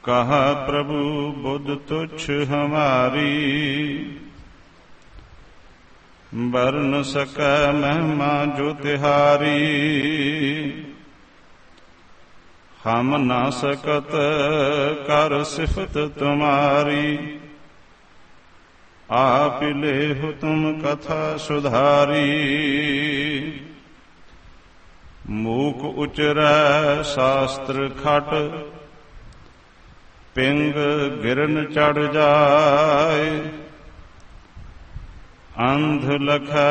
कहा प्रभु बुद्ध तुच्छ हमारी, वर्ण सकै महिमा जो तिहारी। हम ना सकत कर सिफत तुम्हारी, आप लेहु तुम कथा सुधारी। मूक उचरै शास्त्र खट, पिंग गिरन चढ़ जाए। अंध लखै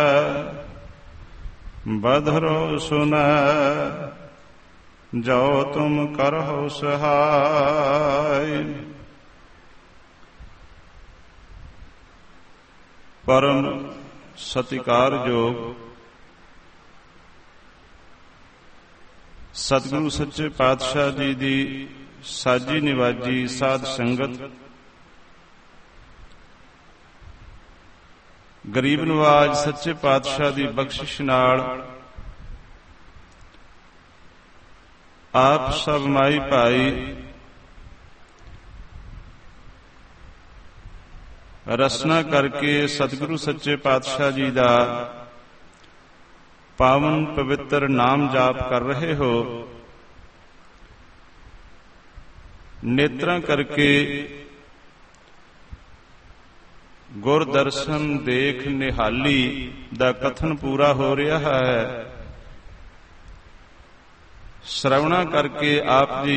बधरो सुनै, जो तुम करहो सहाय। परम सत्कार योग सतगुरु सच्चे पातशाह जी दी साजी निवाजी साध संगत, गरीब नवाज सच्चे पातशाह दी बख्शिश नाल आप सब माई भाई रसना करके सतगुरु सच्चे पातशाह जी दा पावन पवित्र नाम जाप कर रहे हो। नेत्रां करके गुर दर्शन देख निहाली दा कथन पूरा हो रहा है। श्रवणा करके आप जी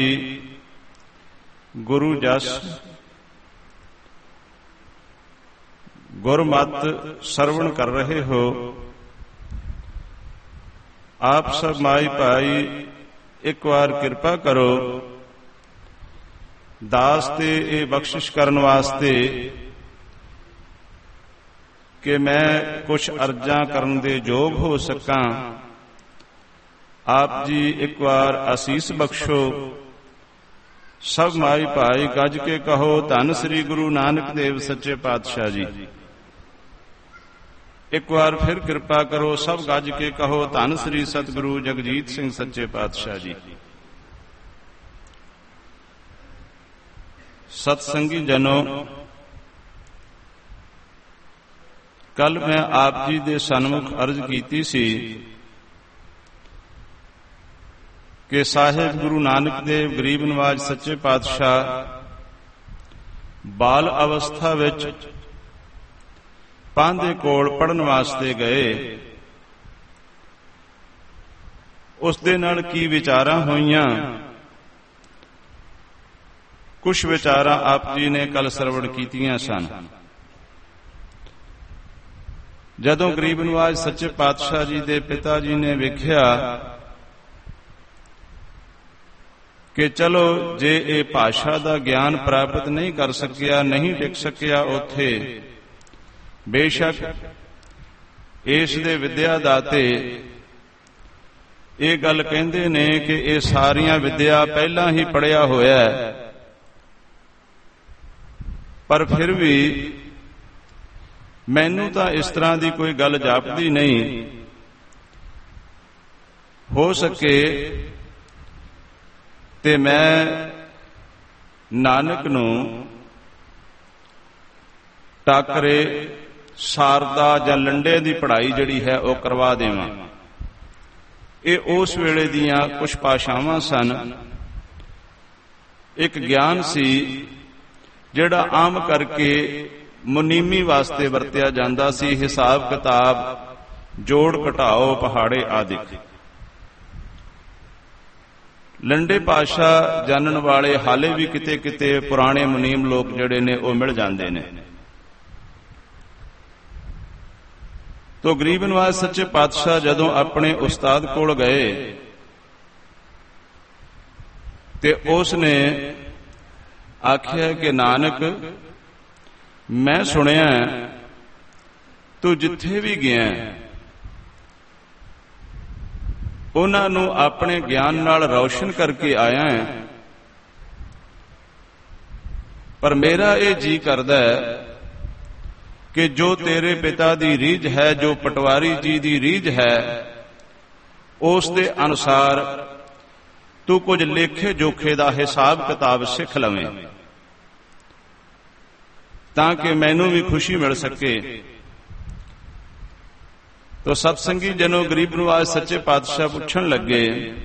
गुरु जस गुरमत श्रवण कर रहे हो। आप सब माई भाई एक बार कृपा करो, दास ते ये बख्शिश करने वास्ते कि मैं कुछ अर्जां करन दे योग हो सकां। आप जी एक बार आसीस बख्शो। सब माई भाई गज के कहो धन श्री गुरु नानक देव सच्चे पातशाह जी। एक बार फिर कृपा करो, सब गज के कहो धन श्री सतगुरु जगजीत सिंह सच्चे पातशाह जी। सत्संगी जनों, कल मैं आप जी दे सन्मुख अर्ज कीती सी कि साहिब गुरु नानक देव गरीब नवाज सच्चे पातशाह बाल अवस्था विच पांधे कोल पढ़न वास्ते गए। उस दे नाल की विचारां होईयां, कुछ विचारां आप जी ने कल सरवण कीतियां सन। जदों गरीब नवाज सच्चे पातशाह जी दे पिता जी ने वेख्या कि चलो जे ये भाषा दा ज्ञान प्राप्त नहीं कर सकिया, नहीं टिक सकिया उत्थे, बेशक इस दे विद्या दाते ये गल कहंदे ने कि ये सारियां विद्या पहला ही पढ़िया होया है, पर फिर भी मैनू तां इस तरह की कोई गल जापदी नहीं। हो सके ते मैं नानक नूं टाकरे शारदा जां लंडे की पढ़ाई जिहड़ी है वह करवा देवां। ये उस वेले दीयां कुछ भाषावां सन। एक ज्ञान सी जिहड़ा आम करके मुनीमी वास्ते वरतिया जांदा सी, हिसाब किताब जोड़ घटाओ पहाड़े आदि। लंडे भाषा जानन वाले हाले भी किते किते पुराने मुनीम लोग जिहड़े ने वो मिल जांदे ने। तो गरीब नवाज सच्चे पातशाह जदों अपने उस्ताद कोल गए ते उसने आख्या कि नानक, मैं सुनिया तू जिथे भी गया उन्हां नूं अपने ज्ञान नाल रोशन करके आया है, पर मेरा ये जी करदा है कि जो तेरे पिता दी रीझ है, जो पटवारी जी दी रीझ है, उस दे अनुसार ਤੂੰ ਕੁਝ ਲੇਖੇ ਜੋਖੇ ਦਾ ਹਿਸਾਬ ਕਿਤਾਬ ਸਿੱਖ ਲਵੇਂ, ਤਾਂ ਕਿ ਮੈਨੂੰ ਵੀ ਖੁਸ਼ੀ ਮਿਲ ਸਕੇ। ਤੋ ਸਤਸੰਗੀ ਜਨੋ ਗਰੀਬ ਨਿਵਾਜ ਸੱਚੇ ਪਾਤਸ਼ਾਹ ਪੁੱਛਣ ਲੱਗੇ,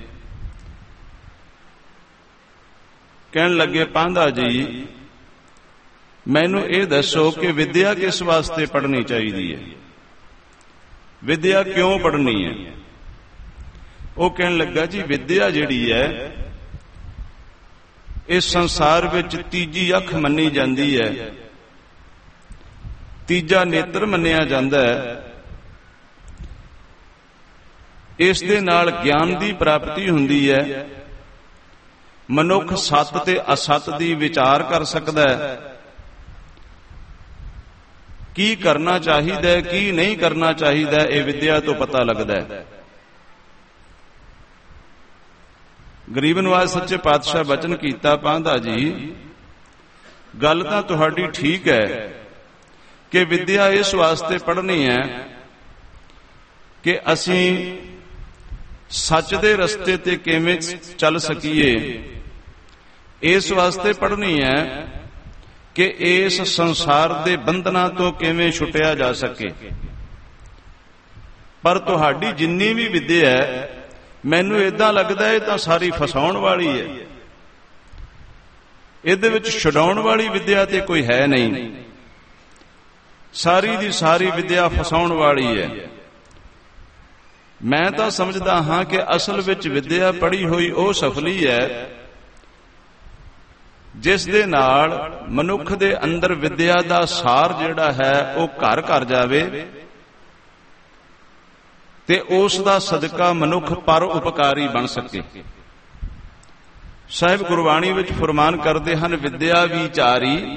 ਕਹਿਣ ਲੱਗੇ, ਪਾਂਧਾ ਜੀ ਮੈਨੂੰ ਇਹ ਦੱਸੋ ਕਿ ਵਿਦਿਆ ਕਿਸ ਵਾਸਤੇ ਪੜ੍ਹਨੀ ਚਾਹੀਦੀ ਹੈ, ਵਿਦਿਆ ਕਿਉਂ ਪੜ੍ਹਨੀ ਹੈ? ਉਹ ਕਹਿਣ ਲੱਗਾ, ਜੀ ਵਿਦਿਆ ਜਿਹੜੀ ਹੈ ਇਸ ਸੰਸਾਰ ਵਿੱਚ ਤੀਜੀ ਅੱਖ ਮੰਨੀ ਜਾਂਦੀ ਹੈ, ਤੀਜਾ ਨੇਤਰ ਮੰਨਿਆ ਜਾਂਦਾ ਹੈ। ਇਸ ਦੇ ਨਾਲ ਗਿਆਨ ਦੀ ਪ੍ਰਾਪਤੀ ਹੁੰਦੀ ਹੈ। ਮਨੁੱਖ ਸੱਤ ਤੇ ਅਸੱਤ ਦੀ ਵਿਚਾਰ ਕਰ ਸਕਦਾ ਹੈ, ਕੀ ਕਰਨਾ ਚਾਹੀਦਾ ਹੈ, ਕੀ ਨਹੀਂ ਕਰਨਾ ਚਾਹੀਦਾ, ਇਹ ਵਿਦਿਆ ਤੋਂ ਪਤਾ ਲੱਗਦਾ ਹੈ। ਗਰੀਬ ਨਿਵਾਜ ਸੱਚੇ ਪਾਤਸ਼ਾਹ ਬਚਨ ਕੀਤਾ, ਪਾਂਧਾ ਜੀ ਗੱਲ ਤਾਂ ਤੁਹਾਡੀ ਠੀਕ ਹੈ ਕਿ ਵਿਦਿਆ ਇਸ ਵਾਸਤੇ ਪੜ੍ਹਨੀ ਹੈ ਕਿ ਅਸੀਂ ਸੱਚ ਦੇ ਰਸਤੇ ਤੇ ਕਿਵੇਂ ਚੱਲ ਸਕੀਏ। ਇਸ ਵਾਸਤੇ ਪੜ੍ਹਨੀ ਹੈ ਕਿ ਇਸ ਸੰਸਾਰ ਦੇ ਬੰਧਨਾਂ ਤੋਂ ਕਿਵੇਂ ਛੁੱਟਿਆ ਜਾ ਸਕੇ। ਪਰ ਤੁਹਾਡੀ ਜਿੰਨੀ ਵੀ ਵਿਦਿਆ ਹੈ, ਮੈਨੂੰ ਏਦਾਂ ਲੱਗਦਾ ਇਹ ਤਾਂ ਸਾਰੀ ਫਸਾਉਣ ਵਾਲੀ ਹੈ, ਇਹਦੇ ਵਿੱਚ ਛੁਡਾਉਣ ਵਾਲੀ ਵਿਦਿਆ ਤੇ ਕੋਈ ਹੈ ਨਹੀਂ। ਸਾਰੀ ਦੀ ਸਾਰੀ ਵਿਦਿਆ ਫਸਾਉਣ ਵਾਲੀ ਹੈ। ਮੈਂ ਤਾਂ ਸਮਝਦਾ ਹਾਂ ਕਿ ਅਸਲ ਵਿੱਚ ਵਿਦਿਆ ਪੜ੍ਹੀ ਹੋਈ ਉਹ ਸਫਲੀ ਹੈ ਜਿਸ ਦੇ ਨਾਲ ਮਨੁੱਖ ਦੇ ਅੰਦਰ ਵਿਦਿਆ ਦਾ ਸਾਰ ਜਿਹੜਾ ਹੈ ਉਹ ਘਰ ਘਰ ਜਾਵੇ ਤੇ ਉਸ ਦਾ ਸਦਕਾ ਮਨੁੱਖ ਪਰ ਉਪਕਾਰੀ ਬਣ ਸਕੇ। ਸਾਹਿਬ ਗੁਰਬਾਣੀ ਵਿੱਚ ਫਰਮਾਨ ਕਰਦੇ ਹਨ, ਵਿਦਿਆ ਵਿਚਾਰੀ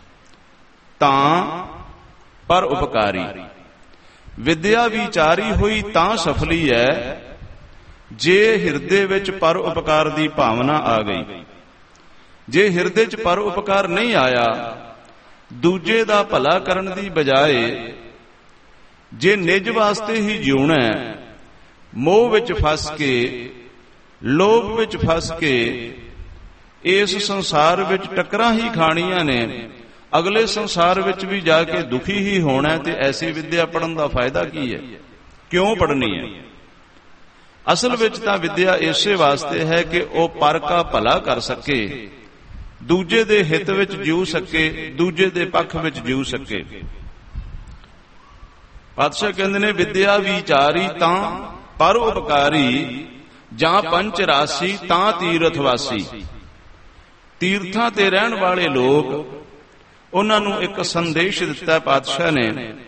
ਤਾਂ ਪਰ ਉਪਕਾਰੀ। ਵਿਦਿਆ ਵਿਚਾਰੀ ਹੋਈ ਤਾਂ ਸਫਲੀ ਹੈ ਜੇ ਹਿਰਦੇ ਵਿੱਚ ਪਰ ਉਪਕਾਰ ਦੀ ਭਾਵਨਾ ਆ ਗਈ। ਜੇ ਹਿਰਦੇ 'ਚ ਪਰ ਉਪਕਾਰ ਨਹੀਂ ਆਇਆ, ਦੂਜੇ ਦਾ ਭਲਾ ਕਰਨ ਦੀ ਬਜਾਏ ਜੇ ਨਿਜ ਵਾਸਤੇ ਹੀ ਜਿਉਣਾ, ਮੋਹ ਵਿੱਚ ਫਸ ਕੇ, ਲੋਭ ਵਿੱਚ ਫਸ ਕੇ ਇਸ ਸੰਸਾਰ ਵਿੱਚ ਟੱਕਰਾਂ ਹੀ ਖਾਣੀਆਂ ਨੇ, ਅਗਲੇ ਸੰਸਾਰ ਵਿੱਚ ਵੀ ਜਾ ਕੇ ਦੁਖੀ ਹੀ ਹੋਣਾ, ਤੇ ਐਸੀ ਵਿਦਿਆ ਪੜ੍ਹਨ ਦਾ ਫਾਇਦਾ ਕੀ ਹੈ? ਕਿਉਂ ਪੜ੍ਹਨੀ ਹੈ? ਅਸਲ ਵਿੱਚ ਤਾਂ ਵਿਦਿਆ ਇਸੇ ਵਾਸਤੇ ਹੈ ਕਿ ਉਹ ਪਰ ਕਾ ਭਲਾ ਕਰ ਸਕੇ, ਦੂਜੇ ਦੇ ਹਿੱਤ ਵਿੱਚ ਜਿਉ ਸਕੇ, ਦੂਜੇ ਦੇ ਪੱਖ ਵਿੱਚ ਜਿਉ ਸਕੇ। ਪਾਤਸ਼ਾਹ ਕਹਿੰਦੇ ਨੇ, ਵਿਦਿਆ ਵਿਚਾਰੀ ਤਾਂ ਪਰ ਉਪਕਾਰੀ, ਜਾਂ ਪੰਚ ਰਾਸੀ ਤਾਂ ਤੀਰਥ ਵਾਸੀ। ਤੀਰਥਾਂ ਤੇ ਰਹਿਣ ਵਾਲੇ ਲੋਕ, ਉਹਨਾਂ ਨੂੰ ਇੱਕ ਸੰਦੇਸ਼ ਦਿੱਤਾ ਪਾਤਸ਼ਾਹ ਨੇ।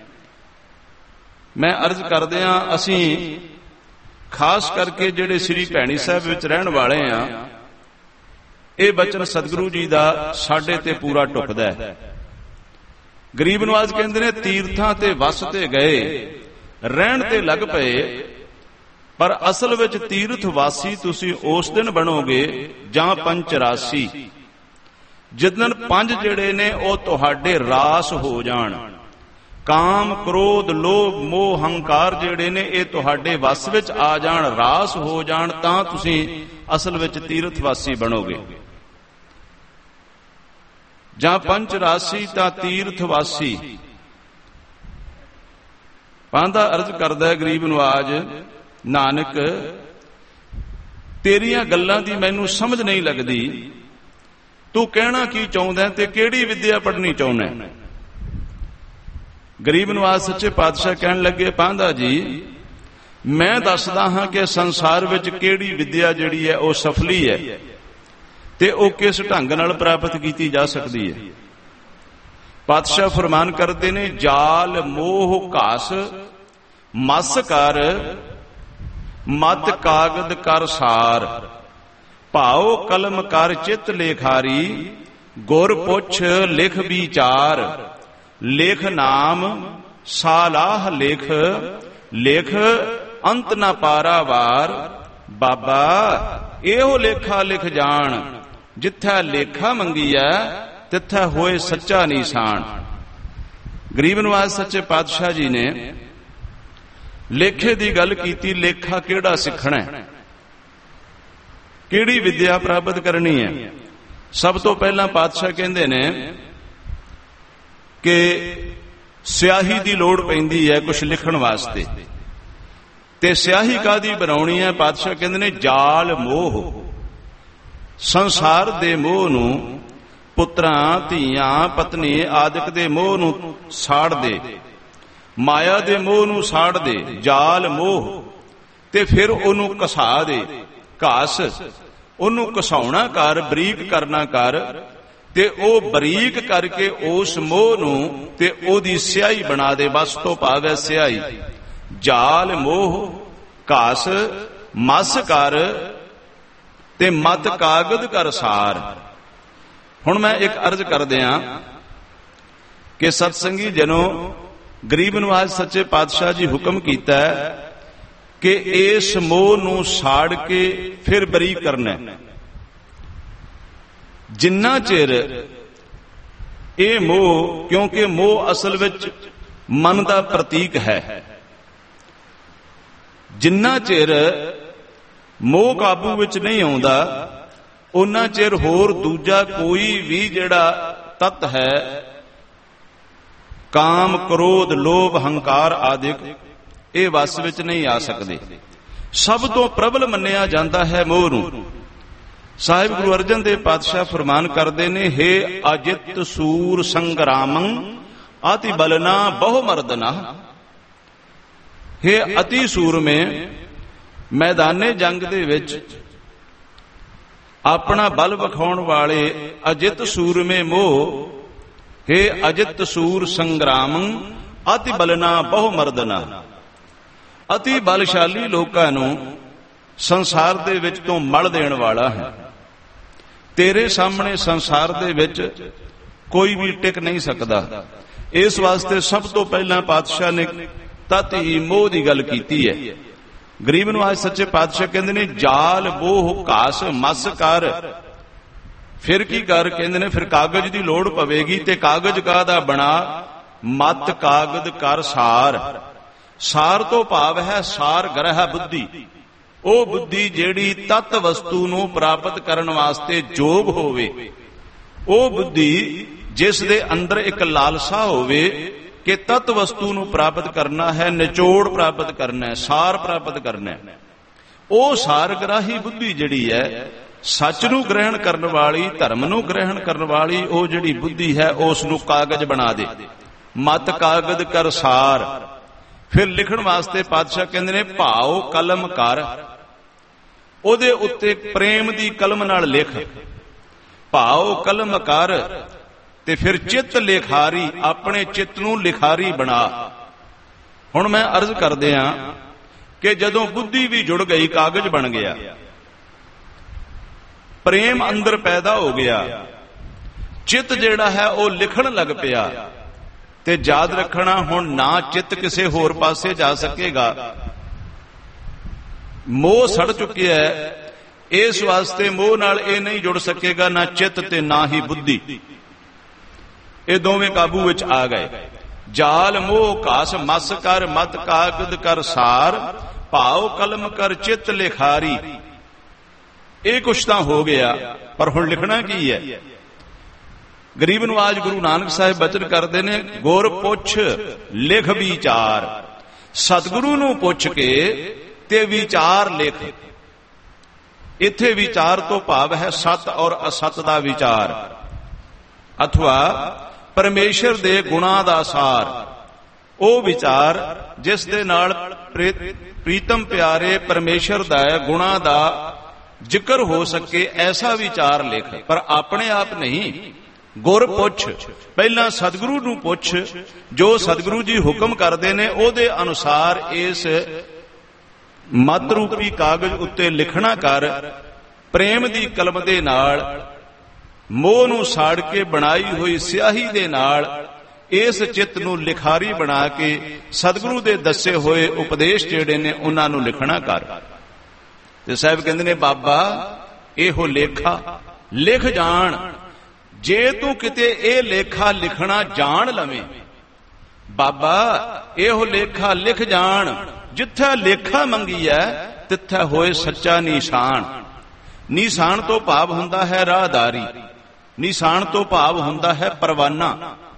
ਮੈਂ ਅਰਜ਼ ਕਰਦਿਆਂ, ਅਸੀਂ ਖਾਸ ਕਰਕੇ ਜਿਹੜੇ ਸ੍ਰੀ ਭੈਣੀ ਸਾਹਿਬ ਵਿੱਚ ਰਹਿਣ ਵਾਲੇ ਆ, ਇਹ ਬਚਨ ਸਤਿਗੁਰੂ ਜੀ ਦਾ ਸਾਡੇ ਤੇ ਪੂਰਾ ਟੁਕਦਾ ਹੈ। ਗਰੀਬ ਨਿਵਾਜ ਕਹਿੰਦੇ ਨੇ, ਤੀਰਥਾਂ ਤੇ ਵਸ ਤੇ ਗਏ, ਰਹਿਣ ਤੇ ਲੱਗ ਪਏ, ਪਰ ਅਸਲ ਵਿੱਚ ਤੀਰਥ ਵਾਸੀ ਤੁਸੀਂ ਉਸ ਦਿਨ ਬਣੋਗੇ ਜਾਂ ਪੰਚ ਰਾਸੀ, ਜਿੱਦਣ ਪੰਜ ਜਿਹੜੇ ਨੇ ਉਹ ਤੁਹਾਡੇ ਰਾਸ ਹੋ ਜਾਣ। ਕਾਮ, ਕ੍ਰੋਧ, ਲੋਭ, ਮੋਹ, ਹੰਕਾਰ ਜਿਹੜੇ ਨੇ ਇਹ ਤੁਹਾਡੇ ਵਸ ਵਿੱਚ ਆ ਜਾਣ, ਰਾਸ ਹੋ ਜਾਣ, ਤਾਂ ਤੁਸੀਂ ਅਸਲ ਵਿੱਚ ਤੀਰਥ ਵਾਸੀ ਬਣੋਗੇ। ਜਾਂ ਪੰਚ ਰਾਸੀ ਤਾਂ ਤੀਰਥ ਵਾਸੀ। ਪਾਂਧਾ ਅਰਜ਼ ਕਰਦਾ ਹੈ ਗਰੀਬ ਨਿਵਾਜ, ਨਾਨਕ ਤੇਰੀਆਂ ਗੱਲਾਂ ਦੀ ਮੈਨੂੰ ਸਮਝ ਨਹੀਂ ਲੱਗਦੀ, ਤੂੰ ਕਹਿਣਾ ਕੀ ਚਾਹੁੰਦਾ ਤੇ ਕਿਹੜੀ ਵਿਦਿਆ ਪੜ੍ਹਨੀ ਚਾਹੁੰਦਾ? ਗਰੀਬ ਨਿਵਾਜ ਸੱਚੇ ਪਾਤਸ਼ਾਹ ਕਹਿਣ ਲੱਗੇ, ਪਾਂਧਾ ਜੀ ਮੈਂ ਦੱਸਦਾ ਹਾਂ ਕਿ ਸੰਸਾਰ ਵਿੱਚ ਕਿਹੜੀ ਵਿਦਿਆ ਜਿਹੜੀ ਹੈ ਉਹ ਸਫਲੀ ਹੈ ਤੇ ਉਹ ਕਿਸ ਢੰਗ ਨਾਲ ਪ੍ਰਾਪਤ ਕੀਤੀ ਜਾ ਸਕਦੀ ਹੈ। ਪਾਤਸ਼ਾਹ ਫਰਮਾਨ ਕਰਦੇ ਨੇ, ਜਾਲ ਮੋਹ ਘਾਸ ਮਸ ਕਰ, ਮਤ ਕਾਗਦ ਕਰ ਸਾਰ, ਭਾਉ ਕਲਮ ਕਰ ਚਿੱਤ ਲੇਖਾਰੀ, ਗੁਰ ਪੁੱਛ ਲਿਖ ਵਿਚਾਰ, ਲਿਖ ਨਾਮ ਸਾਲਾਹ ਲਿਖ, ਲਿਖ ਅੰਤ ਨਾ ਪਾਰਾਵਾਰ। ਬਾਬਾ ਇਹੋ ਲੇਖਾ ਲਿਖ ਜਾਣ, ਜਿੱਥਾ ਲੇਖਾ ਮੰਗੀਐ ਤਿੱਥਾ ਹੋਏ ਸੱਚਾ ਨਿਸ਼ਾਨ। ਗਰੀਬ ਨਿਵਾਜ ਸੱਚੇ ਪਾਤਸ਼ਾਹ ਜੀ ਨੇ ਲੇਖੇ ਦੀ ਗੱਲ ਕੀਤੀ। ਲੇਖਾ ਕਿਹੜਾ ਸਿੱਖਣਾ ਹੈ? ਕਿਹੜੀ ਵਿਦਿਆ ਪ੍ਰਾਪਤ ਕਰਨੀ ਹੈ? ਸਭ ਤੋਂ ਪਹਿਲਾਂ ਪਾਤਸ਼ਾਹ ਕਹਿੰਦੇ ਨੇ ਕਿ ਸਿਆਹੀ ਦੀ ਲੋੜ ਪੈਂਦੀ ਹੈ ਕੁਝ ਲਿਖਣ ਵਾਸਤੇ। ਤੇ ਸਿਆਹੀ ਕਾਹਦੀ ਬਣਾਉਣੀ ਹੈ? ਪਾਤਸ਼ਾਹ ਕਹਿੰਦੇ ਨੇ ਜਾਲ ਮੋਹ, ਸੰਸਾਰ ਦੇ ਮੋਹ ਨੂੰ, ਪੁੱਤਰਾਂ ਧੀਆਂ ਪਤਨੀ ਆਦਿਕ ਦੇ ਮੋਹ ਨੂੰ ਸਾੜ ਦੇ, ਮਾਇਆ ਦੇ ਮੋਹ ਨੂੰ ਸਾੜ ਦੇ, ਜਾਲ ਮੋਹ। ਤੇ ਫਿਰ ਉਹਨੂੰ ਘਸਾ ਦੇ, ਘਾਸ, ਉਹਨੂੰ ਘਸਾਉਣਾ ਕਰ, ਬਰੀਕ ਕਰਨਾ ਕਰ। ਤੇ ਉਹ ਬਰੀਕ ਕਰਕੇ ਉਸ ਮੋਹ ਨੂੰ ਤੇ ਉਹਦੀ ਸਿਆਹੀ ਬਣਾ ਦੇ। ਬਸ ਤੋਂ ਭਾਵ ਹੈ ਸਿਆਹੀ। ਜਾਲ ਮੋਹ ਘਾਸ ਮਸ ਕਰ ਤੇ ਮਤ ਕਾਗਦ ਕਰ ਸਾਰ। ਹੁਣ ਮੈਂ ਇੱਕ ਅਰਜ਼ ਕਰਦਿਆਂ ਕਿ ਸਤਸੰਗੀ ਜਨੋ, ਗਰੀਬ ਨਵਾਜ਼ ਸੱਚੇ ਪਾਤਸ਼ਾਹ ਜੀ ਹੁਕਮ ਕੀਤਾ ਕਿ ਇਸ ਮੋਹ ਨੂੰ ਸਾੜ ਕੇ ਫਿਰ ਬਰੀਕ ਕਰਨਾ। ਜਿੰਨਾ ਚਿਰ ਇਹ ਮੋਹ, ਕਿਉਂਕਿ ਮੋਹ ਅਸਲ ਵਿੱਚ ਮਨ ਦਾ ਪ੍ਰਤੀਕ ਹੈ, ਜਿੰਨਾ ਚਿਰ ਮੋਹ ਕਾਬੂ ਵਿੱਚ ਨਹੀਂ ਆਉਂਦਾ ਉਹਨਾਂ ਚਿਰ ਹੋਰ ਦੂਜਾ ਕੋਈ ਵੀ ਜਿਹੜਾ ਤੱਤ ਹੈ, ਕਾਮ ਕ੍ਰੋਧ ਲੋਭ ਹੰਕਾਰ ਆਦਿਕ, ਇਹ ਵਸ ਵਿੱਚ ਨਹੀਂ ਆ ਸਕਦੇ। ਸਭ ਤੋਂ ਪ੍ਰਬਲ ਮੰਨਿਆ ਜਾਂਦਾ ਹੈ ਮੋਹ ਨੂੰ। ਸਾਹਿਬ ਗੁਰੂ ਅਰਜਨ ਦੇਵ ਪਾਤਸ਼ਾਹ ਫਰਮਾਨ ਕਰਦੇ ਨੇ, ਹੇ ਅਜਿਤ ਸੂਰ ਸੰਗਰਾਮੰ ਆਤਿ ਬਲਨਾ ਬਹੁ ਮਰਦਨਾ। ਹੇ ਅਤੀ ਸੂਰਮੇ, ਮੈਦਾਨੇ ਜੰਗ ਦੇ ਵਿੱਚ ਆਪਣਾ ਬਲ ਵਿਖਾਉਣ ਵਾਲੇ ਅਜਿਤ ਸੂਰਮੇ ਮੋਹ, ਹੇ ਅਜਿਤ ਸੂਰ ਸੰਗਰਾਮੰ ਅਤਿ ਬਲਨਾ ਬਹੁ ਮਰਦਨਾ। ਅਤੀ ਬਲਸ਼ਾਲੀ ਲੋਕਾਂ ਨੂੰ ਸੰਸਾਰ ਦੇ ਵਿੱਚ ਤੋਂ ਮਲ ਦੇਣ ਵਾਲਾ ਹੈ। ਤੇਰੇ ਸਾਹਮਣੇ ਸੰਸਾਰ ਦੇ ਵਿੱਚ ਕੋਈ ਵੀ ਟਿਕ ਨਹੀਂ ਸਕਦਾ। ਇਸ ਵਾਸਤੇ ਸਭ ਤੋਂ ਪਹਿਲਾਂ ਪਾਤਸ਼ਾਹ ਨੇ ਤਤ ਹੀ ਮੋਹ ਦੀ ਗੱਲ ਕੀਤੀ ਹੈ। ਗਰੀਬ ਨਵਾਜ਼ ਸੱਚੇ ਪਾਤਸ਼ਾਹ ਕਹਿੰਦੇ ਨੇ ਜਾਲ ਮੋਹ ਘਾਸ ਮਸ ਕਰ। ਫਿਰ ਕੀ ਕਰ? ਕਹਿੰਦੇ ਨੇ ਫਿਰ ਕਾਗਜ਼ ਦੀ ਲੋੜ ਪਵੇਗੀ। ਤੇ ਕਾਗਜ਼ ਕਾਹਦਾ ਬਣਾ? ਮਤ ਕਾਗਜ਼ ਕਰ ਸਾਰ। ਸਾਰ ਤੋਂ ਭਾਵ ਹੈ ਸਾਰ ਗ੍ਰਹਿ ਬੁੱਧੀ। ਉਹ ਬੁੱਧੀ ਜਿਹੜੀ ਤਤ ਵਸਤੂ ਨੂੰ ਪ੍ਰਾਪਤ ਕਰਨ ਵਾਸਤੇ ਯੋਗ ਹੋਵੇ, ਉਹ ਬੁੱਧੀ ਜਿਸ ਦੇ ਅੰਦਰ ਇੱਕ ਲਾਲਸਾ ਹੋਵੇ ਕਿ ਤਤ ਵਸਤੂ ਨੂੰ ਪ੍ਰਾਪਤ ਕਰਨਾ ਹੈ, ਨਿਚੋੜ ਪ੍ਰਾਪਤ ਕਰਨਾ ਹੈ, ਸਾਰ ਪ੍ਰਾਪਤ ਕਰਨਾ ਹੈ। ਉਹ ਸਾਰਗ੍ਰਾਹੀ ਬੁੱਧੀ ਜਿਹੜੀ ਹੈ, ਸੱਚ ਨੂੰ ਗ੍ਰਹਿਣ ਕਰਨ ਵਾਲੀ, ਧਰਮ ਨੂੰ ਗ੍ਰਹਿਣ ਕਰਨ ਵਾਲੀ, ਉਹ ਜਿਹੜੀ ਬੁੱਧੀ ਹੈ ਉਸ ਨੂੰ ਕਾਗਜ਼ ਬਣਾ ਦੇ। ਮਤ ਕਾਗਜ਼ ਕਰ ਸਾਰ। ਫਿਰ ਲਿਖਣ ਵਾਸਤੇ ਪਾਤਸ਼ਾਹ ਕਹਿੰਦੇ ਨੇ ਭਾਉ ਕਲਮ ਕਰ। ਉਹਦੇ ਉੱਤੇ ਪ੍ਰੇਮ ਦੀ ਕਲਮ ਨਾਲ ਲਿਖ। ਭਾਉ ਕਲਮ ਕਰ। ਤੇ ਫਿਰ ਚਿੱਤ ਲਿਖਾਰੀ, ਆਪਣੇ ਚਿੱਤ ਨੂੰ ਲਿਖਾਰੀ ਬਣਾ। ਹੁਣ ਮੈਂ ਅਰਜ਼ ਕਰਦਿਆਂ ਕਿ ਜਦੋਂ ਬੁੱਧੀ ਵੀ ਜੁੜ ਗਈ, ਕਾਗਜ਼ ਬਣ ਗਿਆ, ਪ੍ਰੇਮ ਅੰਦਰ ਪੈਦਾ ਹੋ ਗਿਆ, ਚਿੱਤ ਜਿਹੜਾ ਹੈ ਉਹ ਲਿਖਣ ਲੱਗ ਪਿਆ। ਤੇ ਯਾਦ ਰੱਖਣਾ, ਹੁਣ ਨਾ ਚਿੱਤ ਕਿਸੇ ਹੋਰ ਪਾਸੇ ਜਾ ਸਕੇਗਾ। ਮੋਹ ਸੜ ਚੁੱਕਿਆ ਹੈ, ਇਸ ਵਾਸਤੇ ਮੋਹ ਨਾਲ ਇਹ ਨਹੀਂ ਜੁੜ ਸਕੇਗਾ, ਨਾ ਚਿੱਤ ਤੇ ਨਾ ਹੀ ਬੁੱਧੀ। ਇਹ ਦੋਵੇਂ ਕਾਬੂ ਵਿੱਚ ਆ ਗਏ। ਜਾਲ ਮੋਹ ਘਾਸ ਮਸ ਕਰ, ਮਤ ਕਾਗਦ ਕਰ ਸਾਰ, ਭਾਉ ਕਲਮ ਕਰ ਚਿੱਤ ਲਿਖਾਰੀ। ਇਹ ਕੁਛ ਤਾਂ ਹੋ ਗਿਆ, ਪਰ ਹੁਣ ਲਿਖਣਾ ਕੀ ਹੈ? ਗਰੀਬ ਨਵਾਜ਼ ਗੁਰੂ ਨਾਨਕ ਸਾਹਿਬ ਬਚਨ ਕਰਦੇ ਨੇ, ਗੁਰ ਪੁੱਛ ਲਿਖ ਵਿਚਾਰ। ਸਤਿਗੁਰੂ ਨੂੰ ਪੁੱਛ ਕੇ ਤੇ ਵਿਚਾਰ ਲਿਖ। ਇੱਥੇ ਵਿਚਾਰ ਤੋਂ ਭਾਵ ਹੈ ਸਤ ਔਰ ਅਸਤ ਦਾ ਵਿਚਾਰ, ਅਥਵਾ ਪਰਮੇਸ਼ਰ ਦੇ ਗੁਣਾਂ ਦਾ ਸਾਰ। ਉਹ ਵਿਚਾਰ ਜਿਸ ਦੇ ਨਾਲ ਪ੍ਰੀਤਮ ਪਿਆਰੇ ਪਰਮੇਸ਼ਰ ਦਾ ਗੁਣਾਂ ਦਾ ਜ਼ਿਕਰ ਹੋ ਸਕੇ, ਐਸਾ ਵਿਚਾਰ ਲਿਖ। ਪਰ ਆਪਣੇ ਆਪ ਨਹੀਂ, ਗੁਰ ਪੁੱਛ। ਪਹਿਲਾਂ ਸਤਿਗੁਰੂ ਨੂੰ ਪੁੱਛ, ਜੋ ਸਤਿਗੁਰੂ ਜੀ ਹੁਕਮ ਕਰਦੇ ਨੇ ਉਹਦੇ ਅਨੁਸਾਰ ਇਸ ਮਤ ਰੂਪੀ ਕਾਗਜ਼ ਉੱਤੇ ਲਿਖਣਾ ਕਰ। ਪ੍ਰੇਮ ਦੀ ਕਲਮ ਦੇ ਨਾਲ, ਮੋਹ ਨੂੰ ਸਾੜ ਕੇ ਬਣਾਈ ਹੋਈ ਸਿਆਹੀ ਦੇ ਨਾਲ ਇਸ ਚਿੱਤ ਨੂੰ ਲਿਖਾਰੀ ਬਣਾ ਕੇ ਸਤਿਗੁਰੂ ਦੇ ਦੱਸੇ ਹੋਏ ਉਪਦੇਸ਼ ਜਿਹੜੇ ਨੇ ਉਹਨਾਂ ਨੂੰ ਲਿਖਣਾ ਕਰ। ਤੇ ਸਾਹਿਬ ਕਹਿੰਦੇ ਨੇ, ਬਾਬਾ ਇਹੋ ਲੇਖਾ ਲਿਖ ਜਾਣ। ਜੇ ਤੂੰ ਕਿਤੇ ਇਹ ਲੇਖਾ ਲਿਖਣਾ ਜਾਣ ਲਵੇਂ, ਬਾਬਾ ਇਹੋ ਲੇਖਾ ਲਿਖ ਜਾਣ। ਜਿੱਥੇ ਲੇਖਾ ਮੰਗੀ ਹੈ ਤਿੱਥੇ ਹੋਏ ਸੱਚਾ ਨਿਸ਼ਾਨ। ਨਿਸ਼ਾਨ ਤੋਂ ਭਾਵ ਹੁੰਦਾ ਹੈ ਰਾਹਦਾਰੀ, ਨਿਸ਼ਾਨ ਤੋਂ ਭਾਵ ਹੁੰਦਾ ਹੈ ਪਰਵਾਨਾ।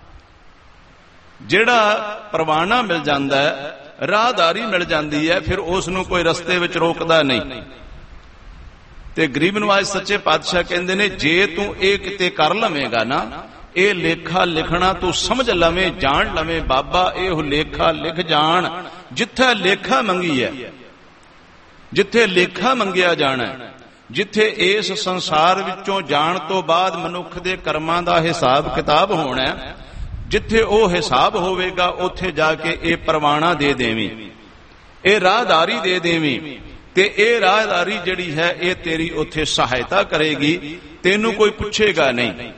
ਜਿਹੜਾ ਪਰਵਾਨਾ ਮਿਲ ਜਾਂਦਾ ਹੈ, ਰਾਹਦਾਰੀ ਮਿਲ ਜਾਂਦੀ ਹੈ, ਫਿਰ ਉਸ ਨੂੰ ਕੋਈ ਰਸਤੇ ਵਿੱਚ ਰੋਕਦਾ ਨਹੀਂ। ਤੇ ਗਰੀਬ ਨਵਾਜ਼ ਸੱਚੇ ਪਾਤਸ਼ਾਹ ਕਹਿੰਦੇ ਨੇ, ਜੇ ਤੂੰ ਇਹ ਕਿਤੇ ਕਰ ਲਵੇਂਗਾ ਨਾ, ਇਹ ਲੇਖਾ ਲਿਖਣਾ ਤੂੰ ਸਮਝ ਲਵੇਂ, ਜਾਣ ਲਵੇਂ, ਬਾਬਾ ਇਹ ਲੇਖਾ ਲਿਖ ਜਾਣ। ਜਿੱਥੇ ਲੇਖਾ ਮੰਗੀ ਹੈ, ਜਿੱਥੇ ਲੇਖਾ ਮੰਗਿਆ ਜਾਣਾ, ਜਿੱਥੇ ਇਸ ਸੰਸਾਰ ਵਿੱਚੋਂ ਜਾਣ ਤੋਂ ਬਾਅਦ ਮਨੁੱਖ ਦੇ ਕਰਮਾਂ ਦਾ ਹਿਸਾਬ ਕਿਤਾਬ ਹੋਣਾ, ਜਿੱਥੇ ਉਹ ਹਿਸਾਬ ਹੋਵੇਗਾ, ਉੱਥੇ ਜਾ ਕੇ ਇਹ ਪ੍ਰਵਾਣਾ ਦੇ ਦੇਵੀਂ, ਇਹ ਰਾਹਦਾਰੀ ਦੇ ਦੇਵੀਂ। ਤੇ ਇਹ ਰਾਹਦਾਰੀ ਜਿਹੜੀ ਹੈ, ਇਹ ਤੇਰੀ ਉੱਥੇ ਸਹਾਇਤਾ ਕਰੇਗੀ। ਤੈਨੂੰ ਕੋਈ ਪੁੱਛੇਗਾ ਨਹੀਂ,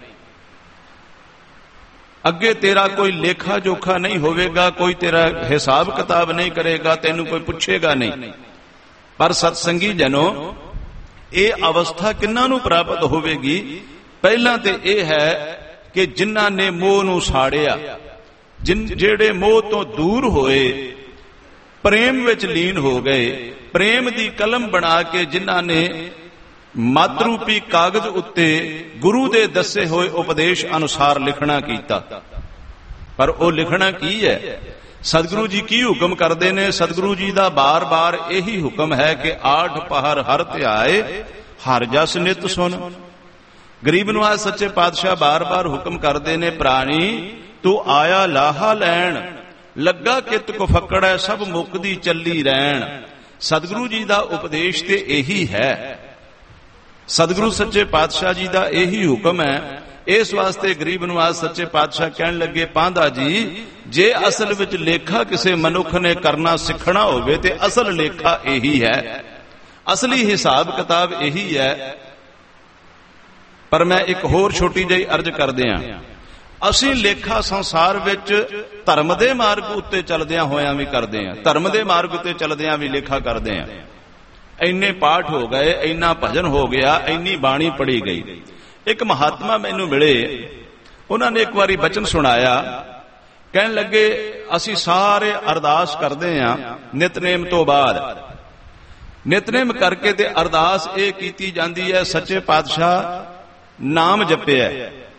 ਅੱਗੇ ਤੇਰਾ ਕੋਈ ਲੇਖਾ ਜੋਖਾ ਨਹੀਂ ਹੋਵੇਗਾ, ਕੋਈ ਤੇਰਾ ਹਿਸਾਬ ਕਿਤਾਬ ਨਹੀਂ ਕਰੇਗਾ, ਤੈਨੂੰ ਕੋਈ ਪੁੱਛੇਗਾ ਨਹੀਂ। ਪਰ ਸਤਸੰਗੀ ਜਨੋ, ਇਹ ਅਵਸਥਾ ਕਿਹਨਾਂ ਨੂੰ ਪ੍ਰਾਪਤ ਹੋਵੇਗੀ? ਪਹਿਲਾਂ ਤੇ ਇਹ ਹੈ ਕਿ ਜਿਨ੍ਹਾਂ ਨੇ ਮੋਹ ਨੂੰ ਸਾੜਿਆ, ਜਿਹੜੇ ਮੋਹ ਤੋਂ ਦੂਰ ਹੋਏ, ਪ੍ਰੇਮ ਵਿੱਚ ਲੀਨ ਹੋ ਗਏ, ਪ੍ਰੇਮ ਦੀ ਕਲਮ ਬਣਾ ਕੇ ਜਿਨ੍ਹਾਂ ਨੇ ਮਾਤਰੂਪੀ ਕਾਗਜ਼ ਉੱਤੇ ਗੁਰੂ ਦੇ ਦੱਸੇ ਹੋਏ ਉਪਦੇਸ਼ ਅਨੁਸਾਰ ਲਿਖਣਾ ਕੀਤਾ। ਪਰ ਉਹ ਲਿਖਣਾ ਕੀ ਹੈ? ਸਤਿਗੁਰੂ ਜੀ ਕੀ ਹੁਕਮ ਕਰਦੇ ਨੇ? ਸਤਿਗੁਰੂ ਜੀ ਦਾ ਬਾਰ-ਬਾਰ ਇਹੀ ਹੁਕਮ ਹੈ ਕਿ ਆਠ ਪਹਰ ਹਰ ਧਿਆਏ, ਹਰ ਜਸ ਨਿਤ ਸੁਨ। ਗਰੀਬ ਨਵਾਜ਼ ਸੱਚੇ ਪਾਤਸ਼ਾਹ ਬਾਰ-ਬਾਰ ਹੁਕਮ ਕਰਦੇ ਨੇ, ਪ੍ਰਾਣੀ ਤੂੰ ਆਇਆ ਲਾਹਾ ਲੈਣ, ਲੱਗਾ ਕਿਤ ਕੋ ਫੱਕੜੈ, ਸਭ ਮੁਕਦੀ ਚੱਲੀ ਰਹਿਣ। ਸਤਿਗੁਰੂ ਜੀ ਦਾ ਉਪਦੇਸ਼ ਤੇ ਇਹੀ ਹੈ, ਸਤਿਗੁਰੂ ਸੱਚੇ ਪਾਤਸ਼ਾਹ ਜੀ ਦਾ ਇਹੀ ਹੁਕਮ ਹੈ। ਇਸ ਵਾਸਤੇ ਗਰੀਬ ਨਵਾਜ਼ ਸੱਚੇ ਪਾਤਸ਼ਾਹ ਕਹਿਣ ਲੱਗੇ, ਪਾਂਧਾ ਜੀ, ਜੇ ਅਸਲ ਵਿੱਚ ਲੇਖਾ ਕਿਸੇ ਮਨੁੱਖ ਨੇ ਕਰਨਾ ਸਿੱਖਣਾ ਹੋਵੇ ਤੇ ਅਸਲ ਲੇਖਾ ਇਹੀ ਹੈ, ਅਸਲੀ ਹਿਸਾਬ ਕਿਤਾਬ ਇਹੀ ਹੈ। ਪਰ ਮੈਂ ਇੱਕ ਹੋਰ ਛੋਟੀ ਜਿਹੀ ਅਰਜ਼ ਕਰਦੇ ਹਾਂ, ਅਸੀਂ ਲੇਖਾ ਸੰਸਾਰ ਵਿੱਚ ਧਰਮ ਦੇ ਮਾਰਗ ਉੱਤੇ ਚੱਲਦਿਆਂ ਹੋਇਆਂ ਵੀ ਕਰਦੇ ਹਾਂ, ਧਰਮ ਦੇ ਮਾਰਗ ਉੱਤੇ ਚੱਲਦਿਆਂ ਵੀ ਲੇਖਾ ਕਰਦੇ ਹਾਂ। ਇੰਨੇ ਪਾਠ ਹੋ ਗਏ, ਇੰਨਾ ਭਜਨ ਹੋ ਗਿਆ, ਇੰਨੀ ਬਾਣੀ ਪੜ੍ਹੀ ਗਈ। ਇੱਕ ਮਹਾਤਮਾ ਮੈਨੂੰ ਮਿਲੇ, ਉਹਨਾਂ ਨੇ ਇੱਕ ਵਾਰੀ ਬਚਨ ਸੁਣਾਇਆ, ਕਹਿਣ ਲੱਗੇ, ਅਸੀਂ ਸਾਰੇ ਅਰਦਾਸ ਕਰਦੇ ਹਾਂ ਨਿਤਨੇਮ ਤੋਂ ਬਾਅਦ। ਨਿਤਨੇਮ ਕਰਕੇ ਤੇ ਅਰਦਾਸ ਇਹ ਕੀਤੀ ਜਾਂਦੀ ਹੈ, ਸੱਚੇ ਪਾਤਸ਼ਾਹ ਨਾਮ ਜਪਿਆ।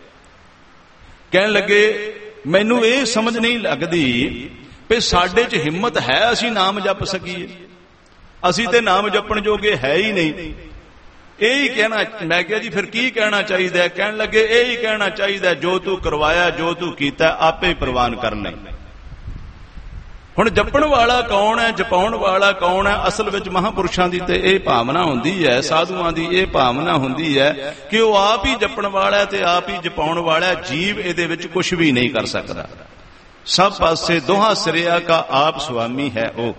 ਕਹਿਣ ਲੱਗੇ, ਮੈਨੂੰ ਇਹ ਸਮਝ ਨਹੀਂ ਲੱਗਦੀ ਵੀ ਸਾਡੇ 'ਚ ਹਿੰਮਤ ਹੈ ਅਸੀਂ ਨਾਮ ਜਪ ਸਕੀਏ, ਅਸੀਂ ਤੇ ਨਾਮ ਜਪਣ ਜੋਗੇ ਹੈ ਹੀ ਨਹੀਂ। ਇਹ ਹੀ ਕਹਿਣਾ। ਮੈਂ ਕਿਹਾ ਜੀ ਫਿਰ ਕੀ ਕਹਿਣਾ ਚਾਹੀਦਾ? ਕਹਿਣ ਲੱਗੇ, ਇਹ ਹੀ ਕਹਿਣਾ ਚਾਹੀਦਾ, ਜੋ ਤੂੰ ਕਰਵਾਇਆ, ਜੋ ਤੂੰ ਕੀਤਾ, ਆਪੇ ਹੀ ਪ੍ਰਵਾਨ ਕਰ ਲੈ। ਹੁਣ ਜਪਣ ਵਾਲਾ ਕੌਣ ਹੈ, ਜਪਾਉਣ ਵਾਲਾ ਕੌਣ ਹੈ? ਅਸਲ ਵਿੱਚ ਮਹਾਂਪੁਰਸ਼ਾਂ ਦੀ ਤੇ ਇਹ ਭਾਵਨਾ ਹੁੰਦੀ ਹੈ, ਸਾਧੂਆਂ ਦੀ ਇਹ ਭਾਵਨਾ ਹੁੰਦੀ ਹੈ ਕਿ ਉਹ ਆਪ ਹੀ ਜਪਣ ਵਾਲਾ ਤੇ ਆਪ ਹੀ ਜਪਾਉਣ ਵਾਲਾ, ਜੀਵ ਇਹਦੇ ਵਿੱਚ ਕੁਝ ਵੀ ਨਹੀਂ ਕਰ ਸਕਦਾ। ਸਭ ਪਾਸੇ ਦੋਹਾਂ ਸਿਰਿਆ ਕਾ ਆਪ ਸੁਆਮੀ ਹੈ ਉਹ।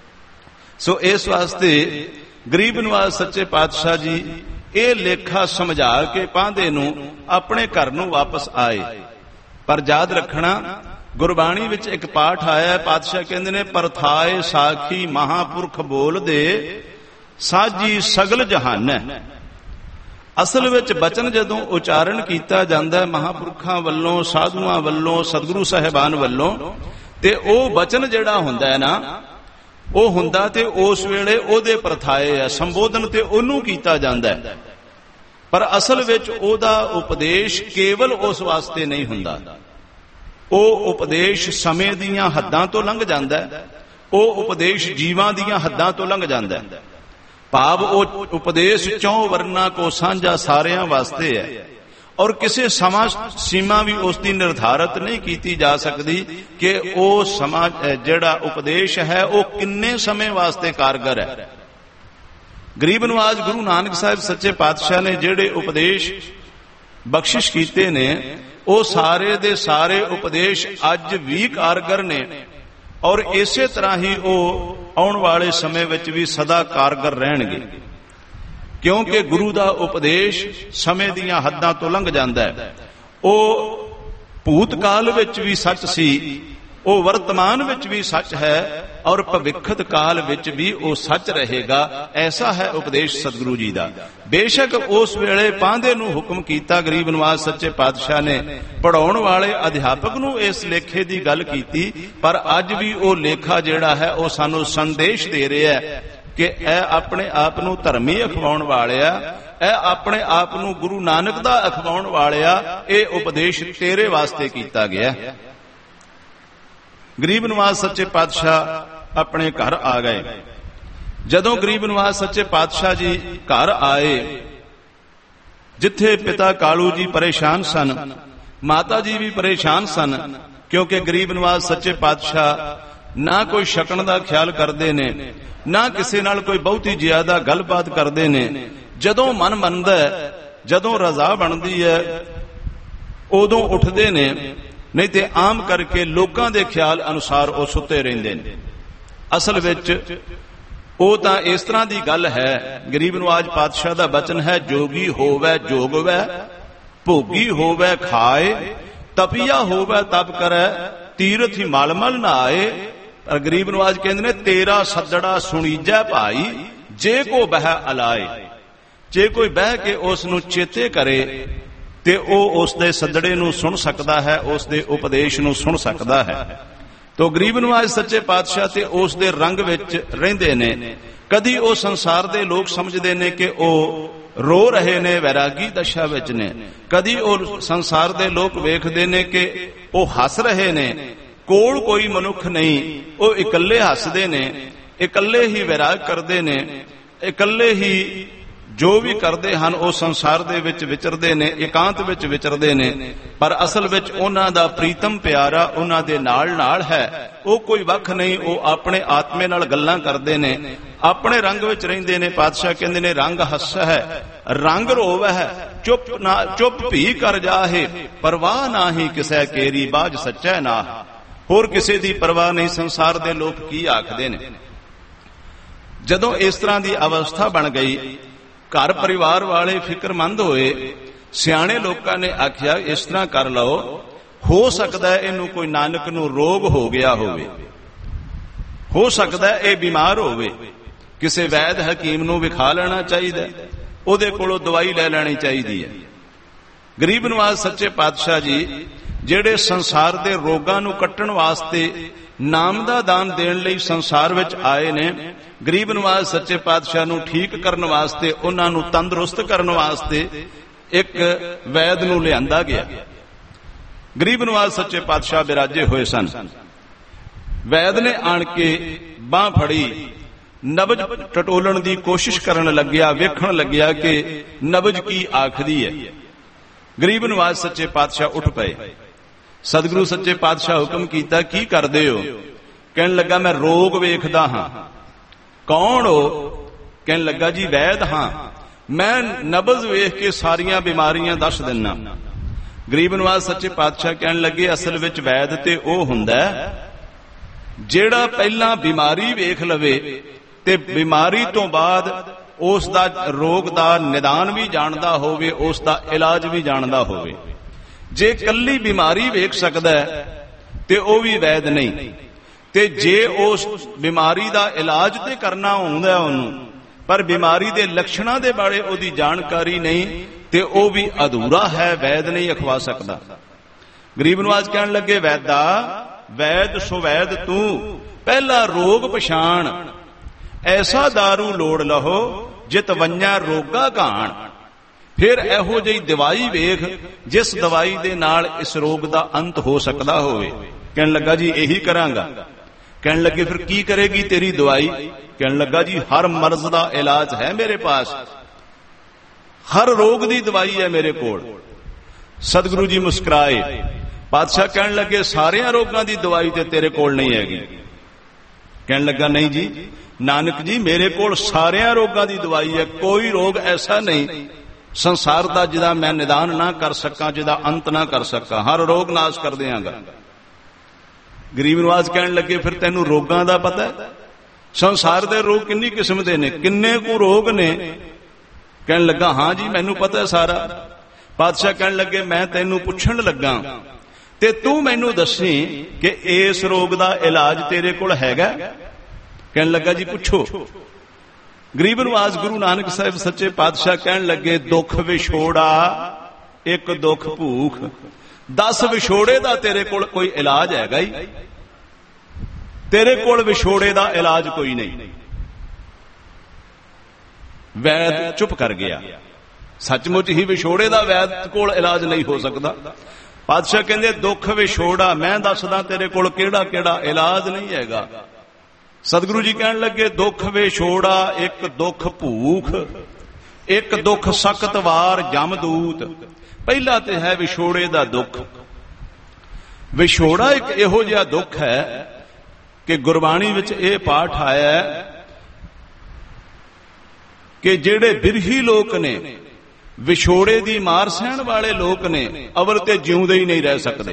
ਸੋ ਇਸ ਵਾਸਤੇ ਗਰੀਬ ਨਵਾਜ਼ ਸੱਚੇ ਪਾਤਸ਼ਾਹ ਜੀ ਇਹ ਲੇਖਾ ਸਮਝਾ ਕੇ ਪਾਂਧੇ ਨੂੰ ਆਪਣੇ ਘਰ ਨੂੰ ਵਾਪਸ ਆਏ। ਪਰ ਯਾਦ ਰੱਖਣਾ, ਗੁਰਬਾਣੀ ਵਿੱਚ ਇੱਕ ਪਾਠ ਆਇਆ, ਪਾਤਸ਼ਾਹ ਕਹਿੰਦੇ ਨੇ, ਪਰਥਾਏ ਸਾਖੀ ਮਹਾਂਪੁਰਖ ਬੋਲਦੇ, ਸਾਜੀ ਸਗਲ ਜਹਾਨੈ। ਅਸਲ ਵਿੱਚ ਬਚਨ ਜਦੋਂ ਉਚਾਰਨ ਕੀਤਾ ਜਾਂਦਾ ਮਹਾਂਪੁਰਖਾਂ ਵੱਲੋਂ, ਸਾਧੂਆਂ ਵੱਲੋਂ, ਸਤਿਗੁਰੂ ਸਾਹਿਬਾਨ ਵੱਲੋਂ, ਤੇ ਉਹ ਬਚਨ ਜਿਹੜਾ ਹੁੰਦਾ ਹੈ ਨਾ, ਉਹ ਹੁੰਦਾ ਤੇ ਉਸ ਵੇਲੇ ਉਹਦੇ ਪਰਥਾਏ ਹੈ, ਸੰਬੋਧਨ ਤੇ ਉਹਨੂੰ ਕੀਤਾ ਜਾਂਦਾ ਹੈ। ਪਰ ਅਸਲ ਵਿੱਚ ਉਹਦਾ ਉਪਦੇਸ਼ ਕੇਵਲ ਉਸ ਵਾਸਤੇ ਨਹੀਂ ਹੁੰਦਾ। ਉਹ ਉਪਦੇਸ਼ ਸਮੇਂ ਦੀਆਂ ਹੱਦਾਂ ਤੋਂ ਲੰਘ ਜਾਂਦਾ ਹੈ, ਉਹ ਉਪਦੇਸ਼ ਜੀਵਾਂ ਦੀਆਂ ਹੱਦਾਂ ਤੋਂ ਲੰਘ ਜਾਂਦਾ ਹੈ। ਭਾਵ ਉਹ ਉਪਦੇਸ਼ ਚੌਂ ਵਰਨਾਂ ਕੋ ਸਾਂਝਾ ਸਾਰਿਆਂ ਵਾਸਤੇ ਹੈ, ਔਰ ਕਿਸੇ ਸਮਾਂ ਸੀਮਾ ਵੀ ਉਸ ਦੀ ਨਿਰਧਾਰਤ ਨਹੀਂ ਕੀਤੀ ਜਾ ਸਕਦੀ ਕਿ ਉਹ ਸਮਾਂ ਜਿਹੜਾ ਉਪਦੇਸ਼ ਹੈ ਉਹ ਕਿੰਨੇ ਸਮੇਂ ਵਾਸਤੇ ਕਾਰਗਰ ਹੈ। ਗਰੀਬ ਨਵਾਜ਼ ਗੁਰੂ ਨਾਨਕ ਸਾਹਿਬ ਸੱਚੇ ਪਾਤਸ਼ਾਹ ਨੇ ਜਿਹੜੇ ਉਪਦੇਸ਼ ਬਖਸ਼ਿਸ਼ ਕੀਤੇ ਨੇ, ਉਹ ਸਾਰੇ ਦੇ ਸਾਰੇ ਉਪਦੇਸ਼ ਅੱਜ ਵੀ ਕਾਰਗਰ ਨੇ, ਔਰ ਇਸੇ ਤਰ੍ਹਾਂ ਹੀ ਉਹ ਆਉਣ ਵਾਲੇ ਸਮੇਂ ਵਿੱਚ ਵੀ ਸਦਾ ਕਾਰਗਰ ਰਹਿਣਗੇ। ਕਿਉਂਕਿ ਗੁਰੂ ਦਾ ਉਪਦੇਸ਼ ਸਮੇਂ ਦੀਆਂ ਹੱਦਾਂ ਤੋਂ ਲੰਘ ਜਾਂਦਾ ਹੈ। ਉਹ ਭੂਤਕਾਲ ਵਿੱਚ ਵੀ ਸੱਚ ਸੀ, ਉਹ ਵਰਤਮਾਨ ਵਿੱਚ ਵੀ ਸੱਚ ਹੈ, ਔਰ ਭਵਿੱਖਤ ਕਾਲ ਵਿੱਚ ਵੀ ਉਹ ਸੱਚ ਰਹੇਗਾ। ਐਸਾ ਹੈ ਉਪਦੇਸ਼ ਸਤਿਗੁਰੂ ਜੀ ਦਾ। ਬੇਸ਼ੱਕ ਉਸ ਵੇਲੇ ਪਾਂਧੇ ਨੂੰ ਹੁਕਮ ਕੀਤਾ ਗਰੀਬ ਨਵਾਜ਼ ਸੱਚੇ ਪਾਤਸ਼ਾਹ ਨੇ, ਪੜਾਉਣ ਵਾਲੇ ਅਧਿਆਪਕ ਨੂੰ ਇਸ ਲੇਖੇ ਦੀ ਗੱਲ ਕੀਤੀ, ਪਰ ਅੱਜ ਵੀ ਉਹ ਲੇਖਾ ਜਿਹੜਾ ਹੈ ਉਹ ਸਾਨੂੰ ਸੰਦੇਸ਼ ਦੇ ਰਿਹਾ ਹੈ ਕਿ ਇਹ ਆਪਣੇ ਆਪ ਨੂੰ ਧਰਮੀ ਅਖਵਾਉਣ ਵਾਲਿਆ, ਇਹ ਆਪਣੇ ਆਪ ਨੂੰ ਗੁਰੂ ਨਾਨਕ ਦਾ ਅਖਵਾਉਣ ਵਾਲਿਆ, ਇਹ ਉਪਦੇਸ਼ ਤੇਰੇ ਵਾਸਤੇ ਕੀਤਾ ਗਿਆ। ਗਰੀਬ ਨਿਵਾਜ ਸੱਚੇ ਪਾਤਸ਼ਾਹ ਆਪਣੇ ਘਰ ਆ ਗਏ। ਜਦੋਂ ਗਰੀਬ ਨਿਵਾਜ ਸੱਚੇ ਪਾਤਸ਼ਾਹ ਜੀ ਘਰ ਆਏ, ਜਿੱਥੇ ਪਿਤਾ ਕਾਲੂ ਜੀ ਪਰੇਸ਼ਾਨ ਸਨ, ਮਾਤਾ ਜੀ ਵੀ ਪਰੇਸ਼ਾਨ ਸਨ, ਕਿਉਂਕਿ ਗਰੀਬ ਨਿਵਾਜ ਸੱਚੇ ਪਾਤਸ਼ਾਹ ਨਾ ਕੋਈ ਛਕਣ ਦਾ ਖਿਆਲ ਕਰਦੇ ਨੇ, ਨਾ ਕਿਸੇ ਨਾਲ ਕੋਈ ਬਹੁਤੀ ਜ਼ਿਆਦਾ ਗੱਲਬਾਤ ਕਰਦੇ ਨੇ। ਜਦੋਂ ਮਨ ਮੰਨਦਾ, ਜਦੋਂ ਰਜ਼ਾ ਬਣਦੀ ਹੈ, ਉਦੋਂ ਉੱਠਦੇ ਨੇ, ਨਹੀਂ ਤੇ ਆਮ ਕਰਕੇ ਲੋਕਾਂ ਦੇ ਖਿਆਲ ਅਨੁਸਾਰ ਉਹ ਸੁੱਤੇ ਰਹਿੰਦੇ ਨੇ। ਅਸਲ ਵਿੱਚ ਉਹ ਤਾਂ ਇਸ ਤਰ੍ਹਾਂ ਦੀ ਗੱਲ ਹੈ, ਗਰੀਬ ਨਿਵਾਜ ਪਾਤਸ਼ਾਹ ਦਾ ਬਚਨ ਹੈ, ਜੋਗੀ ਹੋਵੇ ਜੋਗਵੈ, ਭੋਗੀ ਹੋਵੇ ਖਾਏ, ਤਪੀਆ ਹੋਵੇ ਤਪ ਕਰੈ, ਤੀਰਥ ਹੀ ਮਲ ਮਲ ਨਹਾਏ। ਪਰ ਗਰੀਬ ਨਿਵਾਜ ਕਹਿੰਦੇ ਨੇ, ਤੇਰਾ ਸੱਜੜਾ ਸੁਣੀਜੈ ਭਾਈ, ਜੇ ਕੋ ਬਹਿ ਅਲਾਏ। ਜੇ ਕੋਈ ਬਹਿ ਕੇ ਉਸ ਨੂੰ ਚੇਤੇ ਕਰੇ ਤੇ ਉਹ ਉਸ ਦੇ ਸੱਜੜੇ ਨੂੰ ਸੁਣ ਸਕਦਾ ਹੈ, ਉਸ ਦੇ ਉਪਦੇਸ਼ ਨੂੰ ਸੁਣ ਸਕਦਾ ਹੈ। ਤੋ ਗਰੀਬ ਨਿਵਾਜ ਸੱਚੇ ਪਾਤਸ਼ਾਹ ਤੇ ਉਸ ਦੇ ਰੰਗ ਵਿੱਚ ਰਹਿੰਦੇ ਨੇ। ਕਦੀ ਉਹ ਸੰਸਾਰ ਦੇ ਲੋਕ ਸਮਝਦੇ ਨੇ ਕਿ ਉਹ ਰੋ ਰਹੇ ਨੇ, ਵੈਰਾਗੀ ਦਸ਼ਾ ਵਿੱਚ ਨੇ। ਕਦੀ ਉਹ ਸੰਸਾਰ ਦੇ ਲੋਕ ਵੇਖਦੇ ਨੇ ਕਿ ਉਹ ਹੱਸ ਰਹੇ ਨੇ, ਕੋਲ ਕੋਈ ਮਨੁੱਖ ਨਹੀਂ, ਉਹ ਇਕੱਲੇ ਹੱਸਦੇ ਨੇ, ਇਕੱਲੇ ਹੀ ਵੈਰਾਗ ਕਰਦੇ ਨੇ, ਇਕੱਲੇ ਹੀ ਜੋ ਵੀ ਕਰਦੇ ਹਨ ਉਹ ਸੰਸਾਰ ਦੇ ਵਿੱਚ ਵਿਚਰਦੇ ਨੇ, ਇਕਾਂਤ ਵਿੱਚ ਵਿਚਰਦੇ ਨੇ। ਪਰ ਅਸਲ ਵਿੱਚ ਉਹਨਾਂ ਦਾ ਪ੍ਰੀਤਮ ਪਿਆਰਾ ਉਹਨਾਂ ਦੇ ਨਾਲ ਨਾਲ ਹੈ। ਉਹ ਕੋਈ ਵੱਖ ਨਹੀਂ, ਉਹ ਆਪਣੇ ਆਤਮੇ ਨਾਲ ਗੱਲਾਂ ਕਰਦੇ ਨੇ, ਆਪਣੇ ਰੰਗ ਵਿੱਚ ਰਹਿੰਦੇ ਨੇ। ਪਾਤਸ਼ਾਹ ਕਹਿੰਦੇ ਨੇ, ਰੰਗ ਹੱਸ ਹੈ ਰੰਗ ਰੋਵ ਹੈ, ਚੁੱਪ ਭੀ ਕਰ ਜਾਹੇ, ਪਰਵਾਹ ਨਾ ਹੀ ਕਿਸੇ ਕੇਰੀ, ਬਾਝ ਸੱਚੈ ਨਾ। ਹੋਰ ਕਿਸੇ ਦੀ ਪਰਵਾਹ ਨਹੀਂ, ਸੰਸਾਰ ਦੇ ਲੋਕ ਕੀ ਆਖਦੇ ਨੇ। ਜਦੋਂ ਇਸ ਤਰ੍ਹਾਂ ਦੀ ਅਵਸਥਾ ਬਣ ਗਈ, ਘਰ ਪਰਿਵਾਰ ਵਾਲੇ ਫਿਕਰਮੰਦ ਹੋਏ। ਸਿਆਣੇ ਲੋਕਾਂ ਨੇ ਆਖਿਆ, ਇਸ ਤਰ੍ਹਾਂ ਕਰ ਲਓ, ਹੋ ਸਕਦਾ ਇਹਨੂੰ ਕੋਈ ਨਾਨਕ ਨੂੰ ਰੋਗ ਹੋ ਗਿਆ ਹੋਵੇ, ਹੋ ਸਕਦਾ ਇਹ ਬਿਮਾਰ ਹੋਵੇ, ਕਿਸੇ ਵੈਦ ਹਕੀਮ ਨੂੰ ਵਿਖਾ ਲੈਣਾ ਚਾਹੀਦਾ, ਉਹਦੇ ਕੋਲੋਂ ਦਵਾਈ ਲੈ ਲੈਣੀ ਚਾਹੀਦੀ ਹੈ। ਗਰੀਬ ਨਿਵਾਜ ਸੱਚੇ ਪਾਤਸ਼ਾਹ ਜੀ ਜਿਹੜੇ ਸੰਸਾਰ ਦੇ ਰੋਗਾਂ ਨੂੰ ਕੱਟਣ ਵਾਸਤੇ ਨਾਮ ਦਾ ਦਾਨ ਦੇਣ ਲਈ ਸੰਸਾਰ ਵਿੱਚ ਆਏ ਨੇ, ਗਰੀਬ ਨਿਵਾਜ ਸੱਚੇ ਪਾਤਸ਼ਾਹ ਨੂੰ ਠੀਕ ਕਰਨ ਵਾਸਤੇ, ਉਹਨਾਂ ਨੂੰ ਤੰਦਰੁਸਤ ਕਰਨ ਵਾਸਤੇ ਇੱਕ ਵੈਦ ਨੂੰ ਲਿਆਂਦਾ ਗਿਆ। ਗਰੀਬ ਨਿਵਾਜ ਸੱਚੇ ਪਾਤਸ਼ਾਹ ਬਿਰਾਜੇ ਹੋਏ ਸਨ। ਵੈਦ ਨੇ ਆਣ ਕੇ ਬਾਹ ਫੜੀ, ਨਬਜ ਟਟੋਲਣ ਦੀ ਕੋਸ਼ਿਸ਼ ਕਰਨ ਲੱਗਿਆ, ਵੇਖਣ ਲੱਗਿਆ ਕਿ ਨਬਜ ਕੀ ਆਖਦੀ ਹੈ। ਗਰੀਬ ਨਿਵਾਜ ਸੱਚੇ ਪਾਤਸ਼ਾਹ ਉੱਠ ਪਏ। ਸਤਿਗੁਰੂ ਸੱਚੇ ਪਾਤਸ਼ਾਹ ਹੁਕਮ ਕੀਤਾ, ਕੀ ਕਰਦੇ ਹੋ? ਕਹਿਣ ਲੱਗਾ, ਮੈਂ ਰੋਗ ਵੇਖਦਾ ਹਾਂ। ਕੌਣ ਹੋ? ਕਹਿਣ ਲੱਗਾ, ਜੀ ਵੈਦ ਹਾਂ, ਮੈਂ ਨਬਜ਼ ਵੇਖ ਕੇ ਸਾਰੀਆਂ ਬਿਮਾਰੀਆਂ ਦੱਸ ਦਿੰਨਾ। ਗਰੀਬ ਨਿਵਾਜ ਸੱਚੇ ਪਾਤਸ਼ਾਹ ਕਹਿਣ ਲੱਗੇ, ਅਸਲ ਵਿੱਚ ਵੈਦ ਤੇ ਉਹ ਹੁੰਦਾ ਜਿਹੜਾ ਪਹਿਲਾਂ ਬਿਮਾਰੀ ਵੇਖ ਲਵੇ ਤੇ ਬਿਮਾਰੀ ਤੋਂ ਬਾਅਦ ਉਸ ਦਾ ਰੋਗ ਦਾ ਨਿਦਾਨ ਵੀ ਜਾਣਦਾ ਹੋਵੇ, ਉਸ ਦਾ ਇਲਾਜ ਵੀ ਜਾਣਦਾ ਹੋਵੇ। ਜੇ ਕੱਲੀ ਬਿਮਾਰੀ ਵੇਖ ਸਕਦਾ ਤੇ ਉਹ ਵੀ ਵੈਦ ਨਹੀਂ, ਤੇ ਜੇ ਉਸ ਬਿਮਾਰੀ ਦਾ ਇਲਾਜ ਤੇ ਕਰਨਾ ਹੁੰਦਾ ਉਹਨੂੰ, ਪਰ ਬਿਮਾਰੀ ਦੇ ਲੱਛਣਾਂ ਦੇ ਬਾਰੇ ਉਹਦੀ ਜਾਣਕਾਰੀ ਨਹੀਂ, ਤੇ ਉਹ ਵੀ ਅਧੂਰਾ ਹੈ, ਵੈਦ ਨਹੀਂ ਅਖਵਾ ਸਕਦਾ। ਗਰੀਬ ਨਿਵਾਜ ਕਹਿਣ ਲੱਗੇ, ਵੈਦਾ ਵੈਦ ਸੁਵੈਦ ਤੂੰ, ਪਹਿਲਾ ਰੋਗ ਪਛਾਣ, ਐਸਾ ਦਾਰੂ ਲੋੜ ਲਹੋ ਜਿਤ ਵੰਜਾ ਰੋਗਾ ਘਾਣ। ਫਿਰ ਇਹੋ ਜਿਹੀ ਦਵਾਈ ਵੇਖ ਜਿਸ ਦਵਾਈ ਦੇ ਨਾਲ ਇਸ ਰੋਗ ਦਾ ਅੰਤ ਹੋ ਸਕਦਾ ਹੋਵੇ। ਕਹਿਣ ਲੱਗਾ, ਜੀ ਇਹੀ ਕਰਾਂਗਾ। ਕਹਿਣ ਲੱਗੇ, ਫਿਰ ਕੀ ਕਰੇਗੀ ਤੇਰੀ ਦਵਾਈ? ਕਹਿਣ ਲੱਗਾ, ਜੀ ਹਰ ਮਰਜ਼ ਦਾ ਇਲਾਜ ਹੈ ਮੇਰੇ ਪਾਸ, ਹਰ ਰੋਗ ਦੀ ਦਵਾਈ ਹੈ ਮੇਰੇ ਕੋਲ। ਸਤਿਗੁਰੂ ਜੀ ਮੁਸਕਰਾਏ। ਪਾਤਸ਼ਾਹ ਕਹਿਣ ਲੱਗੇ, ਸਾਰਿਆਂ ਰੋਗਾਂ ਦੀ ਦਵਾਈ ਤੇ ਤੇਰੇ ਕੋਲ ਨਹੀਂ ਹੈਗੀ। ਕਹਿਣ ਲੱਗਾ, ਨਹੀਂ ਜੀ ਨਾਨਕ ਜੀ, ਮੇਰੇ ਕੋਲ ਸਾਰਿਆਂ ਰੋਗਾਂ ਦੀ ਦਵਾਈ ਹੈ, ਕੋਈ ਰੋਗ ਐਸਾ ਨਹੀਂ ਸੰਸਾਰ ਦਾ ਜਿਹਦਾ ਮੈਂ ਨਿਦਾਨ ਨਾ ਕਰ ਸਕਾਂ, ਜਿਹਦਾ ਅੰਤ ਨਾ ਕਰ ਸਕਾਂ, ਹਰ ਰੋਗ ਨਾਸ਼ ਕਰ ਦਿਆਂਗਾ। ਗਰੀਬ ਨਿਵਾਜ ਕਹਿਣ ਲੱਗੇ, ਫਿਰ ਤੈਨੂੰ ਰੋਗਾਂ ਦਾ ਪਤਾ ਹੈ? ਸੰਸਾਰ ਦੇ ਰੋਗ ਕਿੰਨੀ ਕਿਸਮ ਦੇ ਨੇ, ਕਿੰਨੇ ਕੁ ਰੋਗ ਨੇ? ਕਹਿਣ ਲੱਗਾ, ਹਾਂ ਜੀ ਮੈਨੂੰ ਪਤਾ ਸਾਰਾ। ਪਾਤਸ਼ਾਹ ਕਹਿਣ ਲੱਗੇ, ਮੈਂ ਤੈਨੂੰ ਪੁੱਛਣ ਲੱਗਾ ਤੇ ਤੂੰ ਮੈਨੂੰ ਦੱਸੀ ਕਿ ਇਸ ਰੋਗ ਦਾ ਇਲਾਜ ਤੇਰੇ ਕੋਲ ਹੈਗਾ? ਕਹਿਣ ਲੱਗਾ, ਜੀ ਪੁੱਛੋ। ਗਰੀਬ ਨਿਵਾਜ ਗੁਰੂ ਨਾਨਕ ਸਾਹਿਬ ਸੱਚੇ ਪਾਤਸ਼ਾਹ ਕਹਿਣ ਲੱਗੇ, ਦੁੱਖ ਵਿਛੋੜਾ ਇੱਕ ਦੁੱਖ ਭੂਖ, 10 ਵਿਛੋੜੇ ਦਾ ਤੇਰੇ ਕੋਲ ਕੋਈ ਇਲਾਜ ਹੈਗਾ ਹੀ? ਤੇਰੇ ਕੋਲ ਵਿਛੋੜੇ ਦਾ ਇਲਾਜ ਕੋਈ ਨਹੀਂ। ਵੈਦ ਚੁੱਪ ਕਰ ਗਿਆ। ਸੱਚਮੁੱਚ ਹੀ ਵਿਛੋੜੇ ਦਾ ਵੈਦ ਕੋਲ ਇਲਾਜ ਨਹੀਂ ਹੋ ਸਕਦਾ। ਪਾਤਸ਼ਾਹ ਕਹਿੰਦੇ ਦੁੱਖ ਵਿਛੋੜਾ, ਮੈਂ ਦੱਸਦਾ ਤੇਰੇ ਕੋਲ ਕਿਹੜਾ ਕਿਹੜਾ ਇਲਾਜ ਨਹੀਂ ਹੈਗਾ। ਸਤਿਗੁਰੂ ਜੀ ਕਹਿਣ ਲੱਗੇ ਦੁੱਖ ਵਿਛੋੜਾ, ਇੱਕ ਦੁੱਖ ਭੂਖ, ਇੱਕ ਦੁੱਖ ਸਖਤ ਵਾਰ ਜਮਦੂਤ। ਪਹਿਲਾ ਤੇ ਹੈ ਵਿਛੋੜੇ ਦਾ ਦੁੱਖ। ਵਿਛੋੜਾ ਇੱਕ ਇਹੋ ਜਿਹਾ ਦੁੱਖ ਹੈ ਕਿ ਗੁਰਬਾਣੀ ਵਿੱਚ ਇਹ ਪਾਠ ਆਇਆ ਹੈ ਕਿ ਜਿਹੜੇ ਬਿਰਹੀ ਲੋਕ ਨੇ, ਵਿਛੋੜੇ ਦੀ ਮਾਰ ਸਹਿਣ ਵਾਲੇ ਲੋਕ ਨੇ, ਅਵਲ ਤੇ ਜਿਉਂਦੇ ਹੀ ਨਹੀਂ ਰਹਿ ਸਕਦੇ,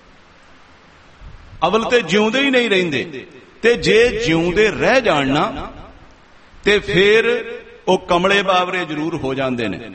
ਅਵਲ ਤੇ ਜਿਉਂਦੇ ਹੀ ਨਹੀਂ ਰਹਿੰਦੇ। ਤੇ ਜੇ ਜਿਉਂਦੇ ਰਹਿ ਜਾਣ ਨਾ ਤੇ ਫਿਰ ਉਹ ਕਮਲੇ ਬਾਵਰੇ ਜ਼ਰੂਰ ਹੋ ਜਾਂਦੇ ਨੇ।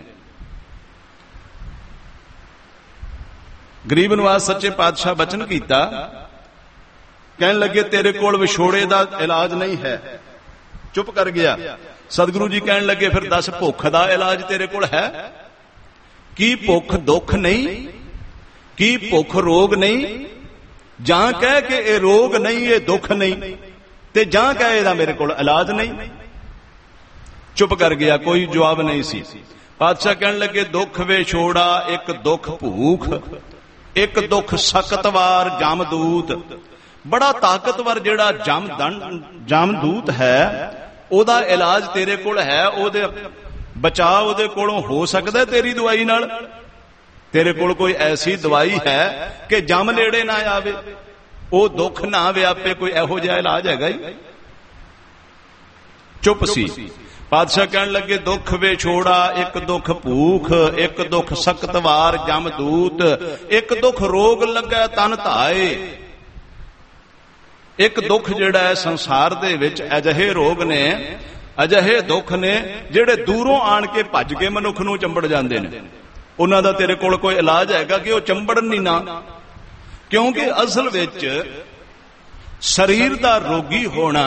ਗਰੀਬ ਨਿਵਾਸ ਸੱਚੇ ਪਾਤਸ਼ਾਹ ਬਚਨ ਕੀਤਾ, ਕਹਿਣ ਲੱਗੇ ਤੇਰੇ ਕੋਲ ਵਿਛੋੜੇ ਦਾ ਇਲਾਜ ਨਹੀਂ ਹੈ। ਚੁੱਪ ਕਰ ਗਿਆ। ਸਤਿਗੁਰੂ ਜੀ ਕਹਿਣ ਲੱਗੇ ਫਿਰ ਦੱਸ ਭੁੱਖ ਦਾ ਇਲਾਜ ਤੇਰੇ ਕੋਲ ਹੈ? ਕੀ ਭੁੱਖ ਦੁੱਖ ਨਹੀਂ? ਕੀ ਭੁੱਖ ਰੋਗ ਨਹੀਂ? ਜਾਂ ਕਹਿ ਕੇ ਇਹ ਰੋਗ ਨਹੀਂ, ਇਹ ਦੁੱਖ ਨਹੀਂ, ਤੇ ਜਾਂ ਕਹਿ ਇਹਦਾ ਮੇਰੇ ਕੋਲ ਇਲਾਜ ਨਹੀਂ। ਚੁੱਪ ਕਰ ਗਿਆ, ਕੋਈ ਜਵਾਬ ਨਹੀਂ ਸੀ। ਪਾਤਸ਼ਾਹ ਕਹਿਣ ਲੱਗੇ ਦੁੱਖ ਵਿਛੋੜਾ, ਇੱਕ ਦੁੱਖ ਭੂਖ, ਇੱਕ ਦੁੱਖ ਸਖਤ ਵਾਰ ਜਮਦੂਤ। ਬੜਾ ਤਾਕਤਵਰ ਜਿਹੜਾ ਜਮਦੂਤ ਹੈ, ਉਹਦਾ ਇਲਾਜ ਤੇਰੇ ਕੋਲ ਹੈ। ਉਹਦੇ ਬਚਾਅ ਉਹਦੇ ਕੋਲੋਂ ਹੋ ਸਕਦਾ ਤੇਰੀ ਦਵਾਈ ਨਾਲ? ਤੇਰੇ ਕੋਲ ਕੋਈ ਐਸੀ ਦਵਾਈ ਹੈ ਕਿ ਜਮ ਨੇੜੇ ਨਾ ਆਵੇ, ਉਹ ਦੁੱਖ ਨਾ ਵਿਆਪੇ? ਕੋਈ ਇਹੋ ਜਿਹਾ ਇਲਾਜ ਹੈਗਾ ਹੀ? ਚੁੱਪ ਸੀ। ਪਾਤਸ਼ਾਹ ਕਹਿਣ ਲੱਗੇ ਦੁੱਖ ਵਿਛੋੜਾ, ਇੱਕ ਦੁੱਖ ਭੂਖ, ਇੱਕ ਦੁੱਖ ਸਖਤ ਵਾਰ ਜਮਦੂਤ, ਇੱਕ ਦੁੱਖ ਰੋਗ ਲੱਗਾ ਤਨ ਧਾਏ। ਇੱਕ ਦੁੱਖ ਜਿਹੜਾ ਹੈ ਸੰਸਾਰ ਦੇ ਵਿੱਚ ਅਜਿਹੇ ਰੋਗ ਨੇ, ਅਜਿਹੇ ਦੁੱਖ ਨੇ ਜਿਹੜੇ ਦੂਰੋਂ ਆਣ ਕੇ ਭੱਜ ਕੇ ਮਨੁੱਖ ਨੂੰ ਚੰਬੜ ਜਾਂਦੇ ਨੇ। ਉਹਨਾਂ ਦਾ ਤੇਰੇ ਕੋਲ ਕੋਈ ਇਲਾਜ ਹੈਗਾ ਕਿ ਉਹ ਚੰਬੜਨ ਨਹੀਂ ਨਾ? ਕਿਉਂਕਿ ਅਸਲ ਵਿੱਚ ਸਰੀਰ ਦਾ ਰੋਗੀ ਹੋਣਾ,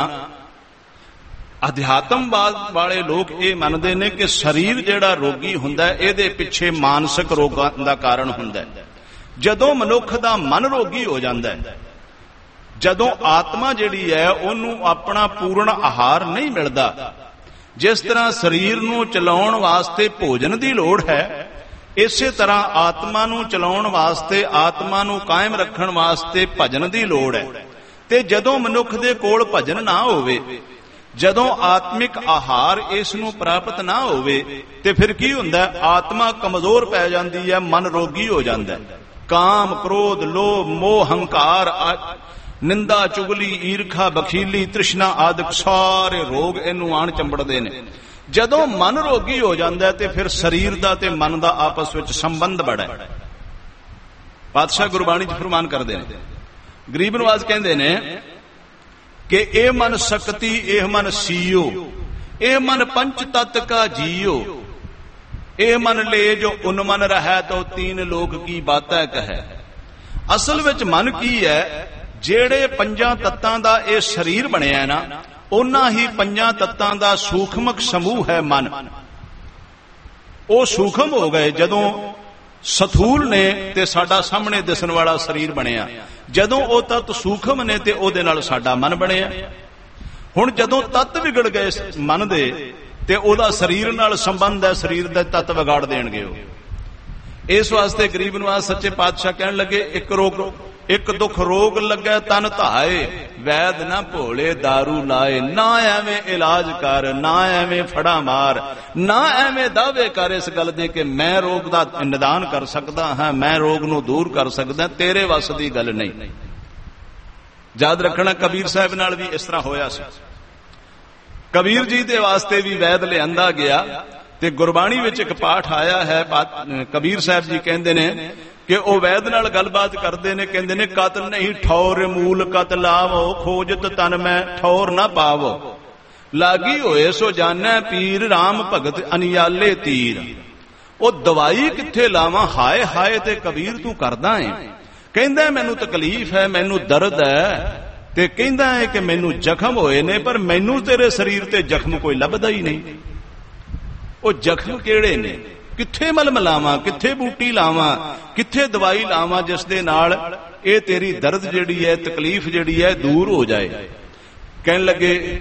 ਅਧਿਆਤਮਵਾਦ ਵਾਲੇ ਲੋਕ ਇਹ ਮੰਨਦੇ ਨੇ ਕਿ ਸਰੀਰ ਜਿਹੜਾ ਰੋਗੀ ਹੁੰਦਾ ਇਹਦੇ ਪਿੱਛੇ ਮਾਨਸਿਕ ਰੋਗਾਂ ਦਾ ਕਾਰਨ ਹੁੰਦਾ। ਜਦੋਂ ਮਨੁੱਖ ਦਾ ਮਨ ਰੋਗੀ ਹੋ ਜਾਂਦਾ ਹੈ, ਜਦੋਂ ਆਤਮਾ ਜਿਹੜੀ ਹੈ ਉਹਨੂੰ ਆਪਣਾ ਪੂਰਨ ਆਹਾਰ ਨਹੀਂ ਮਿਲਦਾ, ਜਿਸ ਤਰ੍ਹਾਂ ਸਰੀਰ ਨੂੰ ਚਲਾਉਣ ਵਾਸਤੇ ਭੋਜਨ ਦੀ ਲੋੜ ਹੈ, ਇਸੇ ਤਰ੍ਹਾਂ ਆਤਮਾ ਨੂੰ ਚਲਾਉਣ ਵਾਸਤੇ, ਆਤਮਾ ਨੂੰ ਕਾਇਮ ਰੱਖਣ ਵਾਸਤੇ ਭਜਨ ਦੀ ਲੋੜ ਹੈ। ਤੇ ਜਦੋਂ ਮਨੁੱਖ ਦੇ ਕੋਲ ਭਜਨ ਨਾ ਹੋਵੇ, ਜਦੋਂ ਆਤਮਿਕ ਆਹਾਰ ਇਸ ਨੂੰ ਪ੍ਰਾਪਤ ਨਾ ਹੋਵੇ, ਤੇ ਫਿਰ ਕੀ ਹੁੰਦਾ? ਆਤਮਾ ਕਮਜ਼ੋਰ ਪੈ ਜਾਂਦੀ ਹੈ, ਮਨ ਰੋਗੀ ਹੋ ਜਾਂਦਾ। ਕਾਮ, ਕ੍ਰੋਧ, ਲੋਭ, ਮੋਹ, ਹੰਕਾਰ, ਨਿੰਦਾ, ਚੁਗਲੀ, ਈਰਖਾ, ਬਖੀਲੀ, ਤ੍ਰਿਸ਼ਨਾ ਆਦਿਕ ਸਾਰੇ ਰੋਗ ਇਹਨੂੰ ਆਣ ਚੰਬੜਦੇ ਨੇ। ਜਦੋਂ ਮਨ ਰੋਗੀ ਹੋ ਜਾਂਦਾ ਤੇ ਫਿਰ ਸਰੀਰ ਦਾ ਤੇ ਮਨ ਦਾ ਆਪਸ ਵਿੱਚ ਸੰਬੰਧ ਬੜਾ ਹੈ। ਪਾਤਸ਼ਾਹ ਗੁਰਬਾਣੀ 'ਚ ਫਰਮਾਨ ਕਰਦੇ ਨੇ, ਗਰੀਬ ਨਵਾਜ਼ ਕਹਿੰਦੇ ਨੇ ਕਿ ਇਹ ਮਨ ਸਕਤੀ, ਇਹ ਮਨ ਸੀਓ, ਇਹ ਮਨ ਪੰਚ ਤਤ ਕਾ ਜੀਓ, ਇਹ ਮਨ ਲੈ ਜੋ ਉਨ ਮਨ ਰਹਿ ਤੋ ਤੀਨ ਲੋਕ ਕੀ ਬਾਤੈ ਕਹੈ। ਅਸਲ ਵਿੱਚ ਮਨ ਕੀ ਹੈ? ਜਿਹੜੇ ਪੰਜਾਂ ਤੱਤਾਂ ਦਾ ਇਹ ਸਰੀਰ ਬਣਿਆ ਨਾ, ਉਹਨਾਂ ਹੀ ਪੰਜਾਂ ਤੱਤਾਂ ਦਾ ਸੂਖਮਕ ਸਮੂਹ ਹੈ ਮਨ। ਉਹ ਸੂਖਮ ਹੋ ਗਏ ਜਦੋਂ ਸਥੂਲ ਨੇ ਤੇ ਸਾਡਾ ਸਾਹਮਣੇ ਦਿਸਣ ਵਾਲਾ ਸਰੀਰ ਬਣਿਆ। ਜਦੋਂ ਉਹ ਤੱਤ ਸੂਖਮ ਨੇ ਤੇ ਉਹਦੇ ਨਾਲ ਸਾਡਾ ਮਨ ਬਣਿਆ। ਹੁਣ ਜਦੋਂ ਤੱਤ ਵਿਗੜ ਗਏ ਮਨ ਦੇ ਤੇ ਉਹਦਾ ਸਰੀਰ ਨਾਲ ਸੰਬੰਧ ਹੈ, ਸਰੀਰ ਦੇ ਤੱਤ ਵਿਗਾੜ ਦੇਣਗੇ ਉਹ। ਇਸ ਵਾਸਤੇ ਗਰੀਬ ਨਵਾਜ਼ ਸੱਚੇ ਪਾਤਸ਼ਾਹ ਕਹਿਣ ਲੱਗੇ ਇੱਕ ਦੁੱਖ ਰੋਗ ਲੱਗਾ ਤਨ ਧਾਏ, ਵੈਦ ਨਾ ਭੋਲੇ ਦਾਰੂ ਲਾਏ। ਨਾ ਐਵੇਂ ਇਲਾਜ ਕਰ, ਨਾ ਐਵੇਂ ਫੜਾ ਮਾਰ, ਨਾ ਐਵੇਂ ਦਾਅਵੇ ਕਰ ਇਸ ਗੱਲ ਦੇ ਕਿ ਮੈਂ ਰੋਗ ਦਾ ਨਿਦਾਨ ਕਰ ਸਕਦਾ ਹਾਂ, ਮੈਂ ਰੋਗ ਨੂੰ ਦੂਰ ਕਰ ਸਕਦਾ। ਤੇਰੇ ਵੱਸ ਦੀ ਗੱਲ ਨਹੀਂ। ਯਾਦ ਰੱਖਣਾ ਕਬੀਰ ਸਾਹਿਬ ਨਾਲ ਵੀ ਇਸ ਤਰ੍ਹਾਂ ਹੋਇਆ ਸੀ। ਕਬੀਰ ਜੀ ਦੇ ਵਾਸਤੇ ਵੀ ਵੈਦ ਲਿਆਂਦਾ ਗਿਆ ਤੇ ਗੁਰਬਾਣੀ ਵਿੱਚ ਇੱਕ ਪਾਠ ਆਇਆ ਹੈ। ਕਬੀਰ ਸਾਹਿਬ ਜੀ ਕਹਿੰਦੇ ਨੇ ਕਿ ਉਹ ਵੈਦ ਨਾਲ ਗੱਲਬਾਤ ਕਰਦੇ ਨੇ, ਕਹਿੰਦੇ ਨੇ ਕਤਲ ਨਹੀਂ ਠੌਰ ਮੂਲ ਕਤ ਲਾਵੋ, ਖੋਜਤ ਤਨ ਮੈਂ ਠੌਰ ਨਾ ਪਾਵੋ, ਲਾਗੀ ਹੋਏ ਸੋ ਜਾਣੈ ਪੀਰ, ਰਾਮ ਭਗਤ ਅਨਿਆਲੇ ਤੀਰ। ਉਹ ਦਵਾਈ ਕਿੱਥੇ ਲਾਵਾਂ? ਹਾਏ ਹਾਏ ਤੇ ਕਬੀਰ ਤੂੰ ਕਰਦਾ ਏ। ਕਹਿੰਦਾ ਮੈਨੂੰ ਤਕਲੀਫ ਹੈ, ਮੈਨੂੰ ਦਰਦ ਹੈ, ਤੇ ਕਹਿੰਦਾ ਹੈ ਕਿ ਮੈਨੂੰ ਜ਼ਖਮ ਹੋਏ ਨੇ, ਪਰ ਮੈਨੂੰ ਤੇਰੇ ਸਰੀਰ ਤੇ ਜ਼ਖਮ ਕੋਈ ਲੱਭਦਾ ਹੀ ਨਹੀਂ। ਉਹ ਜ਼ਖਮ ਕਿਹੜੇ ਨੇ? ਕਿੱਥੇ ਮਲਮ ਲਾਵਾਂ, ਕਿੱਥੇ ਬੂਟੀ ਲਾਵਾਂ, ਕਿੱਥੇ ਦਵਾਈ ਲਾਵਾਂ ਜਿਸ ਦੇ ਨਾਲ ਇਹ ਤੇਰੀ ਦਰਦ ਜਿਹੜੀ ਹੈ, ਤਕਲੀਫ ਜਿਹੜੀ ਹੈ ਦੂਰ ਹੋ ਜਾਏ। ਕਹਿਣ ਲੱਗੇ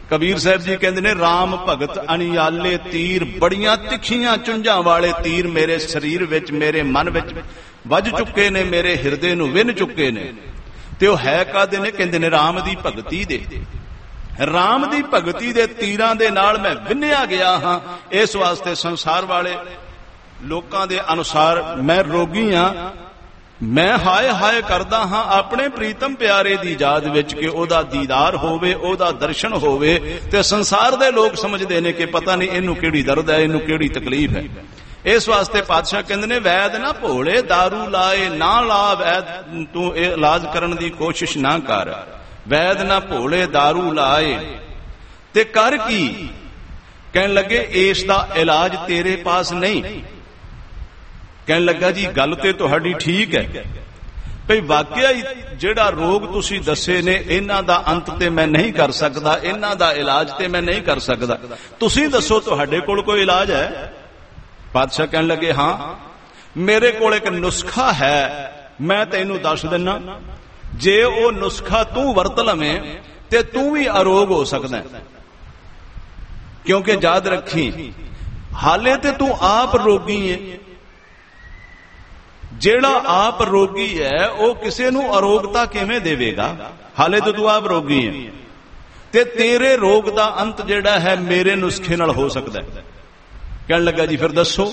ਕਬੀਰ ਸਾਹਿਬ ਜੀ ਕਹਿੰਦੇ ਨੇ, ਰਾਮ ਭਗਤ ਅਣਿਆਲੇ ਤੀਰ, ਬੜੀਆਂ ਤਿੱਖੀਆਂ ਚੁੰਝਾਂ ਵਾਲੇ ਤੀਰ ਮੇਰੇ ਸਰੀਰ ਵਿੱਚ, ਮੇਰੇ ਮਨ ਵਿੱਚ ਵੱਜ ਚੁੱਕੇ ਨੇ, ਮੇਰੇ ਹਿਰਦੇ ਨੂੰ ਵਿੰਨ ਚੁੱਕੇ ਨੇ। ਤੇ ਉਹ ਹੈ ਕਾਹਦੇ ਨੇ? ਕਹਿੰਦੇ ਨੇ ਰਾਮ ਦੀ ਭਗਤੀ ਦੇ। ਰਾਮ ਦੀ ਭਗਤੀ ਦੇ ਤੀਰਾਂ ਦੇ ਨਾਲ ਮੈਂ ਵਿੰਨਿਆ ਗਿਆ ਹਾਂ। ਇਸ ਵਾਸਤੇ ਸੰਸਾਰ ਵਾਲੇ ਲੋਕਾਂ ਦੇ ਅਨੁਸਾਰ ਮੈਂ ਰੋਗੀ ਹਾਂ। ਮੈਂ ਹਾਏ ਹਾਏ ਕਰਦਾ ਹਾਂ ਆਪਣੇ ਪ੍ਰੀਤਮ ਪਿਆਰੇ ਦੀ ਯਾਦ ਵਿੱਚ ਕਿ ਉਹਦਾ ਦੀਦਾਰ ਹੋਵੇ, ਉਹਦਾ ਦਰਸ਼ਨ ਹੋਵੇ। ਤੇ ਸੰਸਾਰ ਦੇ ਲੋਕ ਸਮਝਦੇ ਨੇ ਕਿ ਪਤਾ ਨਹੀਂ ਇਹਨੂੰ ਕਿਹੜੀ ਦਰਦ ਹੈ, ਇਹਨੂੰ ਕਿਹੜੀ ਤਕਲੀਫ ਹੈ। ਇਸ ਵਾਸਤੇ ਪਾਤਸ਼ਾਹ ਕਹਿੰਦੇ ਨੇ, ਵੈਦ ਨਾ ਭੋਲੇ ਦਾਰੂ ਲਾਏ, ਨਾ ਲਾ ਵੈਦ, ਤੂੰ ਇਹ ਇਲਾਜ ਕਰਨ ਦੀ ਕੋਸ਼ਿਸ਼ ਨਾ ਕਰ। ਵੈਦ ਨਾ ਭੋਲੇ ਦਾਰੂ ਲਾਏ ਤੇ ਕਰ ਕੀ? ਕਹਿਣ ਲੱਗੇ ਇਸ ਦਾ ਇਲਾਜ ਤੇਰੇ ਪਾਸ ਨਹੀਂ। ਕਹਿਣ ਲੱਗਾ ਜੀ ਗੱਲ ਤੇ ਤੁਹਾਡੀ ਠੀਕ ਹੈ, ਭਈ ਵਾਕਿਆ ਹੀ ਜਿਹੜਾ ਰੋਗ ਤੁਸੀਂ ਦੱਸੇ ਨੇ ਇਹਨਾਂ ਦਾ ਅੰਤ ਤੇ ਮੈਂ ਨਹੀਂ ਕਰ ਸਕਦਾ, ਇਹਨਾਂ ਦਾ ਇਲਾਜ ਤੇ ਮੈਂ ਨਹੀਂ ਕਰ ਸਕਦਾ। ਤੁਸੀਂ ਦੱਸੋ ਤੁਹਾਡੇ ਕੋਲ ਕੋਈ ਇਲਾਜ ਹੈ? ਪਾਤਸ਼ਾਹ ਕਹਿਣ ਲੱਗੇ, ਹਾਂ ਮੇਰੇ ਕੋਲ ਇੱਕ ਨੁਸਖਾ ਹੈ, ਮੈਂ ਤੈਨੂੰ ਦੱਸ ਦਿੰਨਾ। ਜੇ ਉਹ ਨੁਸਖਾ ਤੂੰ ਵਰਤ ਲਵੇਂ ਤੇ ਤੂੰ ਵੀ ਅਰੋਗ ਹੋ ਸਕਦਾ। ਕਿਉਂਕਿ ਯਾਦ ਰੱਖੀ, ਹਾਲੇ ਤੇ ਤੂੰ ਆਪ ਰੋਗੀ ਹੈ। ਜਿਹੜਾ ਆਪ ਰੋਗੀ ਹੈ ਉਹ ਕਿਸੇ ਨੂੰ ਅਰੋਗਤਾ ਕਿਵੇਂ ਦੇਵੇਗਾ? ਹਾਲੇ ਤੇ ਤੂੰ ਆਪ ਰੋਗੀ ਹੈ। ਤੇ ਤੇਰੇ ਰੋਗ ਦਾ ਅੰਤ ਜਿਹੜਾ ਹੈ ਮੇਰੇ ਨੁਸਖੇ ਨਾਲ ਹੋ ਸਕਦਾ ਹੈ। ਕਹਿਣ ਲੱਗਾ ਜੀ ਫਿਰ ਦੱਸੋ।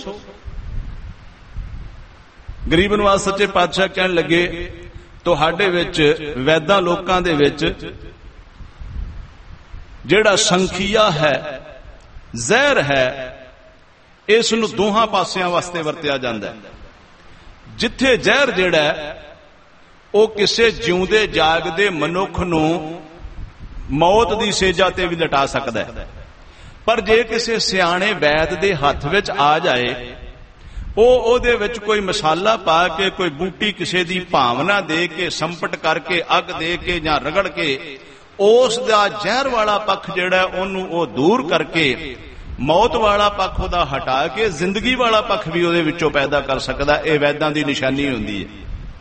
ਗਰੀਬ ਨਵਾਜ਼ ਸੱਚੇ ਪਾਤਸ਼ਾਹ ਕਹਿਣ ਲੱਗੇ, ਤੁਹਾਡੇ ਵਿੱਚ ਵੈਦਾਂ ਲੋਕਾਂ ਦੇ ਵਿੱਚ ਜਿਹੜਾ ਸੰਖੀਆ ਹੈ, ਜ਼ਹਿਰ ਹੈ, ਇਸ ਨੂੰ ਦੋਹਾਂ ਪਾਸਿਆਂ ਵਾਸਤੇ ਵਰਤਿਆ ਜਾਂਦਾ ਹੈ। ਜਿੱਥੇ ਜ਼ਹਿਰ ਜਿਹੜਾ ਹੈ ਉਹ ਕਿਸੇ ਜਿਉਂਦੇ ਜਾਗਦੇ ਮਨੁੱਖ ਨੂੰ ਮੌਤ ਦੀ ਸੇਜਾ ਤੇ ਵੀ ਲਟਾ ਸਕਦਾ ਹੈ, ਪਰ ਜੇ ਕਿਸੇ ਸਿਆਣੇ ਵੈਦ ਦੇ ਹੱਥ ਵਿੱਚ ਆ ਜਾਏ, ਉਹ ਉਹਦੇ ਵਿੱਚ ਕੋਈ ਮਸਾਲਾ ਪਾ ਕੇ, ਕੋਈ ਬੂਟੀ ਕਿਸੇ ਦੀ ਭਾਵਨਾ ਦੇ ਕੇ, ਸੰਪਟ ਕਰਕੇ, ਅੱਗ ਦੇ ਕੇ ਜਾਂ ਰਗੜ ਕੇ, ਉਸ ਦਾ ਜ਼ਹਿਰ ਵਾਲਾ ਪੱਖ ਜਿਹੜਾ ਉਹਨੂੰ ਉਹ ਦੂਰ ਕਰਕੇ, ਮੌਤ ਵਾਲਾ ਪੱਖ ਉਹਦਾ ਹਟਾ ਕੇ ਜ਼ਿੰਦਗੀ ਵਾਲਾ ਪੱਖ ਵੀ ਉਹਦੇ ਵਿੱਚੋਂ ਪੈਦਾ ਕਰ ਸਕਦਾ। ਇਹ ਵੈਦਾਂ ਦੀ ਨਿਸ਼ਾਨੀ ਹੁੰਦੀ ਹੈ।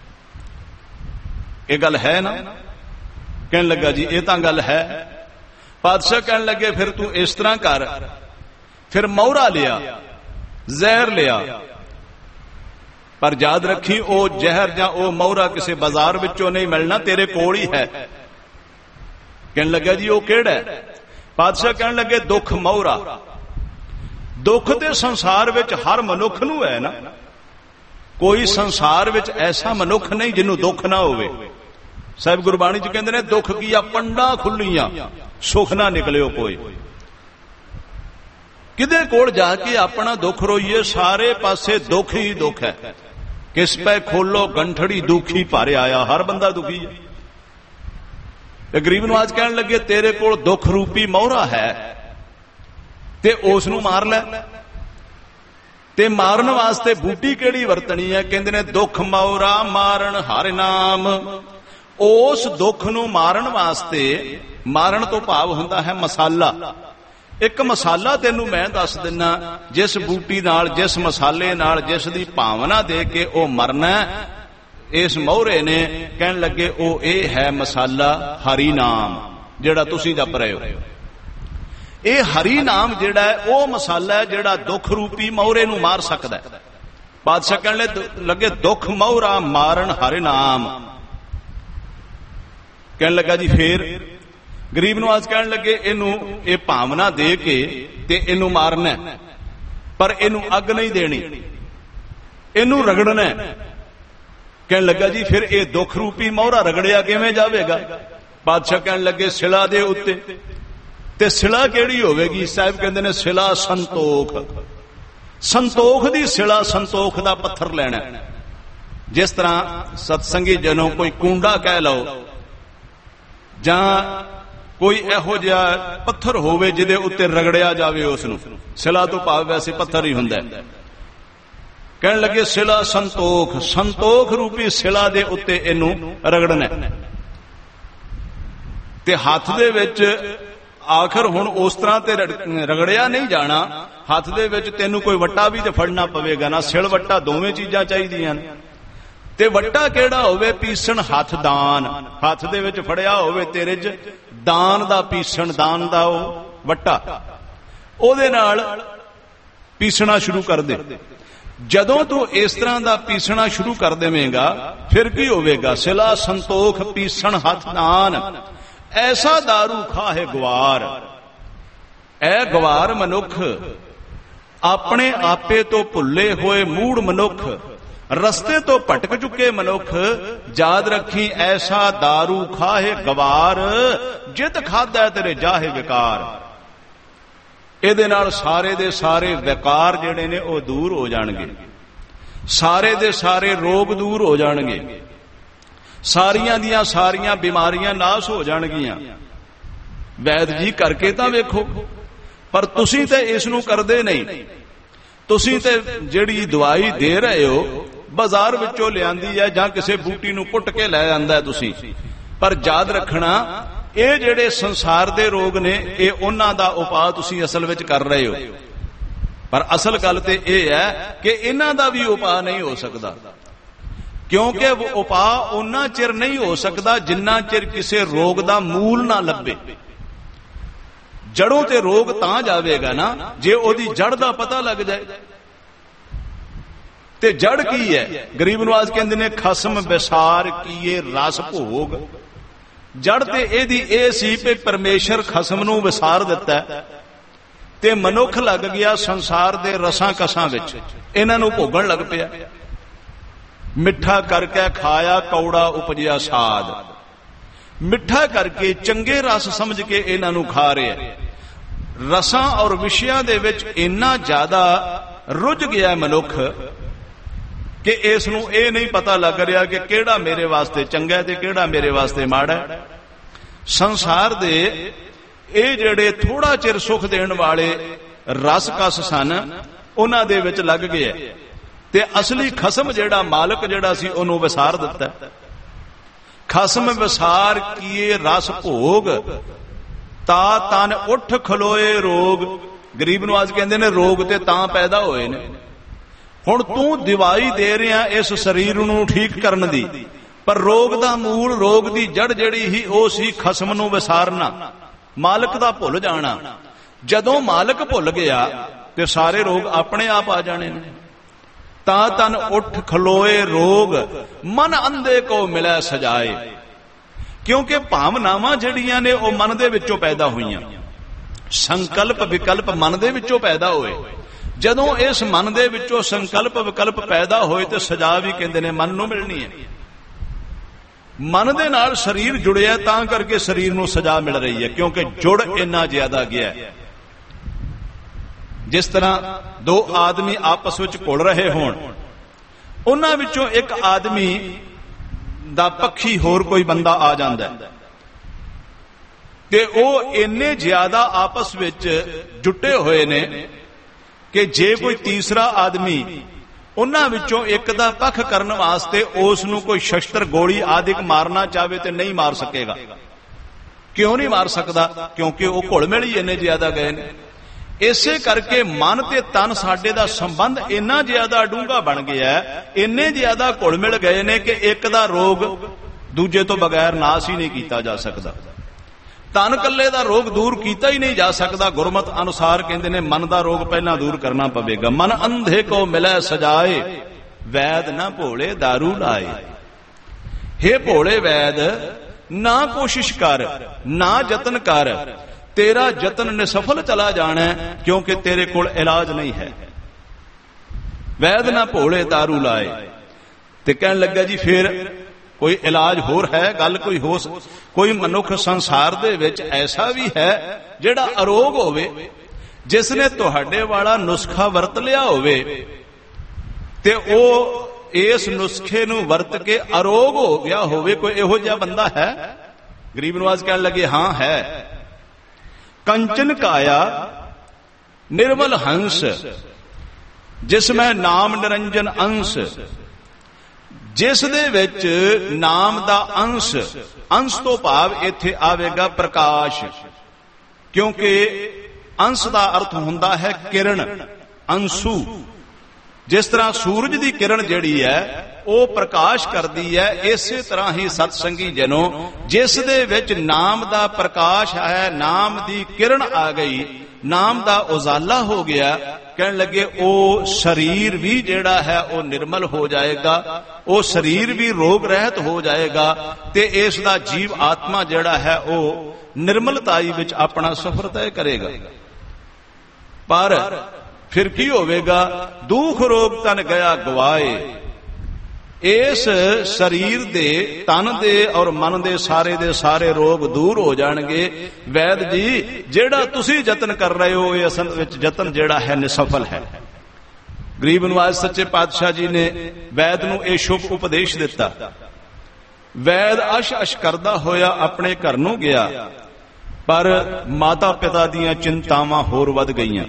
ਇਹ ਗੱਲ ਹੈ ਨਾ? ਕਹਿਣ ਲੱਗਾ ਜੀ ਇਹ ਤਾਂ ਗੱਲ ਹੈ। ਪਾਤਸ਼ਾਹ ਕਹਿਣ ਲੱਗੇ ਫਿਰ ਤੂੰ ਇਸ ਤਰ੍ਹਾਂ ਕਰ, ਫਿਰ ਮੌਰਾ ਲਿਆ, ਜ਼ਹਿਰ ਲਿਆ, ਪਰ ਯਾਦ ਰੱਖੀ ਉਹ ਜ਼ਹਿਰ ਜਾਂ ਉਹ ਮੌਰਾ ਕਿਸੇ ਬਾਜ਼ਾਰ ਵਿੱਚੋਂ ਨਹੀਂ ਮਿਲਣਾ, ਤੇਰੇ ਕੋਲ ਹੀ ਹੈ। ਕਹਿਣ ਲੱਗਾ ਜੀ ਉਹ ਕਿਹੜਾ? ਪਾਤਸ਼ਾਹ ਕਹਿਣ ਲੱਗੇ ਦੁੱਖ ਮੌਰਾ। ਦੁੱਖ ਤੇ ਸੰਸਾਰ ਵਿੱਚ ਹਰ ਮਨੁੱਖ ਨੂੰ ਹੈ ਨਾ। ਕੋਈ ਸੰਸਾਰ ਵਿੱਚ ਐਸਾ ਮਨੁੱਖ ਨਹੀਂ ਜਿਹਨੂੰ ਦੁੱਖ ਨਾ ਹੋਵੇ। ਸਾਹਿਬ ਗੁਰਬਾਣੀ ਚ ਕਹਿੰਦੇ ਨੇ, ਦੁੱਖ ਕੀਆ ਪੰਡਾਂ ਖੁੱਲੀਆਂ, ਸੁਖ ਨਾ ਨਿਕਲਿਓ ਕੋਈ। ਕਿਹਦੇ ਕੋਲ ਜਾ ਕੇ ਆਪਣਾ ਦੁੱਖ ਰੋਈਏ? ਸਾਰੇ ਪਾਸੇ ਦੁੱਖ ਹੀ ਦੁੱਖ ਹੈ। ਕਿਸ ਪੈ ਖੋਲੋ ਗੰਠੜੀ ਦੁਖੀ ਭਰ ਆਇਆ, ਹਰ ਬੰਦਾ ਦੁਖੀ ਹੈ। ਤੇ ਗਰੀਬ ਨਵਾਜ਼ ਕਹਿਣ ਲੱਗੇ ਤੇਰੇ ਕੋਲ ਦੁੱਖ ਰੂਪੀ ਮੌਰਾ ਹੈ ਤੇ ਉਸ ਨੂੰ ਮਾਰ ਲੈ। ਤੇ ਮਾਰਨ ਵਾਸਤੇ ਬੂਟੀ ਕਿਹੜੀ ਵਰਤਣੀ ਹੈ? ਕਹਿੰਦੇ ਨੇ ਦੁੱਖ ਮੌਰਾ ਮਾਰਨ ਹਰਿ ਨਾਮ। ਉਸ ਦੁੱਖ ਨੂੰ ਮਾਰਨ ਵਾਸਤੇ, ਮਾਰਨ ਤੋਂ ਭਾਵ ਹੁੰਦਾ ਹੈ ਮਸਾਲਾ। ਇੱਕ ਮਸਾਲਾ ਤੈਨੂੰ ਮੈਂ ਦੱਸ ਦਿੰਨਾ, ਜਿਸ ਬੂਟੀ ਨਾਲ, ਜਿਸ ਮਸਾਲੇ ਨਾਲ, ਜਿਸ ਦੀ ਭਾਵਨਾ ਦੇ ਕੇ ਉਹ ਮਰਨਾ, ਇਸ ਮੌਰੇ ਨੇ ਕਹਿਣ ਲੱਗੇ ਉਹ ਇਹ ਹੈ ਮਸਾਲਾ ਹਰੀ ਨਾਮ, ਜਿਹੜਾ ਤੁਸੀਂ ਜਪ ਰਹੇ ਹੋ। ਇਹ ਹਰੀ ਨਾਮ ਜਿਹੜਾ ਹੈ ਉਹ ਮਸਾਲਾ ਹੈ ਜਿਹੜਾ ਦੁੱਖ ਰੂਪੀ ਮੌਰੇ ਨੂੰ ਮਾਰ ਸਕਦਾ ਹੈ। ਬਾਦਸ਼ਾਹ ਕਹਿਣ ਲੱਗੇ ਦੁੱਖ ਮੌਰਾ ਮਾਰਨ ਹਰਿ ਨਾਮ। ਕਹਿਣ ਲੱਗਾ ਜੀ ਫੇਰ ਗਰੀਬ ਨਵਾਜ਼ ਕਹਿਣ ਲੱਗੇ ਇਹਨੂੰ ਇਹ ਭਾਵਨਾ ਦੇ ਕੇ ਤੇ ਇਹਨੂੰ ਮਾਰਨਾ, ਪਰ ਇਹਨੂੰ ਅੱਗ ਨਹੀਂ ਦੇਣੀ, ਇਹਨੂੰ ਰਗੜਨਾ। ਕਹਿਣ ਲੱਗਾ ਜੀ ਫਿਰ ਇਹ ਦੁੱਖ ਰੂਪੀ ਮੌਰਾ ਰਗੜਿਆ ਕਿਵੇਂ ਜਾਵੇਗਾ? ਬਾਦਸ਼ਾਹ ਕਹਿਣ ਲੱਗੇ ਸਿਲਾ ਦੇ ਉੱਤੇ। ਤੇ ਸਿਲਾ ਕਿਹੜੀ ਹੋਵੇਗੀ? ਸਾਹਿਬ ਕਹਿੰਦੇ ਨੇ ਸਿਲਾ ਸੰਤੋਖ। ਸੰਤੋਖ ਦੀ ਸਿਲਾ, ਸੰਤੋਖ ਦਾ ਪੱਥਰ ਲੈਣਾ। ਜਿਸ ਤਰ੍ਹਾਂ ਸਤਸੰਗੀ ਜਨੋਂ ਕੋਈ ਕੂੰਡਾ ਕਹਿ ਲਓ ਜਾਂ ਕੋਈ ਇਹੋ ਜਿਹਾ ਪੱਥਰ ਹੋਵੇ ਜਿਹਦੇ ਉੱਤੇ ਰਗੜਿਆ ਜਾਵੇ, ਉਸ ਨੂੰ ਸਿਲਾ ਤੋਂ ਭਾਵ ਵੈਸੇ ਪੱਥਰ ਹੀ ਹੁੰਦਾ ਹੈ। ਕਹਿਣ ਲੱਗੇ ਸਿਲਾ ਸੰਤੋਖ, ਸੰਤੋਖ ਰੂਪੀ ਸਿਲਾ ਦੇ ਉੱਤੇ ਇਹਨੂੰ ਰਗੜਨਾ। ਤੇ ਹੱਥ ਦੇ ਵਿੱਚ ਆਖਰ ਹੁਣ ਉਸ ਤਰ੍ਹਾਂ ਤੇ ਰਗੜਿਆ ਨਹੀਂ ਜਾਣਾ, ਹੱਥ ਦੇ ਵਿੱਚ ਤੈਨੂੰ ਕੋਈ ਵੱਟਾ ਵੀ ਤੇ ਫੜਨਾ ਪਵੇਗਾ ਨਾ। ਸਿਲ ਵੱਟਾ ਦੋਵੇਂ ਚੀਜ਼ਾਂ ਚਾਹੀਦੀਆਂ ਨੇ। ਤੇ ਵੱਟਾ ਕਿਹੜਾ ਹੋਵੇ? ਪੀਸਣ ਹੱਥ ਦਾਨ। ਹੱਥ ਦੇ ਵਿੱਚ ਫੜਿਆ ਹੋਵੇ ਤੇਰੇ 'ਚ ਦਾਨ ਦਾ ਪੀਸਣ, ਦਾਨ ਦਾ ਉਹ ਵੱਟਾ, ਉਹਦੇ ਨਾਲ ਪੀਸਣਾ ਸ਼ੁਰੂ ਕਰ ਦੇ। ਜਦੋਂ ਤੂੰ ਇਸ ਤਰ੍ਹਾਂ ਦਾ ਪੀਸਣਾ ਸ਼ੁਰੂ ਕਰ ਦੇਵੇਂਗਾ ਫਿਰ ਕੀ ਹੋਵੇਗਾ? ਸਿਲਾ ਸੰਤੋਖ ਪੀਸਣ ਹੱਥ ਨਾਨ, ਐਸਾ ਦਾਰੂ ਖਾਹੇ ਗਵਾਰ। ਐ ਗਵਾਰ ਮਨੁੱਖ, ਆਪਣੇ ਆਪੇ ਤੋਂ ਭੁੱਲੇ ਹੋਏ ਮੂੜ ਮਨੁੱਖ, ਰਸਤੇ ਤੋਂ ਭਟਕ ਚੁੱਕੇ ਮਨੁੱਖ, ਯਾਦ ਰੱਖੀ ਐਸਾ ਦਾਰੂ ਖਾਹੇ ਗਵਾਰ, ਜਿਤ ਖਾਧਾ ਤੇਰੇ ਜਾਹੇ ਵਿਕਾਰ। ਇਹਦੇ ਨਾਲ ਸਾਰੇ ਦੇ ਸਾਰੇ ਵਿਕਾਰ ਜਿਹੜੇ ਨੇ ਉਹ ਦੂਰ ਹੋ ਜਾਣਗੇ, ਸਾਰੇ ਦੇ ਸਾਰੇ ਰੋਗ ਦੂਰ ਹੋ ਜਾਣਗੇ, ਸਾਰੀਆਂ ਦੀਆਂ ਸਾਰੀਆਂ ਬਿਮਾਰੀਆਂ ਨਾਸ਼ ਹੋ ਜਾਣਗੀਆਂ। ਵੈਦ ਜੀ ਕਰਕੇ ਤਾਂ ਵੇਖੋ, ਪਰ ਤੁਸੀਂ ਤੇ ਇਸ ਨੂੰ ਕਰਦੇ ਨਹੀਂ। ਤੁਸੀਂ ਤੇ ਜਿਹੜੀ ਦਵਾਈ ਦੇ ਰਹੇ ਹੋ ਬਾਜ਼ਾਰ ਵਿੱਚੋਂ ਲਿਆਂਦੀ ਹੈ ਜਾਂ ਕਿਸੇ ਬੂਟੀ ਨੂੰ ਪੁੱਟ ਕੇ ਲੈ ਆਂਦਾ ਤੁਸੀਂ। ਪਰ ਯਾਦ ਰੱਖਣਾ, ਇਹ ਜਿਹੜੇ ਸੰਸਾਰ ਦੇ ਰੋਗ ਨੇ ਇਹ ਉਹਨਾਂ ਦਾ ਉਪਾਅ ਤੁਸੀਂ ਅਸਲ ਵਿੱਚ ਕਰ ਰਹੇ ਹੋ। ਪਰ ਅਸਲ ਗੱਲ ਤੇ ਇਹ ਹੈ ਕਿ ਇਹਨਾਂ ਦਾ ਵੀ ਉਪਾਅ ਨਹੀਂ ਹੋ ਸਕਦਾ, ਕਿਉਂਕਿ ਉਹ ਉਪਾਅ ਉਹਨਾਂ ਚਿਰ ਨਹੀਂ ਹੋ ਸਕਦਾ ਜਿੰਨਾ ਚਿਰ ਕਿਸੇ ਰੋਗ ਦਾ ਮੂਲ ਨਾ ਲੱਭੇ। ਜੜੋਂ ਤੇ ਰੋਗ ਤਾਂ ਜਾਵੇਗਾ ਨਾ ਜੇ ਉਹਦੀ ਜੜ ਦਾ ਪਤਾ ਲੱਗ ਜਾਏ। ਤੇ ਜੜ ਕੀ ਹੈ? ਗਰੀਬ ਨਵਾਜ਼ ਕਹਿੰਦੇ ਨੇ ਖਸਮ ਵਿਸਾਰ ਕੀਏ ਰਸ ਭੋਗ। ਜੜ ਤੇ ਇਹਦੀ ਇਹ ਸੀ ਕਿ ਪਰਮੇਸ਼ਰ ਖਸਮ ਨੂੰ ਵਿਸਾਰ ਦਿੱਤਾ ਤੇ ਮਨੁੱਖ ਲੱਗ ਗਿਆ ਸੰਸਾਰ ਦੇ ਰਸਾਂ ਕਸਾਂ ਵਿੱਚ, ਇਹਨਾਂ ਨੂੰ ਭੋਗਣ ਲੱਗ ਪਿਆ। ਮਿੱਠਾ ਕਰਕੇ ਖਾਇਆ ਕੌੜਾ ਉਪਜਿਆ ਸਾਧ। ਮਿੱਠਾ ਕਰਕੇ ਚੰਗੇ ਰਸ ਸਮਝ ਕੇ ਇਹਨਾਂ ਨੂੰ ਖਾ ਰਿਹਾ। ਰਸਾਂ ਔਰ ਵਿਸ਼ਿਆਂ ਦੇ ਵਿੱਚ ਇੰਨਾ ਜ਼ਿਆਦਾ ਰੁੱਝ ਗਿਆ ਮਨੁੱਖ ਕਿ ਇਸ ਨੂੰ ਇਹ ਨਹੀਂ ਪਤਾ ਲੱਗ ਰਿਹਾ ਕਿ ਕਿਹੜਾ ਮੇਰੇ ਵਾਸਤੇ ਚੰਗਾ ਤੇ ਕਿਹੜਾ ਮੇਰੇ ਵਾਸਤੇ ਮਾੜਾ ਹੈ। ਸੰਸਾਰ ਦੇ ਇਹ ਜਿਹੜੇ ਥੋੜਾ ਚਿਰ ਸੁਖ ਦੇਣ ਵਾਲੇ ਰਸ ਕਸ ਸਨ ਉਹਨਾਂ ਦੇ ਵਿੱਚ ਲੱਗ ਗਿਆ ਤੇ ਅਸਲੀ ਖਸਮ ਜਿਹੜਾ ਮਾਲਕ ਜਿਹੜਾ ਸੀ ਉਹਨੂੰ ਵਿਸਾਰ ਦਿੱਤਾ। ਖਸਮ ਵਿਸਾਰ ਕੀਏ ਰਸ ਭੋਗ, ਤਾ ਤਨ ਉੱਠ ਖਲੋਏ ਰੋਗ। ਗਰੀਬ ਨਵਾਜ਼ ਕਹਿੰਦੇ ਨੇ ਰੋਗ ਤੇ ਤਾਂ ਪੈਦਾ ਹੋਏ ਨੇ। ਹੁਣ ਤੂੰ ਦਵਾਈ ਦੇ ਰਿਹਾ ਇਸ ਸਰੀਰ ਨੂੰ ਠੀਕ ਕਰਨ ਦੀ, ਪਰ ਰੋਗ ਦਾ ਮੂਲ, ਰੋਗ ਦੀ ਜੜ ਜਿਹੜੀ ਸੀ ਉਹ ਸੀ ਖਸਮ ਨੂੰ ਵਿਸਾਰਨਾ, ਮਾਲਕ ਦਾ ਭੁੱਲ ਜਾਣਾ। ਜਦੋਂ ਮਾਲਕ ਭੁੱਲ ਗਿਆ ਤੇ ਸਾਰੇ ਰੋਗ ਆਪਣੇ ਆਪ ਆ ਜਾਣੇ ਨੇ। ਤਾਂ ਤਨ ਉੱਠ ਖਲੋਏ ਰੋਗ, ਮਨ ਅੰਧੇ ਕੋ ਮਿਲੈ ਸਜਾਏ। ਕਿਉਂਕਿ ਭਾਵਨਾਵਾਂ ਜਿਹੜੀਆਂ ਨੇ ਉਹ ਮਨ ਦੇ ਵਿੱਚੋਂ ਪੈਦਾ ਹੋਈਆਂ, ਸੰਕਲਪ ਵਿਕਲਪ ਮਨ ਦੇ ਵਿੱਚੋਂ ਪੈਦਾ ਹੋਏ। ਜਦੋਂ ਇਸ ਮਨ ਦੇ ਵਿੱਚੋਂ ਸੰਕਲਪ ਵਿਕਲਪ ਪੈਦਾ ਹੋਏ ਤੇ ਸਜ਼ਾ ਵੀ ਕਹਿੰਦੇ ਨੇ ਮਨ ਨੂੰ ਮਿਲਣੀ ਹੈ। ਮਨ ਦੇ ਨਾਲ ਸਰੀਰ ਜੁੜਿਆ ਤਾਂ ਕਰਕੇ ਸਰੀਰ ਨੂੰ ਸਜ਼ਾ ਮਿਲ ਰਹੀ ਹੈ, ਕਿਉਂਕਿ ਜੁੜ ਇੰਨਾ ਜ਼ਿਆਦਾ ਗਿਆ। ਜਿਸ ਤਰ੍ਹਾਂ ਦੋ ਆਦਮੀ ਆਪਸ ਵਿੱਚ ਘੁਲ ਰਹੇ ਹੋਣ, ਉਹਨਾਂ ਵਿੱਚੋਂ ਇੱਕ ਆਦਮੀ ਦਾ ਪੱਖੀ ਹੋਰ ਕੋਈ ਬੰਦਾ ਆ ਜਾਂਦਾ ਤੇ ਉਹ ਇੰਨੇ ਜ਼ਿਆਦਾ ਆਪਸ ਵਿੱਚ ਜੁਟੇ ਹੋਏ ਨੇ ਕਿ ਜੇ ਕੋਈ ਤੀਸਰਾ ਆਦਮੀ ਉਹਨਾਂ ਵਿੱਚੋਂ ਇੱਕ ਦਾ ਪੱਖ ਕਰਨ ਵਾਸਤੇ ਉਸ ਨੂੰ ਕੋਈ ਸ਼ਸਤਰ ਗੋਲੀ ਆਦਿਕ ਮਾਰਨਾ ਚਾਹਵੇ ਤੇ ਨਹੀਂ ਮਾਰ ਸਕੇਗਾ। ਕਿਉਂ ਨਹੀਂ ਮਾਰ ਸਕਦਾ? ਕਿਉਂਕਿ ਉਹ ਘੁਲ ਮਿਲ ਹੀ ਇੰਨੇ ਜ਼ਿਆਦਾ ਗਏ ਨੇ। ਇਸੇ ਕਰਕੇ ਮਨ ਤੇ ਤਨ ਸਾਡੇ ਦਾ ਸੰਬੰਧ ਇੰਨਾ ਜ਼ਿਆਦਾ ਡੂੰਘਾ ਬਣ ਗਿਆ, ਇੰਨੇ ਜ਼ਿਆਦਾ ਘੁਲ ਮਿਲ ਗਏ ਨੇ ਕਿ ਇੱਕ ਦਾ ਰੋਗ ਦੂਜੇ ਤੋਂ ਬਗੈਰ ਨਾਸ਼ ਹੀ ਨਹੀਂ ਕੀਤਾ ਜਾ ਸਕਦਾ। ਤਨ ਕੱਲੇ ਦਾ ਰੋਗ ਦੂਰ ਕੀਤਾ ਹੀ ਨਹੀਂ ਜਾ ਸਕਦਾ। ਗੁਰਮਤ ਅਨੁਸਾਰ ਕਹਿੰਦੇ ਨੇ ਮਨ ਦਾ ਰੋਗ ਪਹਿਲਾਂ ਦੂਰ ਕਰਨਾ ਪਵੇਗਾ। ਮਨ ਅੰਧੇ ਕੋ ਮਿਲੈ ਸਜਾਏ, ਵੈਦ ਨਾ ਭੋਲੇ ਦਾਰੂ ਲਾਏ। ਹੇ ਭੋਲੇ ਵੈਦ, ਨਾ ਕੋਸ਼ਿਸ਼ ਕਰ, ਨਾ ਯਤਨ ਕਰ, ਤੇਰਾ ਯਤਨ ਨਿਸਫਲ ਚਲਾ ਜਾਣਾ, ਕਿਉਂਕਿ ਤੇਰੇ ਕੋਲ ਇਲਾਜ ਨਹੀਂ ਹੈ। ਵੈਦ ਨਾ ਭੋਲੇ ਦਾਰੂ ਲਾਏ। ਤੇ ਕਹਿਣ ਲੱਗਾ ਜੀ ਫਿਰ ਕੋਈ ਇਲਾਜ ਹੋਰ ਹੈ? ਗੱਲ ਕੋਈ ਮਨੁੱਖ ਸੰਸਾਰ ਦੇ ਵਿੱਚ ਐਸਾ ਵੀ ਹੈ ਜਿਹੜਾ ਅਰੋਗ ਹੋਵੇ, ਜਿਸ ਨੇ ਤੁਹਾਡੇ ਵਾਲਾ ਨੁਸਖਾ ਵਰਤ ਲਿਆ ਹੋਵੇ ਤੇ ਉਹ ਇਸ ਨੁਸਖੇ ਨੂੰ ਵਰਤ ਕੇ ਅਰੋਗ ਹੋ ਗਿਆ ਹੋਵੇ? ਕੋਈ ਇਹੋ ਜਿਹਾ ਬੰਦਾ ਹੈ? ਗਰੀਬ ਨਵਾਜ਼ ਕਹਿਣ ਲੱਗੇ ਹਾਂ ਹੈ। ਕੰਚਨ ਕਾਇਆ ਨਿਰਮਲ ਹੰਸ, ਜਿਸ ਮੈਂ ਨਾਮ ਨਿਰੰਜਨ ਅੰਸ਼। ਜਿਸ ਦੇ ਵਿੱਚ ਨਾਮ ਦਾ ਅੰਸ਼, ਅੰਸ਼ ਤੋਂ ਭਾਵ ਇੱਥੇ ਆਵੇਗਾ ਪ੍ਰਕਾਸ਼, ਕਿਉਂਕਿ ਅੰਸ਼ ਦਾ ਅਰਥ ਹੁੰਦਾ ਹੈ ਕਿਰਨ, ਅੰਸ਼ੂ। ਜਿਸ ਤਰ੍ਹਾਂ ਸੂਰਜ ਦੀ ਕਿਰਨ ਜਿਹੜੀ ਹੈ ਉਹ ਪ੍ਰਕਾਸ਼ ਕਰਦੀ ਹੈ। ਇਸੇ ਤਰ੍ਹਾਂ ਹੀ ਸਤਸੰਗੀ ਜਨੋ, ਜਿਸ ਦੇ ਵਿੱਚ ਨਾਮ ਦਾ ਪ੍ਰਕਾਸ਼ ਹੈ, ਨਾਮ ਦੀ ਕਿਰਨ ਆ ਗਈ, ਨਾਮ ਦਾ ਉਜਾਲਾ ਹੋ ਗਿਆ, ਕਹਿਣ ਲੱਗੇ ਉਹ ਸਰੀਰ ਵੀ ਜਿਹੜਾ ਹੈ ਉਹ ਨਿਰਮਲ ਹੋ ਜਾਏਗਾ, ਉਹ ਸਰੀਰ ਵੀ ਰੋਗ ਰਹਿਤ ਹੋ ਜਾਏਗਾ, ਤੇ ਇਸ ਦਾ ਜੀਵ ਆਤਮਾ ਜਿਹੜਾ ਹੈ ਉਹ ਨਿਰਮਲਤਾਈ ਵਿੱਚ ਆਪਣਾ ਸਫ਼ਰ ਤੈਅ ਕਰੇਗਾ। ਪਰ ਫਿਰ ਕੀ ਹੋਵੇਗਾ? ਦੁੱਖ ਰੋਗ ਤਨ ਗਿਆ ਗਵਾਏ। ਇਸ ਸਰੀਰ ਦੇ, ਤਨ ਦੇ ਔਰ ਮਨ ਦੇ ਸਾਰੇ ਰੋਗ ਦੂਰ ਹੋ ਜਾਣਗੇ। ਵੈਦ ਜੀ, ਜਿਹੜਾ ਤੁਸੀਂ ਯਤਨ ਕਰ ਰਹੇ ਹੋ ਇਹ ਅਸਲ ਵਿੱਚ ਯਤਨ ਜਿਹੜਾ ਹੈ ਨਿਸਫਲ ਹੈ। ਗਰੀਬ ਨਿਵਾਜ ਸੱਚੇ ਪਾਤਸ਼ਾਹ ਜੀ ਨੇ ਵੈਦ ਨੂੰ ਇਹ ਸ਼ੁਭ ਉਪਦੇਸ਼ ਦਿੱਤਾ। ਵੈਦ ਅਸ਼ ਕਰਦਾ ਹੋਇਆ ਆਪਣੇ ਘਰ ਨੂੰ ਗਿਆ, ਪਰ ਮਾਤਾ ਪਿਤਾ ਦੀਆਂ ਚਿੰਤਾਵਾਂ ਹੋਰ ਵੱਧ ਗਈਆਂ।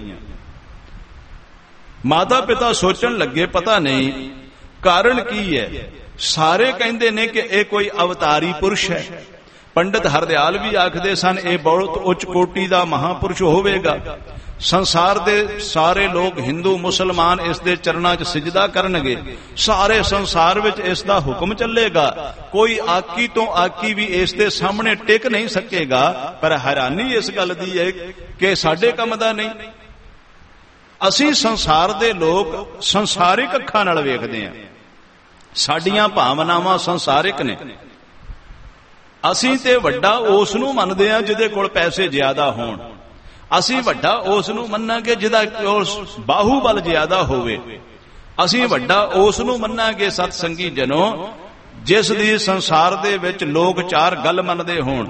ਮਾਤਾ ਪਿਤਾ ਸੋਚਣ ਲੱਗੇ ਪਤਾ ਨਹੀਂ ਕਾਰਨ ਕੀ ਹੈ। ਸਾਰੇ ਕਹਿੰਦੇ ਨੇ ਕਿ ਇਹ ਕੋਈ ਅਵਤਾਰੀ ਪੁਰਸ਼ ਹੈ। ਪੰਡਿਤ ਹਰਦਿਆਲ ਵੀ ਆਖਦੇ ਸਨ ਇਹ ਬਹੁਤ ਉੱਚ ਕੋਟੀ ਦਾ ਮਹਾਪੁਰਸ਼ ਹੋਵੇਗਾ। ਸੰਸਾਰ ਦੇ ਸਾਰੇ ਲੋਕ, ਹਿੰਦੂ ਮੁਸਲਮਾਨ, ਇਸ ਦੇ ਚਰਨਾਂ 'ਚ ਸਿਜਦਾ ਕਰਨਗੇ। ਸਾਰੇ ਸੰਸਾਰ ਵਿੱਚ ਇਸ ਦਾ ਹੁਕਮ ਚੱਲੇਗਾ। ਕੋਈ ਆਕੀ ਤੋਂ ਆਕੀ ਵੀ ਇਸ ਦੇ ਸਾਹਮਣੇ ਟਿਕ ਨਹੀਂ ਸਕੇਗਾ। ਪਰ ਹੈਰਾਨੀ ਇਸ ਗੱਲ ਦੀ ਹੈ ਕਿ ਸਾਡੇ ਕੰਮ ਦਾ ਨਹੀਂ। ਅਸੀਂ ਸੰਸਾਰ ਦੇ ਲੋਕ ਸੰਸਾਰਿਕ ਅੱਖਾਂ ਨਾਲ ਵੇਖਦੇ ਹਾਂ। ਸਾਡੀਆਂ ਭਾਵਨਾਵਾਂ ਸੰਸਾਰਿਕ ਨੇ। ਅਸੀਂ ਤੇ ਵੱਡਾ ਉਸ ਨੂੰ ਮੰਨਦੇ ਹਾਂ ਜਿਹਦੇ ਕੋਲ ਪੈਸੇ ਜ਼ਿਆਦਾ ਹੋਣ। ਅਸੀਂ ਵੱਡਾ ਉਸ ਨੂੰ ਮੰਨਾਂਗੇ ਜਿਹਦਾ ਕੋਲ ਬਾਹੂਬਲ ਜ਼ਿਆਦਾ ਹੋਵੇ। ਅਸੀਂ ਵੱਡਾ ਉਸ ਨੂੰ ਮੰਨਾਂਗੇ ਸਤਸੰਗੀ ਜਨੋ, ਜਿਸ ਦੀ ਸੰਸਾਰ ਦੇ ਵਿੱਚ ਲੋਕ ਚਾਰ ਗੱਲ ਮੰਨਦੇ ਹੋਣ,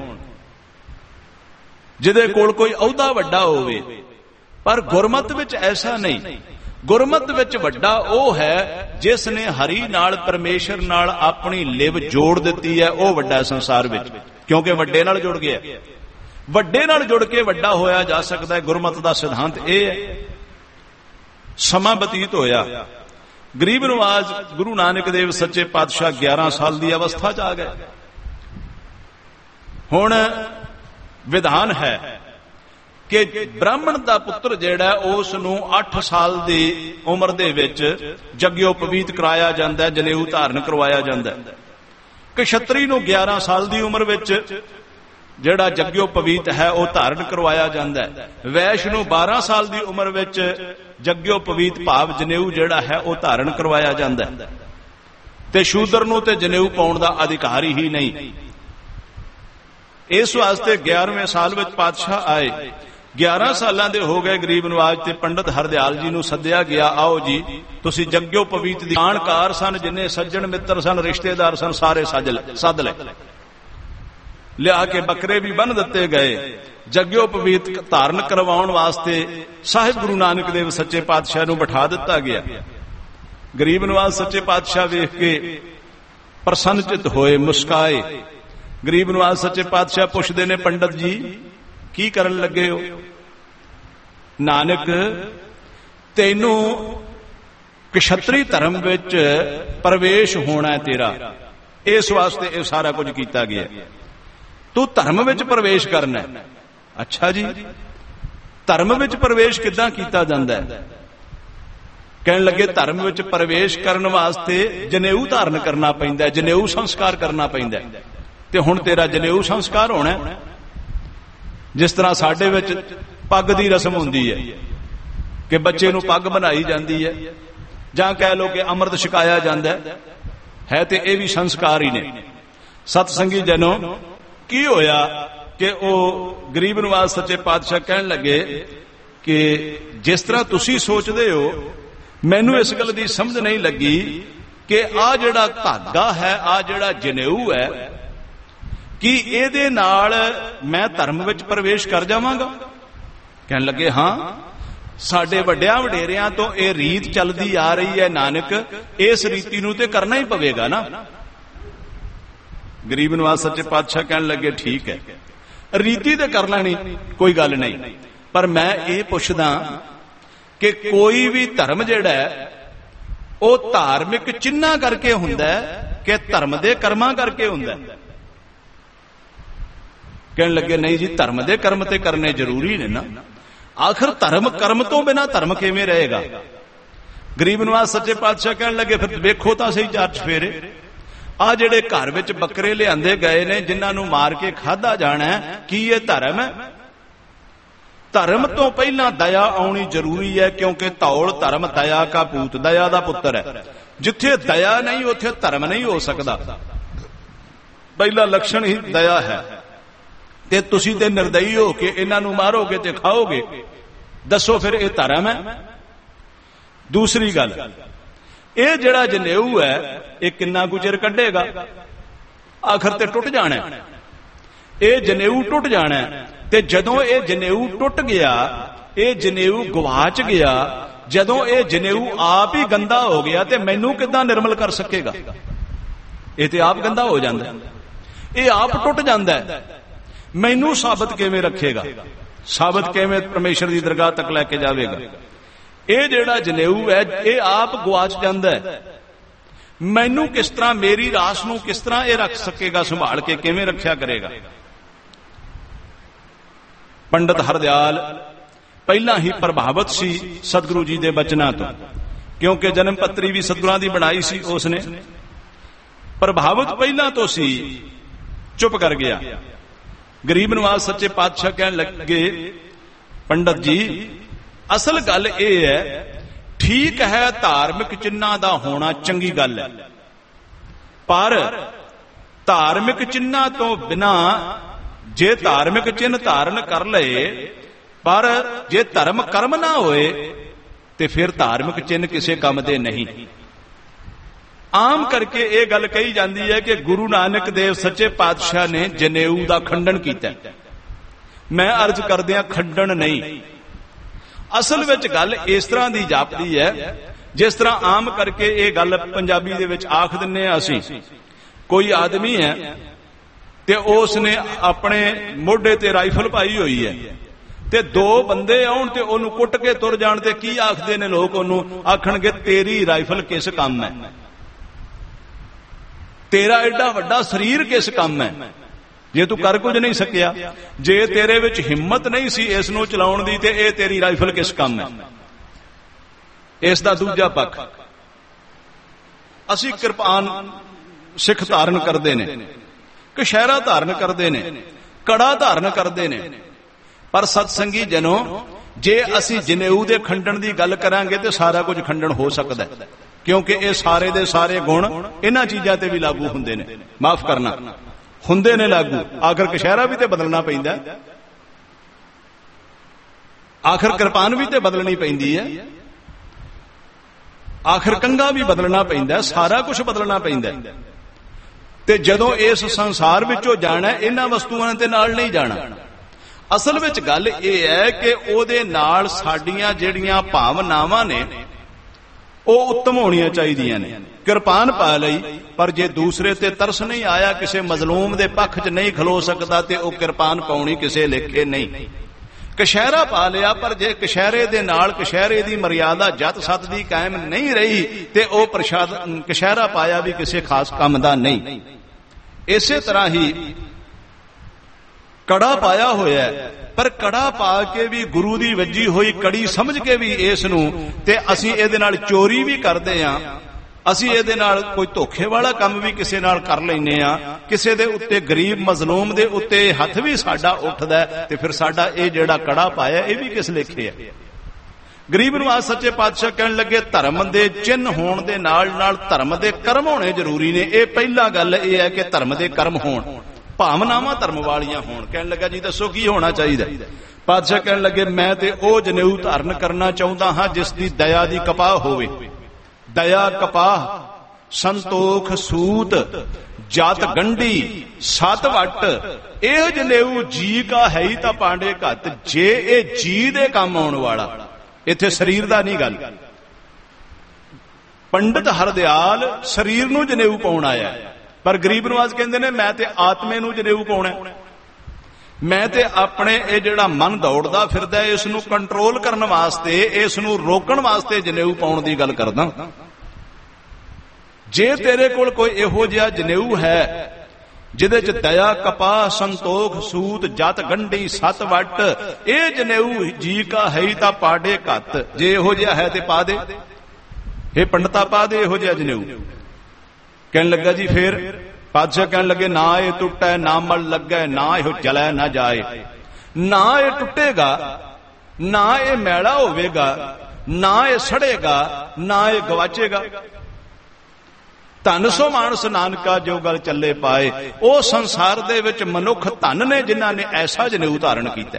ਜਿਹਦੇ ਕੋਲ ਕੋਈ ਅਹੁਦਾ ਵੱਡਾ ਹੋਵੇ। ਪਰ ਗੁਰਮਤ ਵਿੱਚ ਐਸਾ ਨਹੀਂ। ਗੁਰਮਤ ਵਿੱਚ ਵੱਡਾ ਉਹ ਹੈ ਜਿਸ ਨੇ ਹਰੀ ਨਾਲ, ਪਰਮੇਸ਼ਰ ਨਾਲ ਆਪਣੀ ਲਿਵ ਜੋੜ ਦਿੱਤੀ ਹੈ। ਉਹ ਵੱਡਾ ਸੰਸਾਰ ਵਿੱਚ, ਕਿਉਂਕਿ ਵੱਡੇ ਨਾਲ ਜੁੜ ਗਿਆ। ਵੱਡੇ ਨਾਲ ਜੁੜ ਕੇ ਵੱਡਾ ਹੋਇਆ ਜਾ ਸਕਦਾ ਹੈ। ਗੁਰਮਤ ਦਾ ਸਿਧਾਂਤ ਇਹ ਹੈ। ਸਮਾਂ ਬਤੀਤ ਹੋਇਆ। ਗਰੀਬ ਨਿਵਾਜ ਗੁਰੂ ਨਾਨਕ ਦੇਵ ਸੱਚੇ ਪਾਤਸ਼ਾਹ 11 ਸਾਲ ਦੀ ਅਵਸਥਾ 'ਚ ਆ ਗਏ। ਹੁਣ ਵਿਧਾਨ ਹੈ ਕਿ ਬ੍ਰਾਹਮਣ ਦਾ ਪੁੱਤਰ ਜਿਹੜਾ ਉਸ ਨੂੰ 8 ਸਾਲ ਦੀ ਉਮਰ ਦੇ ਵਿੱਚ ਜਗਿਓਪਵੀਤ ਕਰਾਇਆ ਜਾਂਦਾ, ਜਨੇਊ ਧਾਰਨ ਕਰਵਾਇਆ ਜਾਂਦਾ। ਕਸ਼ਤਰੀ ਨੂੰ 11 ਸਾਲ ਦੀ ਉਮਰ ਵਿੱਚ ਜਿਹੜਾ ਜਗਿਓਪਵੀਤ ਹੈ ਉਹ ਧਾਰਨ ਕਰਵਾਇਆ ਜਾਂਦਾ। ਵੈਸ਼ ਨੂੰ 12 ਸਾਲ ਦੀ ਉਮਰ ਵਿੱਚ ਜਗਿਓਪਵੀਤ ਭਾਵ ਜਨੇਊ ਜਿਹੜਾ ਹੈ ਉਹ ਧਾਰਨ ਕਰਵਾਇਆ ਜਾਂਦਾ। ਤੇ ਸ਼ੂਦਰ ਨੂੰ ਤੇ ਜਨੇਊ ਪਾਉਣ ਦਾ ਅਧਿਕਾਰ ਹੀ ਨਹੀਂ। ਇਸ ਵਾਸਤੇ 11ਵੇਂ ਸਾਲ ਵਿੱਚ ਪਾਤਸ਼ਾਹ ਆਏ। 11 ਸਾਲਾਂ ਦੇ ਹੋ ਗਏ ਗਰੀਬ ਨਿਵਾਜ, ਤੇ ਪੰਡਿਤ ਹਰਦਿਆਲ ਜੀ ਨੂੰ ਸੱਦਿਆ ਗਿਆ। ਆਓ ਜੀ, ਤੁਸੀਂ ਜਗਿਓਪਵੀਤ ਦੀ ਜਾਣਕਾਰ ਸਨ, ਜਿੰਨੇ ਸੱਜਣ ਮਿੱਤਰ ਸਨ, ਰਿਸ਼ਤੇਦਾਰ ਸਨ, ਸਾਰੇ ਸੱਦ ਲੈ। ਲਿਆ ਕੇ ਬੱਕਰੇ ਵੀ ਬੰਨ ਦਿੱਤੇ ਗਏ। ਜਗਿਓਪਵੀਤ ਧਾਰਨ ਕਰਵਾਉਣ ਵਾਸਤੇ ਸਾਹਿਬ ਗੁਰੂ ਨਾਨਕ ਦੇਵ ਸੱਚੇ ਪਾਤਸ਼ਾਹ ਨੂੰ ਬਿਠਾ ਦਿੱਤਾ ਗਿਆ। ਗਰੀਬ ਨਿਵਾਜ ਸੱਚੇ ਪਾਤਸ਼ਾਹ ਵੇਖ ਕੇ ਪ੍ਰਸੰਨਚਿਤ ਹੋਏ, ਮੁਸਕਾਏ। ਗਰੀਬ ਨਿਵਾਜ ਸੱਚੇ ਪਾਤਸ਼ਾਹ ਪੁੱਛਦੇ ਨੇ, ਪੰਡਤ ਜੀ ਕੀ ਕਰਨ ਲੱਗੇ ਹੋ? ਨਾਨਕ, ਤੈਨੂੰ ਕਸ਼ਤਰੀ ਧਰਮ ਵਿੱਚ ਪ੍ਰਵੇਸ਼ ਹੋਣਾ ਹੈ ਤੇਰਾ, ਇਸ ਵਾਸਤੇ ਇਹ ਸਾਰਾ ਕੁਝ ਕੀਤਾ ਗਿਆ। ਤੂੰ ਧਰਮ ਵਿੱਚ ਪ੍ਰਵੇਸ਼ ਕਰਨਾ ਹੈ। ਅੱਛਾ ਜੀ, ਧਰਮ ਵਿੱਚ ਪ੍ਰਵੇਸ਼ ਕਿੱਦਾਂ ਕੀਤਾ ਜਾਂਦਾ ਹੈ? ਕਹਿਣ ਲੱਗੇ ਧਰਮ ਵਿੱਚ ਪ੍ਰਵੇਸ਼ ਕਰਨ ਵਾਸਤੇ ਜਨੇਊ ਧਾਰਨ ਕਰਨਾ ਪੈਂਦਾ, ਜਨੇਊ ਸੰਸਕਾਰ ਕਰਨਾ ਪੈਂਦਾ। ਤੇ ਹੁਣ ਤੇਰਾ ਜਨੇਊ ਸੰਸਕਾਰ ਹੋਣਾ। ਜਿਸ ਤਰ੍ਹਾਂ ਸਾਡੇ ਵਿੱਚ ਪੱਗ ਦੀ ਰਸਮ ਹੁੰਦੀ ਹੈ ਕਿ ਬੱਚੇ ਨੂੰ ਪੱਗ ਬਣਾਈ ਜਾਂਦੀ ਹੈ, ਜਾਂ ਕਹਿ ਲੋ ਕਿ ਅੰਮ੍ਰਿਤ ਛਕਾਇਆ ਜਾਂਦਾ ਹੈ, ਤੇ ਇਹ ਵੀ ਸੰਸਕਾਰ ਹੀ ਨੇ। ਸਤਸੰਗੀ ਜਨੋ, ਕੀ ਹੋਇਆ ਕਿ ਉਹ ਗਰੀਬ ਨਿਵਾਜ ਸੱਚੇ ਪਾਤਸ਼ਾਹ ਕਹਿਣ ਲੱਗੇ ਕਿ ਜਿਸ ਤਰ੍ਹਾਂ ਤੁਸੀਂ ਸੋਚਦੇ ਹੋ, ਮੈਨੂੰ ਇਸ ਗੱਲ ਦੀ ਸਮਝ ਨਹੀਂ ਲੱਗੀ ਕਿ ਆ ਜਿਹੜਾ ਧਾਗਾ ਹੈ, ਆ ਜਿਹੜਾ ਜਨੇਊ ਹੈ, ਕੀ ਇਹਦੇ ਨਾਲ ਮੈਂ ਧਰਮ ਵਿੱਚ ਪ੍ਰਵੇਸ਼ ਕਰ ਜਾਵਾਂਗਾ? ਕਹਿਣ ਲੱਗੇ ਹਾਂ, ਸਾਡੇ ਵੱਡਿਆਂ ਵਡੇਰਿਆਂ ਤੋਂ ਇਹ ਰੀਤ ਚੱਲਦੀ ਆ ਰਹੀ ਹੈ ਨਾਨਕ, ਇਸ ਰੀਤੀ ਨੂੰ ਤੇ ਕਰਨਾ ਹੀ ਪਵੇਗਾ ਨਾ। ਗਰੀਬ ਨਿਵਾਜ ਸੱਚੇ ਪਾਤਸ਼ਾਹ ਕਹਿਣ ਲੱਗੇ ਠੀਕ ਹੈ, ਰੀਤੀ ਤੇ ਕਰ ਲੈਣੀ, ਕੋਈ ਗੱਲ ਨਹੀਂ। ਪਰ ਮੈਂ ਇਹ ਪੁੱਛਦਾ ਕਿ ਕੋਈ ਵੀ ਧਰਮ ਜਿਹੜਾ ਹੈ ਉਹ ਧਾਰਮਿਕ ਚਿੰਨ੍ਹਾਂ ਕਰਕੇ ਹੁੰਦਾ ਕਿ ਧਰਮ ਦੇ ਕਰਮਾਂ ਕਰਕੇ ਹੁੰਦਾ? ਕਹਿਣ ਲੱਗੇ ਨਹੀਂ ਜੀ, ਧਰਮ ਦੇ ਕਰਮ ਤੇ ਕਰਨੇ ਜ਼ਰੂਰੀ ਨੇ ਨਾ। ਆਖਰ ਧਰਮ ਕਰਮ ਤੋਂ ਬਿਨਾਂ ਧਰਮ ਕਿਵੇਂ ਰਹੇਗਾ? ਗਰੀਬ ਨਵਾਜ਼ ਸੱਚੇ ਪਾਤਸ਼ਾਹ ਕਹਿਣ ਲੱਗੇ ਫਿਰ ਵੇਖੋ ਤਾਂ ਸਹੀ 4 ਚੁਫੇਰੇ, ਆ ਜਿਹੜੇ ਘਰ ਵਿੱਚ ਬੱਕਰੇ ਲਿਆਂਦੇ ਗਏ ਨੇ ਜਿਨ੍ਹਾਂ ਨੂੰ ਮਾਰ ਕੇ ਖਾਧਾ ਜਾਣਾ, ਕੀ ਇਹ ਧਰਮ ਹੈ? ਧਰਮ ਤੋਂ ਪਹਿਲਾਂ ਦਇਆ ਆਉਣੀ ਜ਼ਰੂਰੀ ਹੈ, ਕਿਉਂਕਿ ਧੌਲ ਧਰਮ ਦਇਆ ਕਾ ਪੂਤ, ਦਇਆ ਦਾ ਪੁੱਤਰ ਹੈ। ਜਿੱਥੇ ਦਇਆ ਨਹੀਂ ਉੱਥੇ ਧਰਮ ਨਹੀਂ ਹੋ ਸਕਦਾ। ਪਹਿਲਾ ਲੱਛਣ ਹੀ ਦਇਆ ਹੈ। ਤੇ ਤੁਸੀਂ ਤੇ ਨਿਰਦਈ ਹੋ ਕੇ ਇਹਨਾਂ ਨੂੰ ਮਾਰੋਗੇ ਤੇ ਖਾਓਗੇ, ਦੱਸੋ ਫਿਰ ਇਹ ਧਰਮ ਹੈ? ਦੂਸਰੀ ਗੱਲ, ਇਹ ਜਿਹੜਾ ਜਨੇਊ ਹੈ ਇਹ ਕਿੰਨਾ ਕੁ ਚਿਰ ਕੱਢੇਗਾ? ਆਖਰ ਤੇ ਟੁੱਟ ਜਾਣਾ, ਇਹ ਜਨੇਊ ਟੁੱਟ ਜਾਣਾ। ਤੇ ਜਦੋਂ ਇਹ ਜਨੇਊ ਟੁੱਟ ਗਿਆ, ਇਹ ਜਨੇਊ ਗਵਾਚ ਗਿਆ, ਜਦੋਂ ਇਹ ਜਨੇਊ ਆਪ ਹੀ ਗੰਦਾ ਹੋ ਗਿਆ ਤੇ ਮੈਨੂੰ ਕਿੱਦਾਂ ਨਿਰਮਲ ਕਰ ਸਕੇਗਾ? ਇਹ ਤੇ ਆਪ ਗੰਦਾ ਹੋ ਜਾਂਦਾ, ਇਹ ਆਪ ਟੁੱਟ ਜਾਂਦਾ, ਮੈਨੂੰ ਸਾਬਤ ਕਿਵੇਂ ਰੱਖੇਗਾ? ਸਾਬਤ ਕਿਵੇਂ ਪਰਮੇਸ਼ਰ ਦੀ ਦਰਗਾਹ ਤੱਕ ਲੈ ਕੇ ਜਾਵੇਗਾ? ਇਹ ਜਿਹੜਾ ਜਨੇਊ ਹੈ ਇਹ ਆਪ ਗਵਾਚ ਜਾਂਦਾ ਹੈ, ਮੈਨੂੰ ਕਿਸ ਤਰ੍ਹਾਂ, ਮੇਰੀ ਰਾਸ ਨੂੰ ਕਿਸ ਤਰ੍ਹਾਂ ਇਹ ਰੱਖ ਸਕੇਗਾ, ਸੰਭਾਲ ਕੇ ਕਿਵੇਂ ਰੱਖਿਆ ਕਰੇਗਾ? ਪੰਡਤ ਹਰਦਿਆਲ ਪਹਿਲਾਂ ਹੀ ਪ੍ਰਭਾਵਿਤ ਸੀ ਸਤਿਗੁਰੂ ਜੀ ਦੇ ਬਚਨਾਂ ਤੋਂ, ਕਿਉਂਕਿ ਜਨਮ ਪੱਤਰੀ ਵੀ ਸਤਿਗੁਰਾਂ ਦੀ ਬਣਾਈ ਸੀ ਉਸਨੇ। ਪ੍ਰਭਾਵਿਤ ਪਹਿਲਾਂ ਤੋਂ ਸੀ, ਚੁੱਪ ਕਰ ਗਿਆ। ਗਰੀਬ ਨਵਾਜ਼ ਸੱਚੇ ਪਾਤਸ਼ਾਹ ਕਹਿਣ ਲੱਗੇ, ਪੰਡਤ ਜੀ ਅਸਲ ਗੱਲ ਇਹ ਹੈ, ਠੀਕ ਹੈ ਧਾਰਮਿਕ ਚਿੰਨ੍ਹਾਂ ਦਾ ਹੋਣਾ ਚੰਗੀ ਗੱਲ ਹੈ, ਪਰ ਧਾਰਮਿਕ ਚਿੰਨ੍ਹਾਂ ਤੋਂ ਬਿਨਾ, ਜੇ ਧਾਰਮਿਕ ਚਿੰਨ੍ਹ ਧਾਰਨ ਕਰ ਲਏ ਪਰ ਜੇ ਧਰਮ ਕਰਮ ਨਾ ਹੋਏ ਤੇ ਫਿਰ ਧਾਰਮਿਕ ਚਿੰਨ੍ਹ ਕਿਸੇ ਕੰਮ ਦੇ ਨਹੀਂ। ਆਮ ਕਰਕੇ ਇਹ ਗੱਲ ਕਹੀ ਜਾਂਦੀ ਹੈ ਕਿ ਗੁਰੂ ਨਾਨਕ ਦੇਵ ਸੱਚੇ ਪਾਤਸ਼ਾਹ ਨੇ ਜਨੇਊ ਦਾ ਖੰਡਨ ਕੀਤਾ। ਮੈਂ ਅਰਜ਼ ਕਰਦਿਆਂ ਖੰਡਨ ਨਹੀਂ, ਅਸਲ ਵਿੱਚ ਗੱਲ ਇਸ ਤਰ੍ਹਾਂ ਦੀ ਜਾਪਦੀ ਹੈ ਜਿਸ ਤਰ੍ਹਾਂ ਆਮ ਕਰਕੇ ਇਹ ਗੱਲ ਪੰਜਾਬੀ ਦੇ ਵਿੱਚ ਆਖ ਦਿੰਨੇ ਆ ਅਸੀਂ। ਕੋਈ ਆਦਮੀ ਹੈ ਤੇ ਉਸ ਨੇ ਆਪਣੇ ਮੋਢੇ ਤੇ ਰਾਈਫਲ ਪਾਈ ਹੋਈ ਹੈ ਤੇ 2 ਬੰਦੇ ਆਉਣ ਤੇ ਉਹਨੂੰ ਕੁੱਟ ਕੇ ਤੁਰ ਜਾਣ ਤੇ ਕੀ ਆਖਦੇ ਨੇ ਲੋਕ? ਉਹਨੂੰ ਆਖਣਗੇ ਤੇਰੀ ਰਾਈਫਲ ਕਿਸ ਕੰਮ ਹੈ, ਤੇਰਾ ਐਡਾ ਵੱਡਾ ਸਰੀਰ ਕਿਸ ਕੰਮ ਹੈ, ਜੇ ਤੂੰ ਕਰ ਕੁਝ ਨਹੀਂ ਸਕਿਆ, ਜੇ ਤੇਰੇ ਵਿੱਚ ਹਿੰਮਤ ਨਹੀਂ ਸੀ ਇਸ ਨੂੰ ਚਲਾਉਣ ਦੀ ਤੇ ਇਹ ਤੇਰੀ ਰਾਈਫਲ ਕਿਸ ਕੰਮ ਹੈ? ਇਸ ਦਾ ਦੂਜਾ ਪੱਖ, ਅਸੀਂ ਕਿਰਪਾਨ ਸਿੱਖ ਧਾਰਨ ਕਰਦੇ ਨੇ, ਕਛਹਿਰਾ ਧਾਰਨ ਕਰਦੇ ਨੇ, ਕੜਾ ਧਾਰਨ ਕਰਦੇ ਨੇ, ਪਰ ਸਤਸੰਗੀ ਜਨੋ ਜੇ ਅਸੀਂ ਜਨੇਊ ਦੇ ਖੰਡਨ ਦੀ ਗੱਲ ਕਰਾਂਗੇ ਤੇ ਸਾਰਾ ਕੁਝ ਖੰਡਨ ਹੋ ਸਕਦਾ, ਕਿਉਂਕਿ ਇਹ ਸਾਰੇ ਦੇ ਸਾਰੇ ਗੁਣ ਇਹਨਾਂ ਚੀਜ਼ਾਂ ਤੇ ਵੀ ਲਾਗੂ ਹੁੰਦੇ ਨੇ। ਮਾਫ ਕਰਨਾ, ਹੁੰਦੇ ਨੇ ਲਾਗੂ। ਆਖਰ ਕਛਹਿਰਾ ਵੀ ਤੇ ਬਦਲਣਾ ਪੈਂਦਾ, ਆਖਰ ਕਿਰਪਾਨ ਵੀ ਤੇ ਬਦਲਣੀ ਪੈਂਦੀ ਹੈ, ਆਖਰ ਕੰਘਾ ਵੀ ਬਦਲਣਾ ਪੈਂਦਾ, ਸਾਰਾ ਕੁਝ ਬਦਲਣਾ ਪੈਂਦਾ। ਤੇ ਜਦੋਂ ਇਸ ਸੰਸਾਰ ਵਿੱਚੋਂ ਜਾਣਾ ਇਹਨਾਂ ਵਸਤੂਆਂ ਦੇ ਨਾਲ ਨਹੀਂ ਜਾਣਾ। ਅਸਲ ਵਿੱਚ ਗੱਲ ਇਹ ਹੈ ਕਿ ਉਹਦੇ ਨਾਲ ਸਾਡੀਆਂ ਜਿਹੜੀਆਂ ਭਾਵਨਾਵਾਂ ਨੇ ਉਹ ਉੱਤਮ ਹੋਣੀਆਂ ਚਾਹੀਦੀਆਂ ਨੇ। ਕਿਰਪਾਨ ਪਾ ਲਈ ਪਰ ਜੇ ਦੂਸਰੇ ਤੇ ਤਰਸ ਨਹੀਂ ਆਇਆ, ਕਿਸੇ ਮਜ਼ਲੂਮ ਦੇ ਪੱਖ 'ਚ ਨਹੀਂ ਖਲੋ ਸਕਦਾ ਤੇ ਉਹ ਕਿਰਪਾਨ ਪਾਉਣੀ ਕਿਸੇ ਲੇਖੇ ਨਹੀਂ। ਕਛਹਿਰਾ ਪਾ ਲਿਆ ਪਰ ਜੇ ਕਛਹਿਰੇ ਦੇ ਨਾਲ ਕਛਹਿਰੇ ਦੀ ਮਰਿਆਦਾ ਜਤ ਸਤ ਦੀ ਕਾਇਮ ਨਹੀਂ ਰਹੀ ਤੇ ਉਹ ਕਛਹਿਰਾ ਪਾਇਆ ਵੀ ਕਿਸੇ ਖਾਸ ਕੰਮ ਦਾ ਨਹੀਂ। ਇਸੇ ਤਰ੍ਹਾਂ ਹੀ ਕੜਾ ਪਾਇਆ ਹੋਇਆ ਪਰ ਕੜਾ ਪਾ ਕੇ ਵੀ ਗੁਰੂ ਦੀ ਵੱਜੀ ਹੋਈ ਕੜੀ ਸਮਝ ਕੇ ਵੀ ਇਸ ਨੂੰ, ਤੇ ਅਸੀਂ ਇਹਦੇ ਨਾਲ ਚੋਰੀ ਵੀ ਕਰਦੇ ਆਂ, ਅਸੀਂ ਇਹਦੇ ਨਾਲ ਕੋਈ ਧੋਖੇ ਵਾਲਾ ਕੰਮ ਵੀ ਕਿਸੇ ਨਾਲ ਕਰ ਲੈਨੇ ਆ, ਕਿਸੇ ਦੇ ਉੱਤੇ ਗਰੀਬ ਮਜ਼ਲੂਮ ਦੇ ਉੱਤੇ ਹੱਥ ਵੀ ਸਾਡਾ ਉੱਠਦਾ ਤੇ ਫਿਰ ਸਾਡਾ ਇਹ ਜਿਹੜਾ ਕੜਾ ਪਾਇਆ ਇਹ ਵੀ ਕਿਸ ਲੇਖੇ ਹੈ? ਗਰੀਬ ਨਵਾਜ਼ ਸੱਚੇ ਪਾਤਸ਼ਾਹ ਕਹਿਣ ਲੱਗੇ ਧਰਮ ਦੇ ਚਿੰਨ੍ਹ ਹੋਣ ਦੇ ਨਾਲ ਨਾਲ ਧਰਮ ਦੇ ਕਰਮ ਹੋਣੇ ਜ਼ਰੂਰੀ ਨੇ। ਇਹ ਪਹਿਲਾ ਗੱਲ ਇਹ ਹੈ ਕਿ ਧਰਮ ਦੇ ਕਰਮ ਹੋਣ, ਭਾਵਨਾਵਾਂ ਧਰਮ ਵਾਲੀਆਂ ਹੋਣ। ਕਹਿਣ ਲੱਗਾ ਜੀ ਦੱਸੋ ਕੀ ਹੋਣਾ ਚਾਹੀਦਾ? ਪਾਤਸ਼ਾਹ ਕਹਿਣ ਲੱਗੇ ਮੈਂ ਤੇ ਉਹ ਜਨੇਊ ਧਾਰਨ ਕਰਨਾ ਚਾਹੁੰਦਾ ਹਾਂ ਜਿਸ ਦੀ ਦਇਆ ਦੀ ਕਪਾਹ ਹੋਵੇ। ਦਇਆ ਕਪਾਹ, ਸੰਤੋਖ ਸੂਤ, ਜਤ ਗੰਢੀ, 7 ਵੱਟ, ਇਹ ਜਨੇਊ ਜੀ ਕਾ ਹੈ ਹੀ ਤਾਂ ਪਾਂਡੇ ਘੱਤ। ਜੇ ਇਹ ਜੀ ਦੇ ਕੰਮ ਆਉਣ ਵਾਲਾ, ਇੱਥੇ ਸਰੀਰ ਦਾ ਨਹੀਂ ਗੱਲ। ਪੰਡਤ ਹਰਦਿਆਲ ਸਰੀਰ ਨੂੰ ਜਨੇਊ ਪਾਉਣ ਆਇਆ, ਪਰ ਗਰੀਬ ਨਵਾਜ਼ ਕਹਿੰਦੇ ਨੇ ਮੈਂ ਤੇ ਆਤਮੇ ਨੂੰ ਜਨੇਊ ਪਾਉਣਾ। ਮੈਂ ਤੇ ਆਪਣੇ ਇਹ ਜਿਹੜਾ ਮਨ ਦੌੜਦਾ ਫਿਰਦਾ ਇਸ ਨੂੰ ਕੰਟਰੋਲ ਕਰਨ ਵਾਸਤੇ, ਇਸ ਨੂੰ ਰੋਕਣ ਵਾਸਤੇ ਜਨੇਊ ਪਾਉਣ ਦੀ ਗੱਲ ਕਰਦਾ। ਜੇ ਤੇਰੇ ਕੋਲ ਕੋਈ ਇਹੋ ਜਿਹਾ ਜਨੇਊ ਹੈ ਜਿਹਦੇ ਚ ਦਇਆ ਕਪਾਹ, ਸੰਤੋਖ ਸੂਤ, ਜਤ ਗੰਢੀ, 7 ਵੱਟ, ਇਹ ਜਨੇਊ ਜੀ ਕਾ ਹੈ ਤਾਂ ਪਾੜੇ ਘੱਤ, ਜੇ ਇਹੋ ਜਿਹਾ ਹੈ ਤੇ ਪਾ ਦੇ। ਇਹ ਪੰਡਤਾ ਪਾ ਦੇ ਇਹੋ ਜਿਹਾ ਜਨੇਊ। ਕਹਿਣ ਲੱਗਾ ਜੀ ਫੇਰ ਪਾਤਸ਼ਾਹ ਕਹਿਣ ਲੱਗੇ ਨਾ ਇਹ ਟੁੱਟੈ ਨਾ ਮਲ ਲੱਗੈ ਨਾ ਇਹੋ ਜਲੈ ਨਾ ਜਾਏ। ਨਾ ਇਹ ਟੁੱਟੇਗਾ, ਨਾ ਇਹ ਮੈਲਾ ਹੋਵੇਗਾ, ਨਾ ਇਹ ਸੜੇਗਾ, ਨਾ ਇਹ ਗਵਾਚੇਗਾ। ਧਨ ਸੋ ਮਾਨਸ ਨਾਨਕਾ ਜੋ ਗੱਲ ਚੱਲੇ ਪਾਏ। ਉਹ ਸੰਸਾਰ ਦੇ ਵਿੱਚ ਮਨੁੱਖ ਧਨ ਨੇ ਜਿਨ੍ਹਾਂ ਨੇ ਐਸਾ ਜਨੇਊ ਧਾਰਨ ਕੀਤਾ।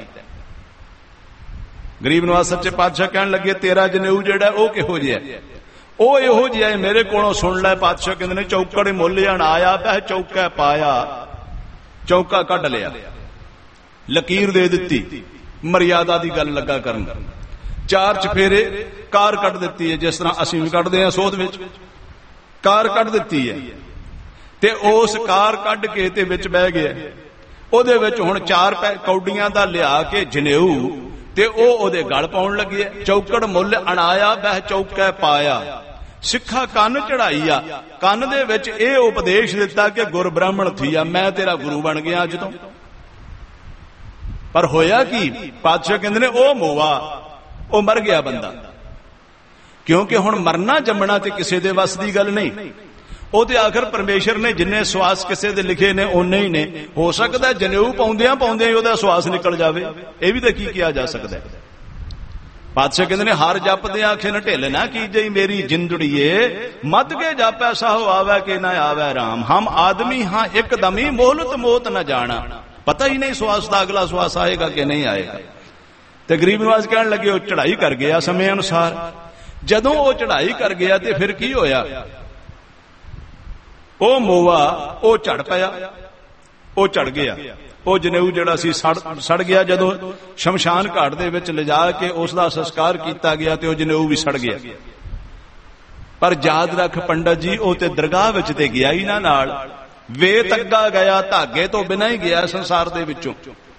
ਗਰੀਬ ਨਿਵਾਜ ਸੱਚੇ ਪਾਤਸ਼ਾਹ ਕਹਿਣ ਲੱਗੇ ਤੇਰਾ ਜਨੇਊ ਜਿਹੜਾ ਉਹ ਕਿਹੋ ਜਿਹਾ? ਉਹ ਇਹੋ ਜਿਹਾ ਹੈ, ਮੇਰੇ ਕੋਲੋਂ ਸੁਣ ਲੈ। ਪਾਤਸ਼ਾਹ ਕਹਿੰਦੇ ਨੇ ਚੌਕੜੇ ਮੁੱਲਿਆਣ ਆਇਆ ਪਿਆ ਚੌਕਾ ਪਾਇਆ। ਚੌਕਾ ਕੱਢ ਲਿਆ, ਲਕੀਰ ਦੇ ਦਿੱਤੀ, ਮਰਿਆਦਾ ਦੀ ਗੱਲ ਲੱਗਾ ਕਰਨ। 4 ਚਫੇਰੇ ਕਾਰ ਕੱਢ ਦਿੱਤੀ ਹੈ, ਜਿਸ ਤਰ੍ਹਾਂ ਅਸੀਂ ਵੀ ਕੱਢਦੇ ਹਾਂ ਸੋਧ ਵਿੱਚ। ਕਾਰ ਕੱਢ ਦਿੱਤੀ ਹੈ ਤੇ ਉਸ ਕਾਰ ਕੱਢ ਕੇ ਤੇ ਵਿੱਚ ਬਹਿ ਗਿਆ। ਉਹਦੇ ਵਿੱਚ ਹੁਣ 4 ਕੌਡੀਆਂ ਦਾ ਲਿਆ ਕੇ ਜਨੇਊ ਤੇ ਉਹ ਉਹਦੇ ਗਲ ਪਾਉਣ ਲੱਗੇ। ਚੌਕੜ ਮੁੱਲ ਅਣਾਇਆ ਬਹਿ ਚੌਕੈ ਪਾਇਆ। ਸਿੱਖਾ ਕੰਨ ਚੜਾਈ ਆ, ਕੰਨ ਦੇ ਵਿੱਚ ਇਹ ਉਪਦੇਸ਼ ਦਿੱਤਾ ਕਿ ਗੁਰ ਬ੍ਰਾਹਮਣ ਥੀਆ, ਮੈਂ ਤੇਰਾ ਗੁਰੂ ਬਣ ਗਿਆ ਅੱਜ ਤੋਂ। ਪਰ ਹੋਇਆ ਕੀ? ਪਾਤਸ਼ਾਹ ਕਹਿੰਦੇ ਨੇ ਉਹ ਮੋਆ, ਉਹ ਮਰ ਗਿਆ ਬੰਦਾ। ਕਿਉਂਕਿ ਹੁਣ ਮਰਨਾ ਜੰਮਣਾ ਤੇ ਕਿਸੇ ਦੇ ਵੱਸ ਦੀ ਗੱਲ ਨਹੀਂ। ਉਹ ਤੇ ਆਖਰ ਪਰਮੇਸ਼ਰ ਨੇ ਜਿੰਨੇ ਸਵਾਸ ਕਿਸੇ ਦੇ ਲਿਖੇ ਨੇ ਓਨੇ ਹੀ ਨੇ। ਹੋ ਸਕਦਾ ਜਨੇਊ ਪਾਉਂਦਿਆਂ ਪਾਉਂਦਿਆਂ ਹੀ ਉਹਦਾ ਸਵਾਸ ਨਿਕਲ ਜਾਵੇ, ਇਹ ਵੀ ਤਾਂ ਕੀ ਕਿਹਾ ਜਾ ਸਕਦਾ। ਪਾਤਸ਼ਾਹ ਕਹਿੰਦੇ ਨੇ ਹਰ ਜਪਦੇ ਆਖੇ ਨਾ ਢਿੱਲ ਨਾ ਕੀਜਈ ਮੇਰੀ ਜਿੰਦੜੀਏ, ਮੱਧ ਕੇ ਜਾਪੈ ਸਾਹੋ ਆਵੈ ਕਿ ਨਾ ਆਵੈ ਰਾਮ। ਹਮ ਆਦਮੀ ਹਾਂ ਇੱਕਦਮੀ ਮੋਹਲਤ ਮੋਤ ਨਾ ਜਾਣਾ। ਪਤਾ ਹੀ ਨਹੀਂ ਸਵਾਸ ਦਾ ਅਗਲਾ ਸਵਾਸ ਆਏਗਾ ਕਿ ਨਹੀਂ ਆਏਗਾ। ਤੇ ਗਰੀਬ ਨਿਵਾਜ ਕਹਿਣ ਲੱਗੇ ਉਹ ਚੜ੍ਹਾਈ ਕਰ ਗਿਆ ਸਮੇਂ ਅਨੁਸਾਰ। ਜਦੋਂ ਉਹ ਚੜ੍ਹਾਈ ਕਰ ਗਿਆ ਤੇ ਫਿਰ ਕੀ ਹੋਇਆ? ਉਹ ਮੋਆ ਉਹ ਝੜ ਪਿਆ, ਉਹ ਝੜ ਗਿਆ। ਉਹ ਜਨੇਊ ਜਿਹੜਾ ਸੀ ਸੜ ਗਿਆ। ਜਦੋਂ ਸ਼ਮਸ਼ਾਨ ਘਾਟ ਦੇ ਵਿੱਚ ਲਿਜਾ ਕੇ ਉਸ ਦਾ ਸੰਸਕਾਰ ਕੀਤਾ ਗਿਆ ਤੇ ਉਹ ਜਨੇਊ ਵੀ ਸੜ ਗਿਆ। ਪਰ ਯਾਦ ਰੱਖ ਪੰਡਤ ਜੀ, ਉਹ ਤੇ ਦਰਗਾਹ ਵਿੱਚ ਤੇ ਗਿਆ ਹੀ ਨਾ ਨਾਲ। ਵੇ ਤੱਗਾ ਗਿਆ, ਧਾਗੇ ਤੋਂ ਬਿਨਾਂ ਹੀ ਗਿਆ ਸੰਸਾਰ ਦੇ ਵਿੱਚੋਂ।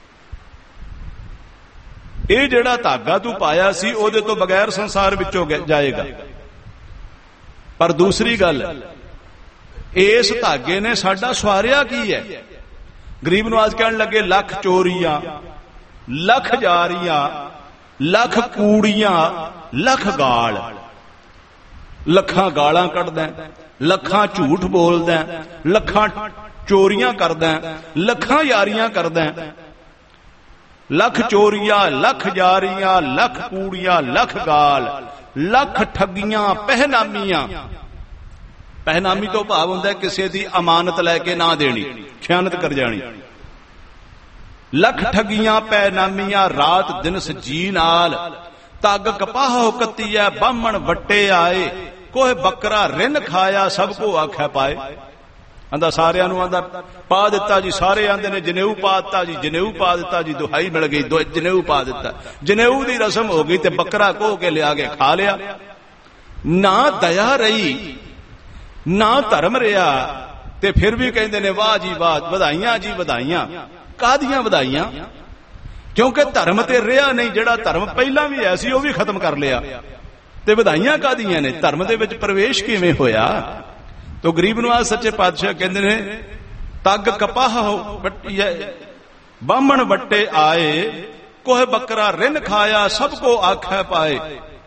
ਇਹ ਜਿਹੜਾ ਧਾਗਾ ਤੂੰ ਪਾਇਆ ਸੀ ਉਹਦੇ ਤੋਂ ਬਗੈਰ ਸੰਸਾਰ ਵਿੱਚੋਂ ਜਾਏਗਾ। ਪਰ ਦੂਸਰੀ ਗੱਲ, ਇਸ ਧਾਗੇ ਨੇ ਸਾਡਾ ਸਵਾਰਿਆ ਕੀ ਹੈ? ਗਰੀਬ ਨਿਵਾਜ ਕਹਿਣ ਲੱਗੇ ਲੱਖ ਚੋਰੀਆਂ, ਲੱਖ ਜਾਰੀਆਂ, ਲੱਖ ਕੂੜੀਆਂ, ਲੱਖ ਗਾਲ। ਲੱਖਾਂ ਗਾਲਾਂ ਕੱਢਦਾ, ਲੱਖਾਂ ਝੂਠ ਬੋਲਦਾ, ਲੱਖਾਂ ਚੋਰੀਆਂ ਕਰਦਾ, ਲੱਖਾਂ ਯਾਰੀਆਂ ਕਰਦਾ। ਲੱਖ ਚੋਰੀਆਂ, ਲੱਖ ਜਾਰੀਆਂ, ਲੱਖ ਕੂੜੀਆਂ, ਲੱਖ ਗਾਲ, ਲੱਖ ਠੱਗੀਆਂ, ਪਹਿਨਾਮੀਆਂ। ਪਹਿਨਾਮੀ ਤੋਂ ਭਾਵ ਹੁੰਦਾ ਕਿਸੇ ਦੀ ਅਮਾਨਤ ਲੈ ਕੇ ਨਾ ਦੇਣੀ, ਖਿਆਨਤ ਕਰ ਜਾਣੀ। ਲੱਖ ਠੱਗੀਆਂ ਪਹਿਨਾਮੀਆਂ ਰਾਤ ਦਿਨਸ ਜੀ ਨਾਲ। ਤੱਗ ਕਪਾਹੋ ਕੱਤੀਐ ਬਾਹਮਣ ਵੱਟੇ ਆਏ। ਕੋਹ ਬੱਕਰਾ ਰਿੰਨ ਖਾਇਆ ਸਭ ਕੋ ਆਖੈ ਪਾਏ। ਆਂਦਾ ਸਾਰਿਆਂ ਨੂੰ ਆਂਦਾ ਪਾ ਦਿੱਤਾ ਜੀ। ਸਾਰੇ ਆਂਦੇ ਨੇ ਜਨੇਊ ਪਾ ਦਿੱਤਾ ਜੀ, ਜਨੇਊ ਪਾ ਦਿੱਤਾ ਜੀ। ਦੁਹਾਈ ਮਿਲ ਗਈ, ਜਨੇਊ ਪਾ ਦਿੱਤਾ। ਜਨੇਊ ਦੀ ਰਸਮ ਹੋ ਗਈ ਤੇ ਬੱਕਰਾ ਕੋਹ ਕੇ ਲਿਆ ਕੇ ਖਾ ਲਿਆ। ਨਾ ਦਇਆ ਰਹੀ ਨਾ ਧਰਮ ਰਿਹਾ। ਤੇ ਫਿਰ ਵੀ ਕਹਿੰਦੇ ਨੇ ਵਾਹ ਜੀ ਵਾਹ, ਵਧਾਈਆਂ ਜੀ ਵਧਾਈਆਂ। ਕਾਹਦੀਆਂ ਵਧਾਈਆਂ? ਕਿਉਂਕਿ ਧਰਮ ਤੇ ਰਿਹਾ ਨਹੀਂ। ਜਿਹੜਾ ਧਰਮ ਪਹਿਲਾਂ ਵੀ ਹੈ ਸੀ ਉਹ ਵੀ ਖਤਮ ਕਰ ਲਿਆ। ਤੇ ਵਧਾਈਆਂ ਕਾਹਦੀਆਂ ਨੇ? ਧਰਮ ਦੇ ਵਿੱਚ ਪ੍ਰਵੇਸ਼ ਕਿਵੇਂ ਹੋਇਆ? ਤੋ ਗਰੀਬ ਨਿਵਾਜ ਸੱਚੇ ਪਾਤਸ਼ਾਹ ਕਹਿੰਦੇ ਨੇ ਤੱਗ ਕਪਾਹ ਬਾਹਮਣ ਵੱਟੇ ਆਏ। ਕੋਹ ਬੱਕਰਾ ਰਿੰਨ ਖਾਇਆ ਸਭ ਕੋ ਆਖੈ ਪਾਏ।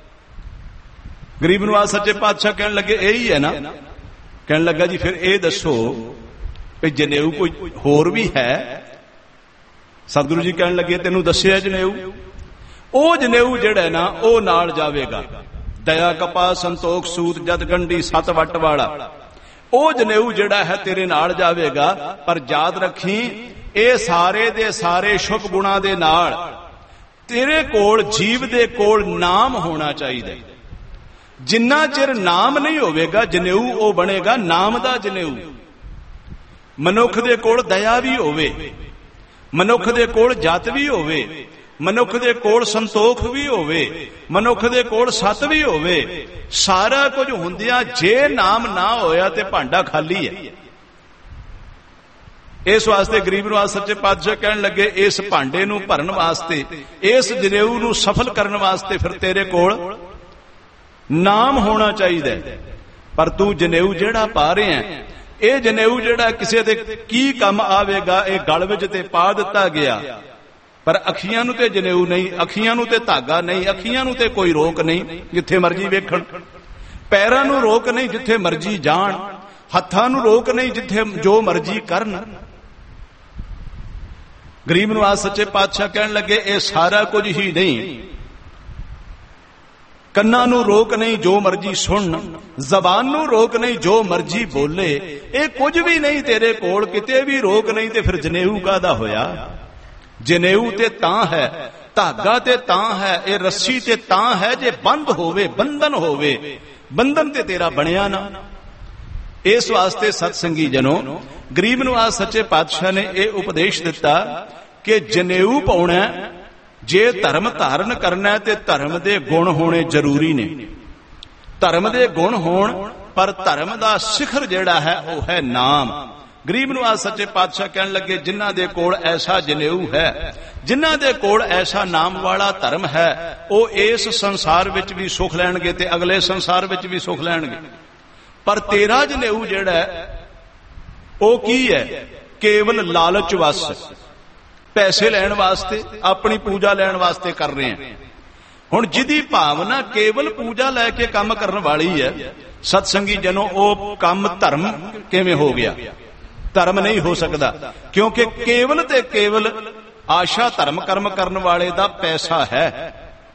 ਗਰੀਬ ਨਿਵਾਜ ਸੱਚੇ ਪਾਤਸ਼ਾਹ ਕਹਿਣ ਲੱਗੇ ਇਹੀ ਹੈ ਨਾ? ਕਹਿਣ ਲੱਗਾ ਜੀ ਫਿਰ ਇਹ ਦੱਸੋ ਵੀ ਜਨੇਊ ਕੋਈ ਹੋਰ ਵੀ ਹੈ? ਸਤਿਗੁਰੂ ਜੀ ਕਹਿਣ ਲੱਗੇ ਤੈਨੂੰ ਦੱਸਿਆ ਜਨੇਊ। ਉਹ ਜਨੇਊ ਜਿਹੜਾ ਨਾ ਉਹ ਨਾਲ ਜਾਵੇਗਾ। ਦਇਆ ਕਪਾ ਸੰਤੋਖ ਸੂਤ ਜਦ ਗੰਢੀ 7 ਵੱਟ ਵਾਲਾ। ਉਹ ਜਨੇਊ ਜਿਹੜਾ ਹੈ ਤੇਰੇ ਨਾਲ ਜਾਵੇਗਾ। ਪਰ ਯਾਦ ਰੱਖੀ ਇਹ ਸਾਰੇ ਦੇ ਸਾਰੇ ਸ਼ੁਭ ਗੁਣਾਂ ਦੇ ਨਾਲ ਤੇਰੇ ਕੋਲ ਜੀਵ ਦੇ ਕੋਲ ਨਾਮ ਹੋਣਾ ਚਾਹੀਦਾ। ਜਿੰਨਾ ਚਿਰ ਨਾਮ ਨਹੀਂ ਹੋਵੇਗਾ ਜਨੇਊ ਉਹ ਬਣੇਗਾ ਨਾਮ ਦਾ ਜਨੇਊ। ਮਨੁੱਖ ਦੇ ਕੋਲ ਦਇਆ ਵੀ ਹੋਵੇ, ਮਨੁੱਖ ਦੇ ਕੋਲ ਜਤ ਵੀ ਹੋਵੇ, ਮਨੁੱਖ ਦੇ ਕੋਲ ਸੰਤੋਖ ਵੀ ਹੋਵੇ, ਮਨੁੱਖ ਦੇ ਕੋਲ ਸਤ ਵੀ ਹੋਵੇ। ਸਾਰਾ ਕੁਝ ਹੁੰਦਿਆਂ ਜੇ ਨਾਮ ਨਾ ਹੋਇਆ ਤੇ ਭਾਂਡਾ ਖਾਲੀ ਹੈ। ਇਸ ਵਾਸਤੇ ਗਰੀਬ ਨਿਵਾਜ ਸੱਚੇ ਪਾਤਸ਼ਾਹ ਕਹਿਣ ਲੱਗੇ ਇਸ ਭਾਂਡੇ ਨੂੰ ਭਰਨ ਵਾਸਤੇ, ਇਸ ਜਨੇਊ ਨੂੰ ਸਫਲ ਕਰਨ ਵਾਸਤੇ ਫਿਰ ਤੇਰੇ ਕੋਲ ਨਾਮ ਹੋਣਾ ਚਾਹੀਦਾ। ਪਰ ਤੂੰ ਜਨੇਊ ਜਿਹੜਾ ਪਾ ਰਿਹਾ, ਇਹ ਜਨੇਊ ਜਿਹੜਾ ਕਿਸੇ ਦੇ ਕੀ ਕੰਮ ਆਵੇਗਾ, ਇਹ ਗਲ ਵਿੱਚ ਤੇ ਪਾ ਦਿੱਤਾ ਗਿਆ। ਪਰ ਅੱਖੀਆਂ ਨੂੰ ਤੇ ਜਨੇਊ ਨਹੀਂ, ਅੱਖੀਆਂ ਨੂੰ ਤੇ ਧਾਗਾ ਨਹੀਂ, ਅੱਖੀਆਂ ਨੂੰ ਤੇ ਕੋਈ ਰੋਕ ਨਹੀਂ, ਜਿੱਥੇ ਮਰਜੀ ਵੇਖਣ। ਪੈਰਾਂ ਨੂੰ ਰੋਕ ਨਹੀਂ ਜਿੱਥੇ ਮਰਜ਼ੀ ਜਾਣ, ਹੱਥਾਂ ਨੂੰ ਰੋਕ ਨਹੀਂ ਜਿੱਥੇ ਜੋ ਮਰਜ਼ੀ ਕਰਨ। ਗਰੀਬ ਨਿਵਾਜ ਸੱਚੇ ਪਾਤਸ਼ਾਹ ਕਹਿਣ ਲੱਗੇ ਇਹ ਸਾਰਾ ਕੁਝ ਹੀ ਨਹੀਂ। ਕੰਨਾਂ ਨੂੰ ਰੋਕ ਨਹੀਂ ਜੋ ਮਰਜ਼ੀ ਸੁਣਨ, ਜ਼ਬਾਨ ਨੂੰ ਰੋਕ ਨਹੀਂ ਜੋ ਮਰਜ਼ੀ ਬੋਲੇ, ਇਹ ਕੁਝ ਵੀ ਨਹੀਂ ਤੇਰੇ ਕੋਲ, ਕਿਤੇ ਵੀ ਰੋਕ ਨਹੀਂ ਤੇ ਫਿਰ ਜਨੇਊ ਕਾਹਦਾ ਹੋਇਆ? ਜਨੇਊ ਤੇ ਤਾਂ ਹੈ, ਧਾਗਾ ਤੇ ਤਾਂ ਹੈ, ਇਹ ਰੱਸੀ ਤੇ ਤਾਂ ਹੈ ਜੇ ਬੰਦ ਹੋਵੇ, ਬੰਧਨ ਹੋਵੇ। ਬੰਧਨ ਤੇ ਤੇਰਾ ਬਣਿਆ ਨਾ। ਇਸ ਵਾਸਤੇ ਸਤਸੰਗੀ ਜਨੋ, ਗਰੀਬ ਨਿਵਾਜ ਸੱਚੇ ਪਾਤਸ਼ਾਹ ਨੇ ਇਹ ਉਪਦੇਸ਼ ਦਿੱਤਾ ਕਿ ਜਨੇਊ ਪਾਉਣਾ, ਜੇ ਧਰਮ ਧਾਰਨ ਕਰਨਾ ਤੇ ਧਰਮ ਦੇ ਗੁਣ ਹੋਣੇ ਜ਼ਰੂਰੀ ਨੇ। ਧਰਮ ਦੇ ਗੁਣ ਹੋਣ, ਪਰ ਧਰਮ ਦਾ ਸਿਖਰ ਜਿਹੜਾ ਹੈ ਉਹ ਹੈ ਨਾਮ। ਗਰੀਬ ਨਿਵਾਜ ਸੱਚੇ ਪਾਤਸ਼ਾਹ ਕਹਿਣ ਲੱਗੇ ਜਿਨ੍ਹਾਂ ਦੇ ਕੋਲ ਐਸਾ ਜਨੇਊ ਹੈ, ਜਿਨ੍ਹਾਂ ਦੇ ਕੋਲ ਐਸਾ ਨਾਮ ਵਾਲਾ ਧਰਮ ਹੈ, ਉਹ ਇਸ ਸੰਸਾਰ ਵਿੱਚ ਵੀ ਸੁਖ ਲੈਣਗੇ ਤੇ ਅਗਲੇ ਸੰਸਾਰ ਵਿੱਚ ਵੀ ਸੁਖ ਲੈਣਗੇ। ਪਰ ਤੇਰਾ ਜਨੇਊ ਜਿਹੜਾ ਉਹ ਕੀ ਹੈ? ਕੇਵਲ ਲਾਲਚ ਵਸ, ਪੈਸੇ ਲੈਣ ਵਾਸਤੇ, ਆਪਣੀ ਪੂਜਾ ਲੈਣ ਵਾਸਤੇ ਕਰ ਰਹੇ ਆ। ਹੁਣ ਜਿਹਦੀ ਭਾਵਨਾ ਕੇਵਲ ਪੂਜਾ ਲੈ ਕੇ ਕੰਮ ਕਰਨ ਵਾਲੀ ਹੈ, ਸਤਸੰਗੀ ਜਨੋ, ਉਹ ਕੰਮ ਧਰਮ ਕਿਵੇਂ ਹੋ ਗਿਆ? ਧਰਮ ਨਹੀਂ ਹੋ ਸਕਦਾ, ਕਿਉਂਕਿ ਕੇਵਲ ਤੇ ਕੇਵਲ ਆਸ਼ਾ ਧਰਮ ਕਰਮ ਕਰਨ ਵਾਲੇ ਦਾ ਪੈਸਾ ਹੈ।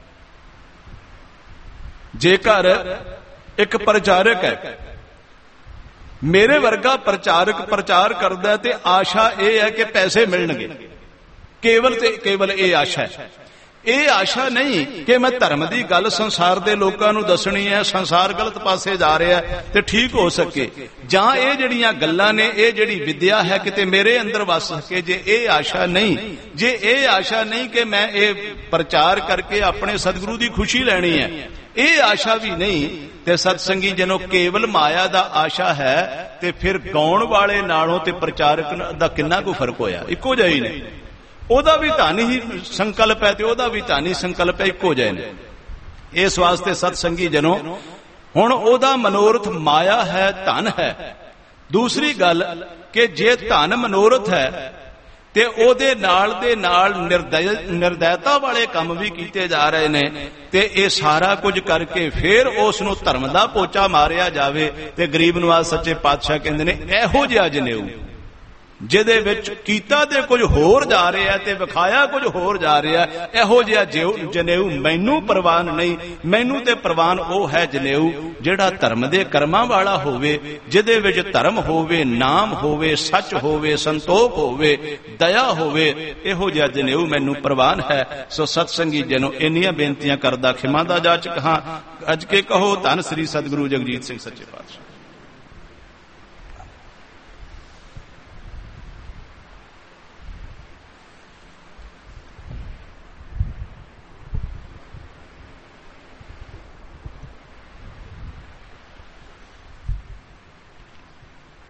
ਜੇਕਰ ਇੱਕ ਪ੍ਰਚਾਰਕ ਹੈ, ਮੇਰੇ ਵਰਗਾ ਪ੍ਰਚਾਰਕ ਪ੍ਰਚਾਰ ਕਰਦਾ ਤੇ ਆਸ਼ਾ ਇਹ ਹੈ ਕਿ ਪੈਸੇ ਮਿਲਣਗੇ, ਕੇਵਲ ਤੇ ਕੇਵਲ ਇਹ ਆਸ਼ਾ ਹੈ। ਇਹ ਆਸ਼ਾ ਨਹੀਂ ਕਿ ਮੈਂ ਧਰਮ ਦੀ ਗੱਲ ਸੰਸਾਰ ਦੇ ਲੋਕਾਂ ਨੂੰ ਦੱਸਣੀ ਹੈ, ਸੰਸਾਰ ਗਲਤ ਪਾਸੇ ਜਾ ਰਿਹਾ ਤੇ ਠੀਕ ਹੋ ਸਕੇ, ਜਾਂ ਇਹ ਜਿਹੜੀਆਂ ਗੱਲਾਂ ਨੇ, ਇਹ ਜਿਹੜੀ ਵਿਦਿਆ ਹੈ ਕਿਤੇ ਮੇਰੇ ਅੰਦਰ ਵਸ ਸਕੇ, ਜੇ ਇਹ ਆਸ਼ਾ ਨਹੀਂ, ਜੇ ਇਹ ਆਸ਼ਾ ਨਹੀਂ ਕਿ ਮੈਂ ਇਹ ਪ੍ਰਚਾਰ ਕਰਕੇ ਆਪਣੇ ਸਤਿਗੁਰੂ ਦੀ ਖੁਸ਼ੀ ਲੈਣੀ ਹੈ, ਇਹ ਆਸ਼ਾ ਵੀ ਨਹੀਂ, ਤੇ ਸਤਸੰਗੀ ਜਨੋ ਕੇਵਲ ਮਾਇਆ ਦਾ ਆਸ਼ਾ ਹੈ, ਤੇ ਫਿਰ ਗਾਉਣ ਵਾਲੇ ਨਾਲੋਂ ਤੇ ਪ੍ਰਚਾਰਕ ਦਾ ਕਿੰਨਾ ਕੁ ਫਰਕ ਹੋਇਆ? ਇੱਕੋ ਜਿਹਾ ਹੀ ਨਹੀਂ। ਉਹਦਾ ਵੀ ਧਨ ਹੀ ਸੰਕਲਪ ਹੈ ਤੇ ਉਹਦਾ ਵੀ ਧਨ ਹੀ ਸੰਕਲਪ ਹੈ, ਇੱਕੋ ਜਿਹੇ ਨੇ। ਇਸ ਵਾਸਤੇ ਸਤਸੰਗੀ ਜਨੋ, ਹੁਣ ਉਹਦਾ ਮਨੋਰਥ ਮਾਇਆ ਹੈ, ਧਨ ਹੈ। ਦੂਸਰੀ ਗੱਲ ਕਿ ਜੇ ਧਨ ਮਨੋਰਥ ਹੈ ਤੇ ਉਹਦੇ ਨਾਲ ਦੇ ਨਾਲ ਨਿਰਦੈਤਾ ਵਾਲੇ ਕੰਮ ਵੀ ਕੀਤੇ ਜਾ ਰਹੇ ਨੇ, ਤੇ ਇਹ ਸਾਰਾ ਕੁਝ ਕਰਕੇ ਫਿਰ ਉਸ ਨੂੰ ਧਰਮ ਦਾ ਪੋਚਾ ਮਾਰਿਆ ਜਾਵੇ, ਤੇ ਗਰੀਬ ਨਿਵਾਜ ਸੱਚੇ ਪਾਤਸ਼ਾਹ ਕਹਿੰਦੇ ਨੇ ਇਹੋ ਜਿਹਾ ਜਨੇਊ ਜਿਹਦੇ ਵਿੱਚ ਕੀਤਾ ਤੇ ਕੁਝ ਹੋਰ ਜਾ ਰਿਹਾ ਤੇ ਵਿਖਾਇਆ ਕੁਝ ਹੋਰ ਜਾ ਰਿਹਾ, ਇਹੋ ਜਿਹਾ ਜਨੇਊ ਮੈਨੂੰ ਪ੍ਰਵਾਨ ਨਹੀਂ। ਮੈਨੂੰ ਤੇ ਪ੍ਰਵਾਨ ਉਹ ਹੈ ਜਨੇਊ ਜਿਹੜਾ ਧਰਮ ਦੇ ਕਰਮਾਂ ਵਾਲਾ ਹੋਵੇ, ਜਿਹਦੇ ਵਿੱਚ ਧਰਮ ਹੋਵੇ, ਨਾਮ ਹੋਵੇ, ਸੱਚ ਹੋਵੇ, ਸੰਤੋਖ ਹੋਵੇ, ਦਇਆ ਹੋਵੇ, ਇਹੋ ਜਿਹਾ ਜਨੇਊ ਮੈਨੂੰ ਪ੍ਰਵਾਨ ਹੈ। ਸੋ ਸਤਸੰਗੀ ਜਨੋ, ਇੰਨੀਆਂ ਬੇਨਤੀਆਂ ਕਰਦਾ ਖਿਮਾ ਦਾ ਜਾਚਕ ਹਾਂ। ਅੱਜ ਕੇ ਕਹੋ ਧੰਨ ਸ੍ਰੀ ਸਤਿਗੁਰੂ ਜਗਜੀਤ ਸਿੰਘ ਸੱਚੇ ਪਾਤਸ਼ਾਹ।